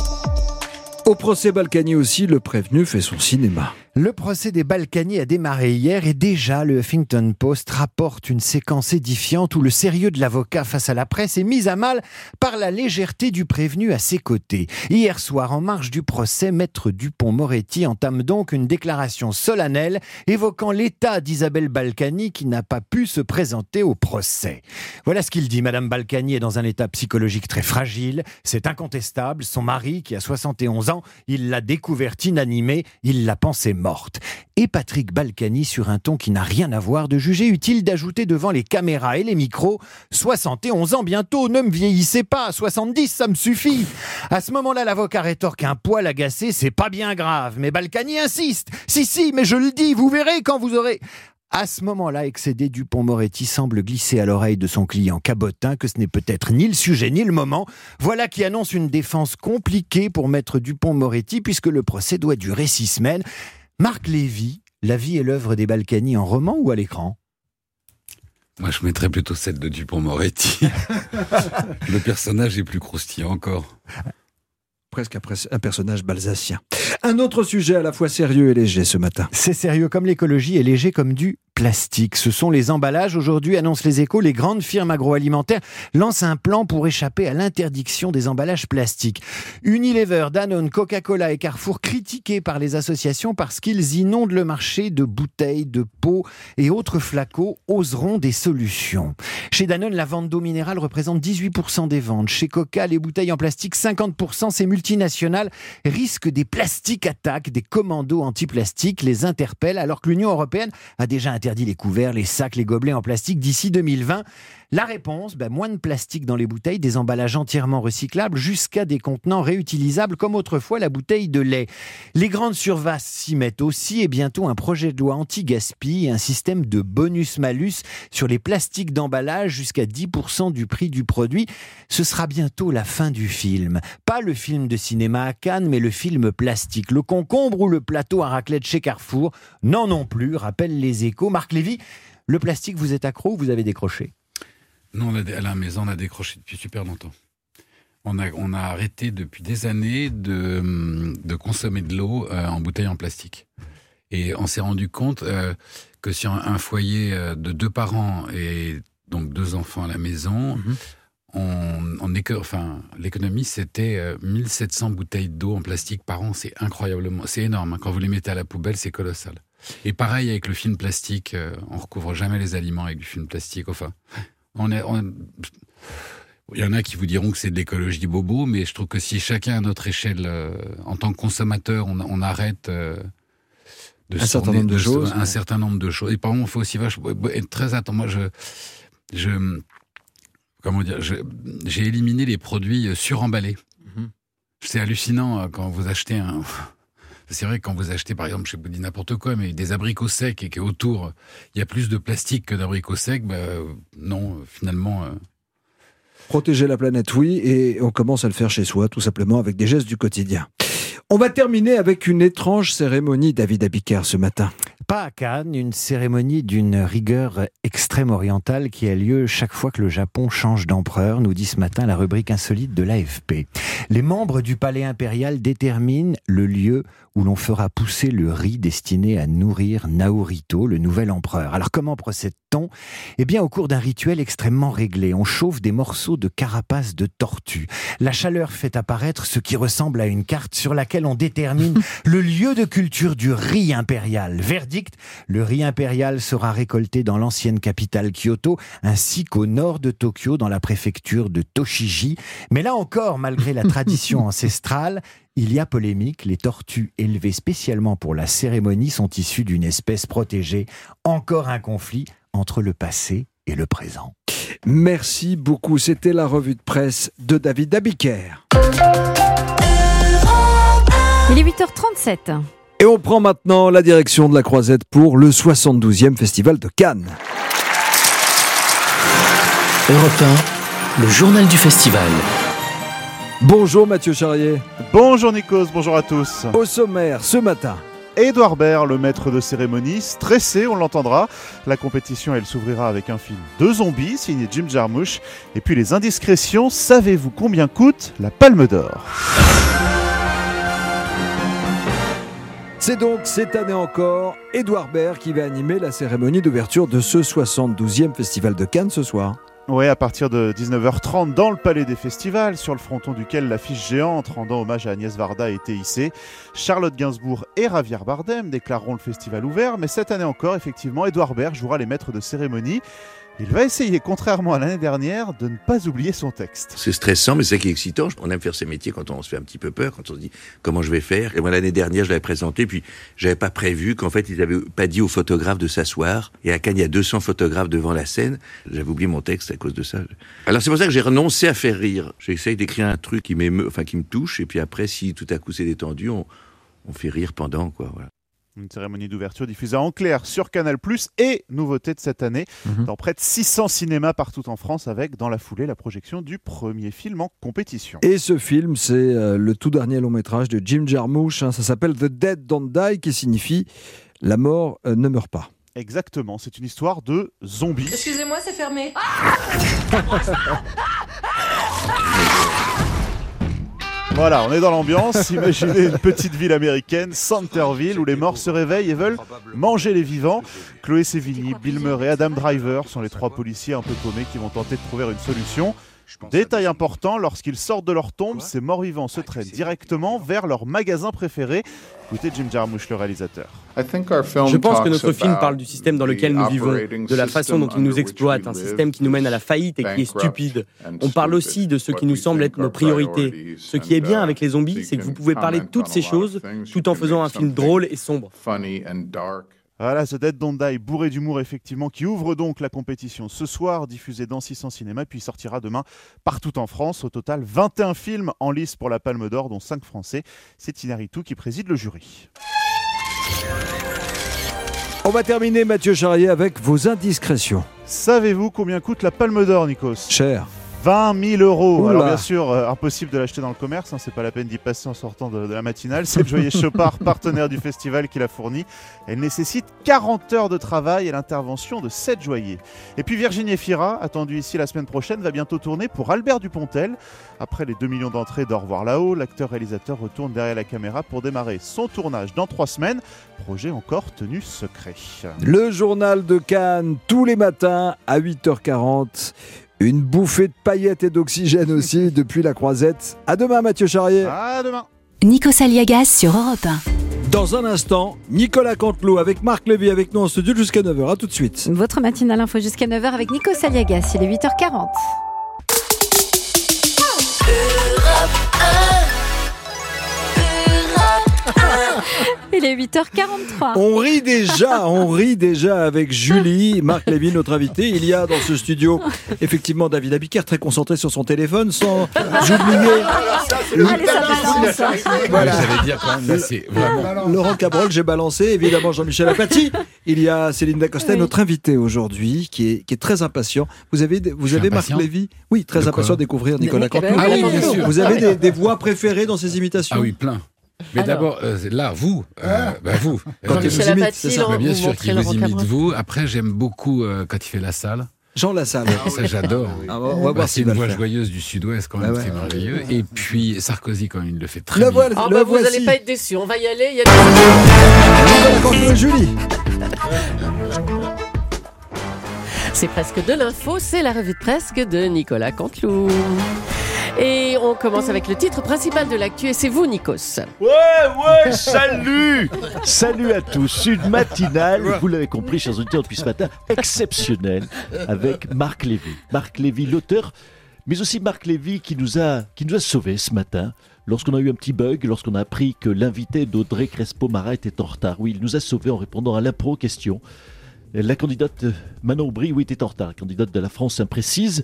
Au procès Balkany aussi, le prévenu fait son cinéma. Le procès des Balkany a démarré hier et déjà le Huffington Post rapporte une séquence édifiante où le sérieux de l'avocat face à la presse est mis à mal par la légèreté du prévenu à ses côtés. Hier soir, en marge du procès, Maître Dupond-Moretti entame donc une déclaration solennelle évoquant l'état d'Isabelle Balkany qui n'a pas pu se présenter au procès. Voilà ce qu'il dit. Madame Balkany est dans un état psychologique très fragile, c'est incontestable. Son mari, qui a 71 ans, il l'a découverte inanimée, il l'a pensée morte. Et Patrick Balkany, sur un ton qui n'a rien à voir, de juger utile d'ajouter devant les caméras et les micros « 71 ans bientôt, ne me vieillissez pas, 70 ça me suffit !» À ce moment-là, l'avocat rétorque un poil agacé « C'est pas bien grave !» Mais Balkany insiste « Si, mais je le dis, vous verrez quand vous aurez... » À ce moment-là, excédé, Dupond-Moretti semble glisser à l'oreille de son client cabotin que ce n'est peut-être ni le sujet ni le moment. Voilà qui annonce une défense compliquée pour Maître Dupond-Moretti puisque le procès doit durer 6 semaines. Marc Lévy, la vie et l'œuvre des Balkany en roman ou à l'écran ? Moi, je mettrais plutôt celle de Dupond-Moretti. Le personnage est plus croustillant encore. Presque un personnage balsacien. Un autre sujet à la fois sérieux et léger ce matin. C'est sérieux comme l'écologie et léger comme du plastique. Ce sont les emballages. Aujourd'hui, annoncent les Échos, les grandes firmes agroalimentaires lancent un plan pour échapper à l'interdiction des emballages plastiques. Unilever, Danone, Coca-Cola et Carrefour critiqués par les associations parce qu'ils inondent le marché de bouteilles, de pots et autres flacons, oseront des solutions. Chez Danone, la vente d'eau minérale représente 18% des ventes. Chez Coca, les bouteilles en plastique, 50%. Ces multinationales risquent des plastiques attaques, des commandos anti-plastique les interpellent alors que l'Union européenne a déjà interdit les couverts, les sacs, les gobelets en plastique d'ici 2020. La réponse, moins de plastique dans les bouteilles, des emballages entièrement recyclables jusqu'à des contenants réutilisables comme autrefois la bouteille de lait. Les grandes surfaces s'y mettent aussi et bientôt un projet de loi anti-gaspi et un système de bonus-malus sur les plastiques d'emballage jusqu'à 10% du prix du produit. Ce sera bientôt la fin du film. Pas le film de cinéma à Cannes, mais le film plastique. Le concombre ou le plateau à raclette chez Carrefour. Non plus, rappellent les Échos. Marc Lévy, le plastique, vous êtes accro ou vous avez décroché ? Non, à la maison, on a décroché depuis super longtemps. On a arrêté depuis des années de consommer de l'eau en bouteille en plastique. Et on s'est rendu compte que sur un foyer de 2 parents et donc 2 enfants à la maison, l'économie, c'était 1700 bouteilles d'eau en plastique par an. C'est énorme. Hein. Quand vous les mettez à la poubelle, c'est colossal. Et pareil avec le film plastique, on recouvre jamais les aliments avec du film plastique. Enfin, il y en a qui vous diront que c'est de l'écologie bobo, mais je trouve que si chacun à notre échelle, en tant que consommateur, on arrête un certain nombre de choses. Et par contre, il faut aussi être très attention. Moi, j'ai éliminé les produits suremballés. C'est hallucinant quand vous achetez C'est vrai que quand vous achetez, par exemple, je vous dis n'importe quoi, mais des abricots secs et qu'autour, il y a plus de plastique que d'abricots secs, non, finalement... Protéger la planète, oui, et on commence à le faire chez soi, tout simplement, avec des gestes du quotidien. On va terminer avec une étrange cérémonie, David Abiker, ce matin. Pas à Cannes, une cérémonie d'une rigueur extrême orientale qui a lieu chaque fois que le Japon change d'empereur, nous dit ce matin la rubrique insolite de l'AFP. Les membres du palais impérial déterminent le lieu où l'on fera pousser le riz destiné à nourrir Naruhito, le nouvel empereur. Alors comment procède-t-on ? Eh bien au cours d'un rituel extrêmement réglé, on chauffe des morceaux de carapace de tortue. La chaleur fait apparaître ce qui ressemble à une carte sur laquelle on détermine le lieu de culture du riz impérial. Verdict, le riz impérial sera récolté dans l'ancienne capitale Kyoto, ainsi qu'au nord de Tokyo, dans la préfecture de Tochigi. Mais là encore, malgré la tradition ancestrale, il y a polémique. Les tortues élevées spécialement pour la cérémonie sont issues d'une espèce protégée. Encore un conflit entre le passé et le présent. Merci beaucoup. C'était la revue de presse de David Abiker. Il est 8h37. Et on prend maintenant la direction de la Croisette pour le 72e Festival de Cannes. Europe 1, le journal du festival. Bonjour Mathieu Charrier. Bonjour Nikos, bonjour à tous. Au sommaire, ce matin... Édouard Baird, le maître de cérémonie, stressé, on l'entendra. La compétition, elle s'ouvrira avec un film de zombies, signé Jim Jarmusch. Et puis les indiscrétions, savez-vous combien coûte la Palme d'Or ? C'est donc cette année encore Édouard Baird qui va animer la cérémonie d'ouverture de ce 72e Festival de Cannes ce soir. Oui, à partir de 19h30 dans le Palais des Festivals, sur le fronton duquel l'affiche géante rendant hommage à Agnès Varda a été hissée. Charlotte Gainsbourg et Javier Bardem déclareront le festival ouvert, mais cette année encore, effectivement, Édouard Baird jouera les maîtres de cérémonie. Il va essayer, contrairement à l'année dernière, de ne pas oublier son texte. C'est stressant, mais c'est ça qui est excitant. On aime faire ces métiers quand on se fait un petit peu peur, quand on se dit comment je vais faire. Et moi, l'année dernière, je l'avais présenté, puis j'avais pas prévu qu'en fait, ils avaient pas dit aux photographes de s'asseoir. Et à Cannes, il y a 200 photographes devant la scène. J'avais oublié mon texte à cause de ça. Alors c'est pour ça que j'ai renoncé à faire rire. J'essaye d'écrire un truc qui m'émeut, enfin qui me touche, et puis après, si tout à coup c'est détendu, on fait rire pendant, quoi. Voilà. Une cérémonie d'ouverture diffusée en clair sur Canal+, et nouveauté de cette année, dans près de 600 cinémas partout en France, avec dans la foulée la projection du premier film en compétition. Et ce film, c'est le tout dernier long métrage de Jim Jarmusch, ça s'appelle The Dead Don't Die, qui signifie « La mort ne meurt pas ». Exactement, c'est une histoire de zombies. Excusez-moi, c'est fermé. Voilà, on est dans l'ambiance. Imaginez une petite ville américaine, Centerville, où les morts se réveillent et veulent manger les vivants. Chloé Sevigny, Bill Murray, Adam Driver sont les 3 policiers un peu paumés qui vont tenter de trouver une solution. Détail important, lorsqu'ils sortent de leur tombe, ces morts-vivants se traînent directement vers leur magasin préféré. Écoutez Jim Jarmusch, le réalisateur. Je pense que notre film parle du système dans lequel nous vivons, de la façon dont il nous exploite, un système qui nous mène à la faillite et qui est stupide. On parle aussi de ce qui nous semble être nos priorités. Ce qui est bien avec les zombies, c'est que vous pouvez parler de toutes ces choses tout en faisant un film drôle et sombre. Voilà, The Dead Don't Die, bourré d'humour effectivement, qui ouvre donc la compétition ce soir, diffusé dans 600 cinémas, puis sortira demain partout en France. Au total, 21 films en lice pour la Palme d'Or, dont 5 français. C'est Inaritu qui préside le jury. On va terminer, Mathieu Charrier, avec vos indiscrétions. Savez-vous combien coûte la Palme d'Or, Nikos ? Cher. 20 000 €. Oula. Alors bien sûr, impossible de l'acheter dans le commerce, c'est pas la peine d'y passer en sortant de la matinale. C'est le joaillier Chopard, partenaire du festival, qui l'a fourni. Elle nécessite 40 heures de travail et l'intervention de 7 joailliers. Et puis Virginie Efira, attendue ici la semaine prochaine, va bientôt tourner pour Albert Dupontel. Après les 2 millions d'entrées d'Au revoir là-haut, l'acteur-réalisateur retourne derrière la caméra pour démarrer son tournage dans 3 semaines. Projet encore tenu secret. Le journal de Cannes, tous les matins à 8h40. Une bouffée de paillettes et d'oxygène aussi depuis la Croisette. À demain, Mathieu Charrier. À demain. Nikos Aliagas sur Europe 1. Dans un instant, Nicolas Canteloup avec Marc Lévy avec nous en studio jusqu'à 9h. À tout de suite. Votre matinale info jusqu'à 9h avec Nikos Aliagas. Il est 8h40. Il est 8h43. On rit déjà avec Julie, Marc Lévy, notre invité. Il y a dans ce studio, effectivement, David Abiker, très concentré sur son téléphone, sans oublier... Allez, ça balance. Voilà. J'allais dire quand même, là, c'est vraiment... Laurent Cabrol, j'ai balancé, évidemment Jean-Michel Apathy. Il y a Céline Dacosta, notre invité aujourd'hui, qui est très impatient. Vous avez Marc Lévy? Oui, très impatient de découvrir Nicolas Canteloup. Ah oui, bien sûr. Vous avez des voix préférées dans ses imitations? Ah oui, plein. Mais d'abord, là, vous. Vous. Quand il vous imite, c'est ça. Bien sûr qu'il vous imite, vous. Après, j'aime beaucoup quand il fait La Salle. Jean Lassalle. Ça, j'adore. On va voir c'est une voix joyeuse du Sud-Ouest, quand même, c'est merveilleux. Et puis, Sarkozy, quand même, il le fait très bien. Vous n'allez pas être déçus, on va y aller. Il y a Julie. C'est presque de l'info, c'est la revue de presque de Nicolas Canteloup. Et on commence avec le titre principal de l'actu, et c'est vous, Nikos. Ouais, salut. Salut à tous. Une matinale, vous l'avez compris, chers auditeurs, depuis ce matin, exceptionnelle, avec Marc Lévy. Marc Lévy, l'auteur, mais aussi Marc Lévy qui nous a sauvés ce matin. Lorsqu'on a eu un petit bug, lorsqu'on a appris que l'invité d'Audrey Crespo-Mara était en retard. Oui, il nous a sauvés en répondant à l'impro-question. La candidate Manon Aubry, oui, était en retard, candidate de la France imprécise.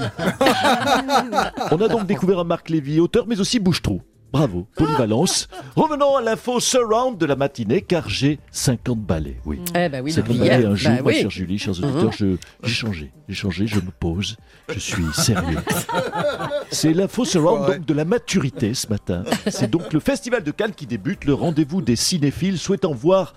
On a donc découvert un Marc Lévy, auteur, mais aussi bouche-trou. Bravo, polyvalence. Revenons à l'info surround de la matinée, car j'ai 50 balais. Oui, 50 balais un jour, ma chère Julie, chers auditeurs, j'ai changé, je me pose, je suis sérieux. C'est l'info surround donc de la maturité ce matin. C'est donc le Festival de Cannes qui débute, le rendez-vous des cinéphiles souhaitant voir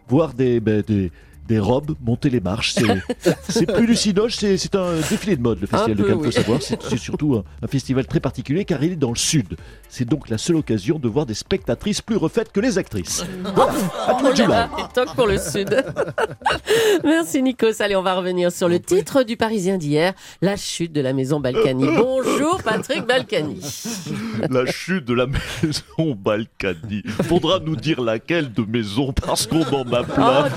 des robes, monter les marches. C'est plus du cinoche, c'est un défilé de mode, le Festival de Cannes, il faut savoir. C'est surtout un festival très particulier car il est dans le Sud. C'est donc la seule occasion de voir des spectatrices plus refaites que les actrices. Toc pour le Sud. Merci Nikos. Allez, on va revenir sur le titre du Parisien d'hier, la chute de la maison Balkany. Bonjour Patrick Balkany. La chute de la maison Balkany. Faudra nous dire laquelle de maison parce qu'on en a plein.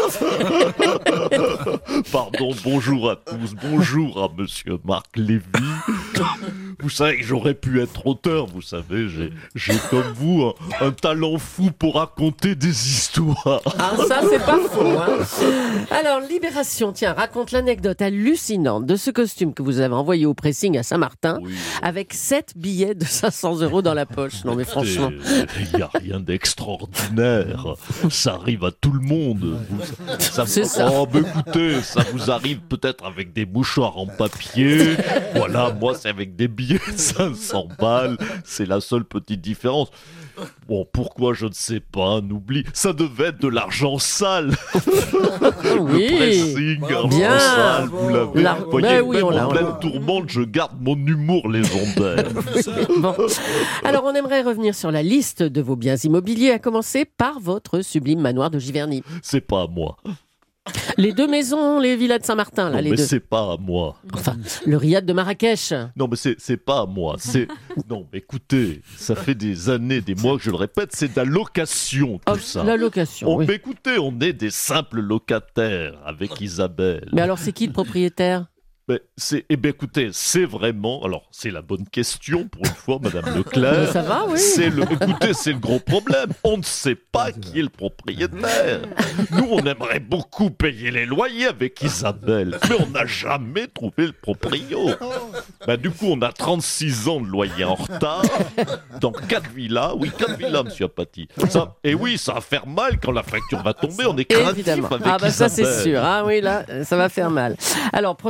Pardon, bonjour à tous, bonjour à monsieur Marc Lévy. Vous savez que j'aurais pu être auteur, vous savez, j'ai comme vous un talent fou pour raconter des histoires. Ah, ça c'est pas faux, hein. Alors, Libération, tiens, raconte l'anecdote hallucinante de ce costume que vous avez envoyé au pressing à Saint-Martin, avec 7 billets de 500 € dans la poche. Non mais franchement... Il n'y a rien d'extraordinaire, ça arrive à tout le monde. C'est ça. Oh, mais écoutez, ça vous arrive peut-être avec des mouchoirs en papier. Voilà, moi c'est avec des billets de 500 balles. C'est la seule petite différence. Bon, pourquoi je ne sais pas, on oublie. Ça devait être de l'argent sale. Oui, le pressing, bien. Sale, vous l'avez. Vous voyez, oui, en pleine tourmente, je garde mon humour légendaire. Bon. Alors, on aimerait revenir sur la liste de vos biens immobiliers, à commencer par votre sublime manoir de Giverny. C'est pas à moi. Les 2 maisons, les villas de Saint-Martin, là, non, les mais 2. C'est pas à moi. Enfin, le riad de Marrakech. Non, mais c'est pas à moi. Non, mais écoutez, ça fait des années, des mois que je le répète, c'est de la location, tout ça. La location, oui. Mais écoutez, on est des simples locataires avec Isabelle. Mais alors, c'est qui le propriétaire ? Écoutez, c'est vraiment... Alors, c'est la bonne question, pour une fois, Madame Leclerc. Ça va, oui. Écoutez, c'est le gros problème. On ne sait pas qui est le propriétaire. Nous, on aimerait beaucoup payer les loyers avec Isabelle, mais on n'a jamais trouvé le proprio. Du coup, on a 36 ans de loyer en retard, dans 4 villas. Oui, 4 villas, monsieur Apathy. Et oui, ça va faire mal quand la facture va tomber. On est craintif avec Isabelle. Ça, c'est sûr. Ah oui, là, ça va faire mal. Alors, procédé Balkany.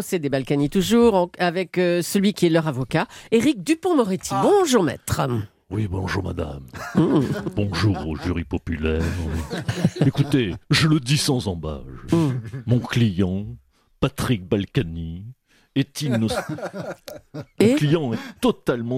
Balkany toujours, avec celui qui est leur avocat, Éric Dupond-Moretti. Bonjour maître. Oui, bonjour madame. Bonjour au jury populaire. Écoutez, je le dis sans embâche. Mon client, Patrick Balkany, est innocent. Mon client est totalement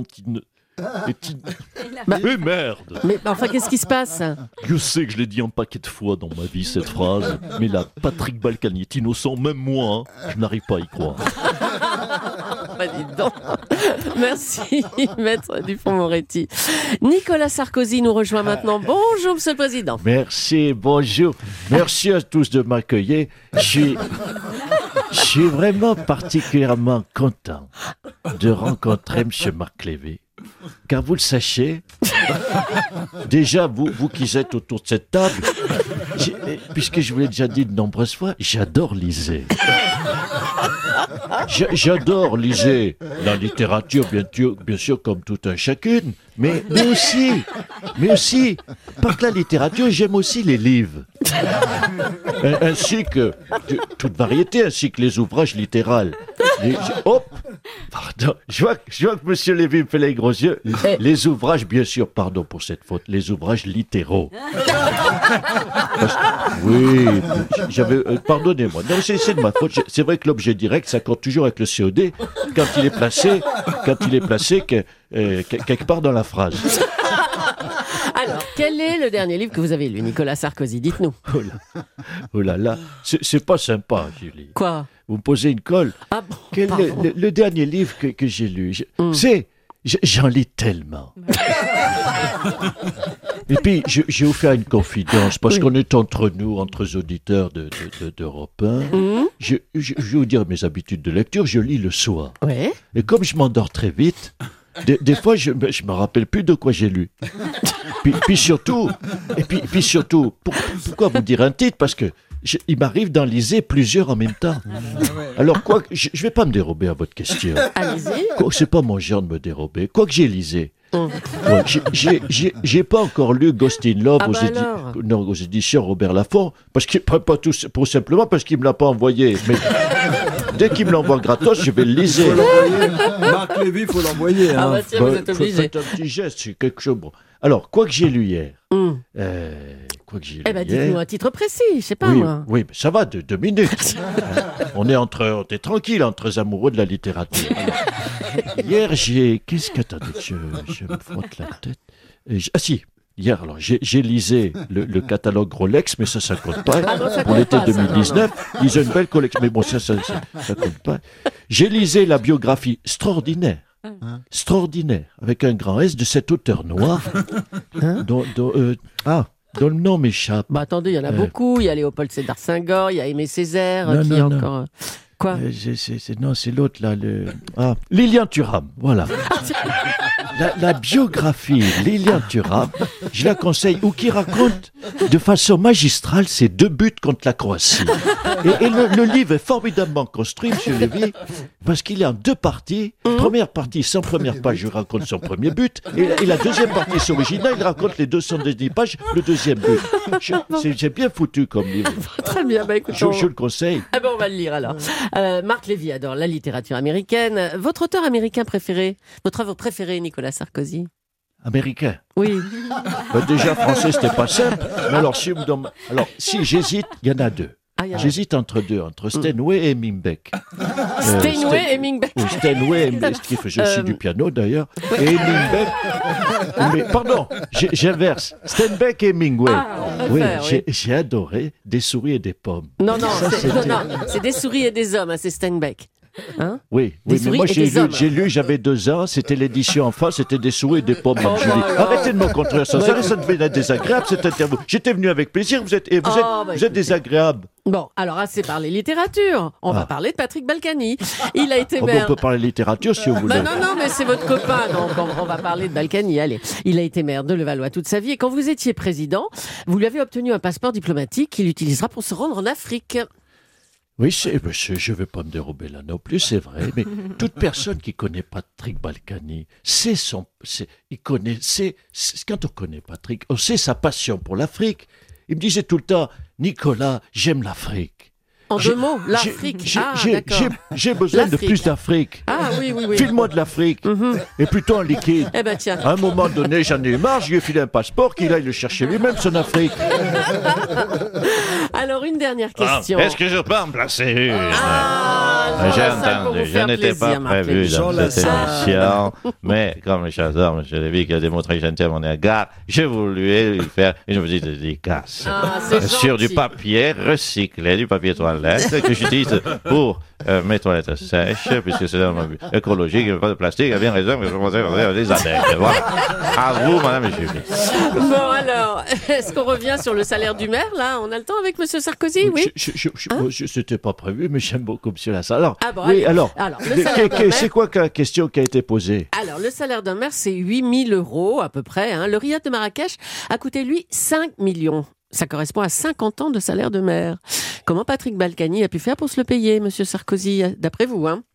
Mais merde! Mais enfin, qu'est-ce qui se passe? Je sais que je l'ai dit un paquet de fois dans ma vie, cette phrase, mais là, Patrick Balkany est innocent, même moi, je n'arrive pas à y croire. Bah, dis donc. Merci, maître Dupond-Moretti. Nicolas Sarkozy nous rejoint maintenant. Bonjour, monsieur le président. Merci, bonjour. Merci à tous de m'accueillir. Je suis vraiment particulièrement content de rencontrer monsieur Marc Lévy. Car vous le sachez, déjà, vous qui êtes autour de cette table, puisque je vous l'ai déjà dit de nombreuses fois, j'adore liser. J'adore liser la littérature, bien sûr, comme tout un chacune, mais aussi, par la littérature, j'aime aussi les livres. Ainsi que toute variété, ainsi que les ouvrages littéraux. Pardon, je vois que monsieur Lévy me fait les gros yeux. Les ouvrages, bien sûr, pardon pour cette faute, les ouvrages littéraux. Oui, pardonnez-moi. Non, c'est de ma faute. C'est vrai que l'objet direct s'accorde toujours avec le COD quand il est placé quelque part dans la phrase. Alors, quel est le dernier livre que vous avez lu, Nicolas Sarkozy? Dites-nous. Oh là là, c'est pas sympa, Julie. Quoi? Vous me posez une colle. Ah bon, le dernier livre que j'ai lu, j'en lis tellement. Et puis, je vais vous faire une confidence, parce qu'on est entre nous, entre auditeurs d'Europe 1. Je vais vous dire mes habitudes de lecture, je lis le soir. Ouais. Et comme je m'endors très vite, des fois, je me rappelle plus de quoi j'ai lu. Puis surtout, pourquoi vous dire un titre? Parce que il m'arrive d'en liser plusieurs en même temps. Alors, je vais pas me dérober à votre question. Allez-y. C'est pas mon genre de me dérober. Quoi que j'ai lisé. J'ai pas encore lu Ghost in Love aux éditions Robert Laffont, pour simplement parce qu'il me l'a pas envoyé. Mais dès qu'il me l'envoie gratos, je vais le liser. Marc Lévy, il faut l'envoyer. Ah bah tiens, vous êtes obligé. Faites un petit geste, c'est quelque chose. Bon. Alors, quoi que j'ai lu hier. Dites-nous un titre précis, je sais pas moi. Oui, mais ça va, 2 minutes. On est tranquille entre amoureux de la littérature. Alors, hier, attendez, je me frotte la tête. Hier, alors, j'ai lisé le catalogue Rolex, mais ça compte pas. Pour l'été 2019, ils ont une belle collection. Mais bon, ça compte pas. J'ai lisé la biographie extraordinaire, avec un grand S de cet auteur noir, dont le nom m'échappe. Bah attendez, il y en a beaucoup. Il y a Léopold Sédar Senghor, il y a Aimé Césaire, encore... Quoi? C'est l'autre là. Lilian Thuram, voilà. La biographie Lilian Thuram, je la conseille, ou qui raconte de façon magistrale ses 2 buts contre la Croatie. Et le livre est formidablement construit, monsieur Lévy, parce qu'il est en 2 parties. Première partie, sans première page, je raconte son premier but, et la deuxième partie, c'est original, il raconte les 210 pages, le deuxième but. C'est bien foutu comme livre. Très bien, écoute, je le conseille. Ah ben on va le lire alors. Marc Lévy adore la littérature américaine. Votre auteur américain préféré, votre œuvre préférée, Nicolas Sarkozy? Américain? Oui. Déjà, français, c'était pas simple. Mais alors, si j'hésite, il y en a 2. J'hésite entre Steinway et Hemingway. Steinway et Hemingway. Steinway, qui faisait aussi du piano d'ailleurs. Et Hemingway. Mais pardon, j'inverse. Steinbeck et Hemingway. J'ai adoré Des souris et des pommes. Non, c'est Des souris et des hommes, c'est Steinbeck. Hein? Oui, mais moi j'ai lu, j'avais 2 ans, c'était l'édition en face, c'était Des souris et des pommes. Arrêtez de me contredire ça devait être désagréable cette interview. J'étais venu avec plaisir, vous êtes désagréable. Bon, alors assez parlé littérature, on va parler de Patrick Balkany. Il a été maire... On peut parler littérature si vous voulez. Non, mais c'est votre copain, donc on va parler de Balkany, allez. Il a été maire de Levallois toute sa vie, et quand vous étiez président, vous lui avez obtenu un passeport diplomatique qu'il utilisera pour se rendre en Afrique. Oui, je ne vais pas me dérober là non plus, c'est vrai, mais toute personne qui connaît Patrick Balkany, quand on connaît Patrick, on sait sa passion pour l'Afrique. Il me disait tout le temps, Nicolas, j'aime l'Afrique. En 2 mots, l'Afrique. D'accord. J'ai besoin de plus d'Afrique. Ah oui. File-moi de l'Afrique. Et plutôt en liquide. Eh ben tiens. À un moment donné, j'en ai marre, je lui ai filé un passeport, qu'il aille le chercher lui-même, son Afrique. Alors, une dernière question. Est-ce que je peux en placer une? J'ai entendu, je n'étais pas prévu dans cette émission, mais comme j'adore M. Lévy qui a démontré gentil à mon égard, j'ai voulu lui faire une petite dédicace sur du papier recyclé, du papier toilette que j'utilise pour mes toilettes sèches, puisque c'est un mode écologique, il n'y a pas de plastique, il y a bien raison, mais je pensais faire des adeptes. Voilà. À vous, madame Julie. Bon, alors, est-ce qu'on revient sur le salaire du maire, là? On a le temps avec M. Sarkozy, oui? C'était pas prévu, mais j'aime beaucoup M. Lassalle. Alors, Ah bon, oui, allez. alors Le salaire d'un maire- c'est quoi la question qui a été posée? Alors, le salaire d'un maire, c'est 8 000 € à peu près. Hein. Le riad de Marrakech a coûté, lui, 5 millions. Ça correspond à 50 ans de salaire de maire. Comment Patrick Balkany a pu faire pour se le payer, Monsieur Sarkozy, d'après vous, hein?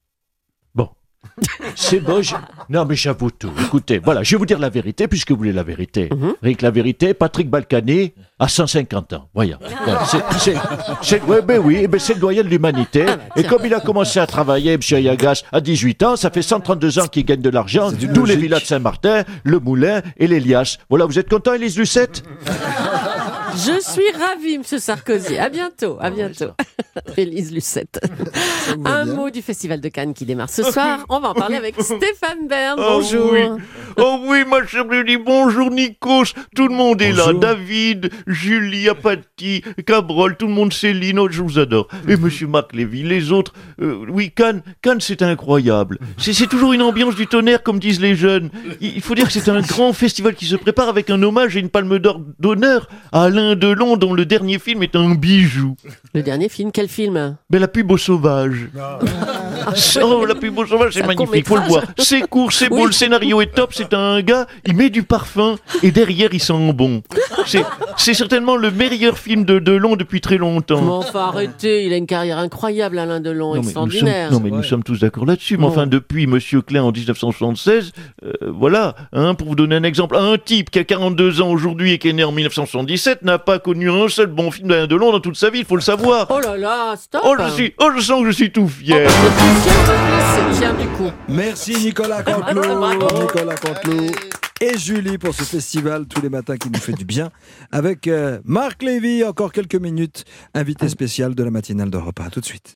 C'est bon, non mais j'avoue tout. Écoutez, voilà, je vais vous dire la vérité, puisque vous voulez la vérité. Rien que la vérité, Patrick Balkany a 150 ans. Voyons. Voilà, c'est le doyen de l'humanité. Et comme il a commencé à travailler, M. Ayagas, à 18 ans, ça fait 132 ans qu'il gagne de l'argent. Tous les villas de Saint-Martin, le Moulin et l'Elias. Voilà, vous êtes content, Élise Lucette? Je suis ravie, Monsieur Sarkozy. À bientôt, à bientôt. Élise Lucette. Un mot du Festival de Cannes qui démarre ce soir. On va en parler avec Stéphane Bern. Bonjour. Oh oui, ma chère Julie, bonjour Nikos, tout le monde est là, David, Julie, Apathy, Cabrol, tout le monde, Céline, oh, je vous adore. Et monsieur Marc Lévy, les autres, oui, Cannes, c'est incroyable. C'est toujours une ambiance du tonnerre, comme disent les jeunes. Il faut dire que c'est un grand festival qui se prépare avec un hommage et une palme d'or d'honneur à Alain Delon, dont le dernier film est un bijou. Le dernier film, quel film? Ben, La pub au sauvage. Oh, La pub au sauvage, c'est magnifique, faut le voir. C'est court, c'est beau, le scénario est top, c'est un gars, il met du parfum et derrière il sent bon. C'est certainement le meilleur film de Delon depuis très longtemps. Mais enfin, arrêtez, il a une carrière incroyable, Alain Delon, extraordinaire. Nous sommes tous d'accord là-dessus. Mais enfin, depuis Monsieur Klein en 1976, voilà, hein, pour vous donner un exemple, un type qui a 42 ans aujourd'hui et qui est né en 1977 n'a pas connu un seul bon film d'Alain Delon dans toute sa vie, il faut le savoir. Oh là là, stop. Je sens que je suis tout fier. Tiens, du coup. Merci Nicolas Canteloup. Nicolas Canteloup et Julie pour ce festival tous les matins qui nous fait du bien. Avec Marc Lévy, encore quelques minutes, invité spécial de la matinale d'Europe 1. Tout de suite.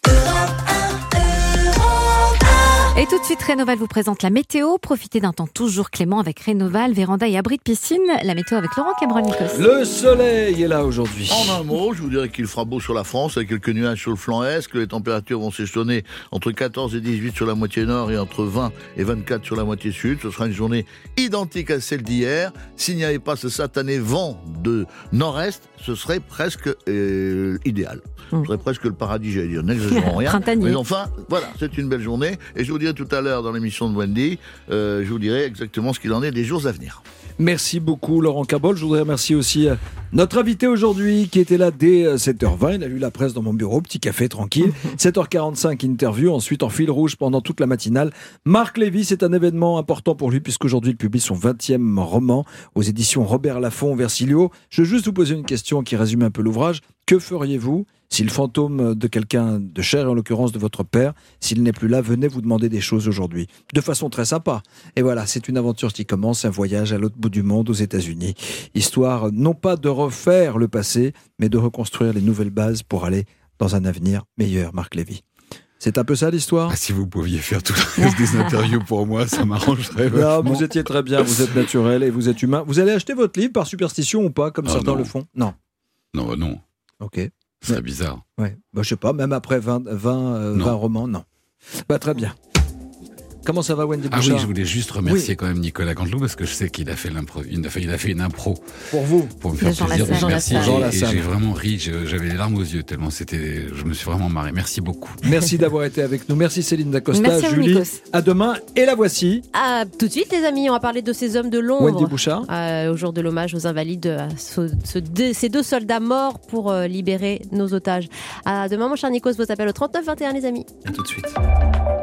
Et tout de suite, Rénoval vous présente la météo. Profitez d'un temps toujours clément avec Rénoval, véranda et abri de piscine. La météo avec Laurent Cabrol-Nikos. Le soleil est là aujourd'hui. En un mot, je vous dirais qu'il fera beau sur la France, avec quelques nuages sur le flanc est, que les températures vont s'échelonner entre 14 et 18 sur la moitié nord et entre 20 et 24 sur la moitié sud. Ce sera une journée identique à celle d'hier. S'il n'y avait pas ce satané vent de nord-est, ce serait presque idéal. Ce serait presque le paradis, j'allais dire. N'exagérons rien. Mais enfin, voilà, c'est une belle journée. Et je vous dirai tout à l'heure dans l'émission de Wendy, je vous dirai exactement ce qu'il en est des jours à venir. Merci beaucoup Laurent Cabol. Je voudrais remercier aussi notre invité aujourd'hui qui était là dès 7h20. Il a lu la presse dans mon bureau, petit café tranquille. 7h45 interview, ensuite en fil rouge pendant toute la matinale. Marc Lévy, c'est un événement important pour lui puisqu'aujourd'hui il publie son 20e roman aux éditions Robert Laffont Versilio. Je veux juste vous poser une question qui résume un peu l'ouvrage. Que feriez-vous si le fantôme de quelqu'un de cher, en l'occurrence de votre père, s'il n'est plus là, venait vous demander des choses aujourd'hui? De façon très sympa. Et voilà, c'est une aventure qui commence, un voyage à l'autre bout du monde, aux États-Unis. Histoire non pas de refaire le passé, mais de reconstruire les nouvelles bases pour aller dans un avenir meilleur, Marc Lévy. C'est un peu ça l'histoire? Si vous pouviez faire tout le reste des interviews pour moi, ça m'arrangerait. Non, vous étiez très bien, vous êtes naturel et vous êtes humain. Vous allez acheter votre livre par superstition ou pas, comme certains le font? Non. Non. Ok. Ce serait bizarre. Ouais. Bah, je sais pas, même après 20 romans, non. Bah, très bien. Comment ça va, Wendy Bouchard? Ah oui, je voulais juste remercier quand même Nicolas Canteloup parce que je sais qu'il a fait une impro. Pour vous? Pour me faire plaisir. Merci. Et j'ai vraiment ri, j'avais les larmes aux yeux tellement je me suis vraiment marré. Merci beaucoup. Merci d'avoir été avec nous. Merci Céline Dacosta, Julie. À demain. Et la voici. Tout de suite, les amis, on va parler de ces hommes de l'ombre. Wendy Bouchard. Au jour de l'hommage aux Invalides, ces deux soldats morts pour libérer nos otages. À demain, mon cher Nikos, vos appels au 39 21, les amis. À tout de suite.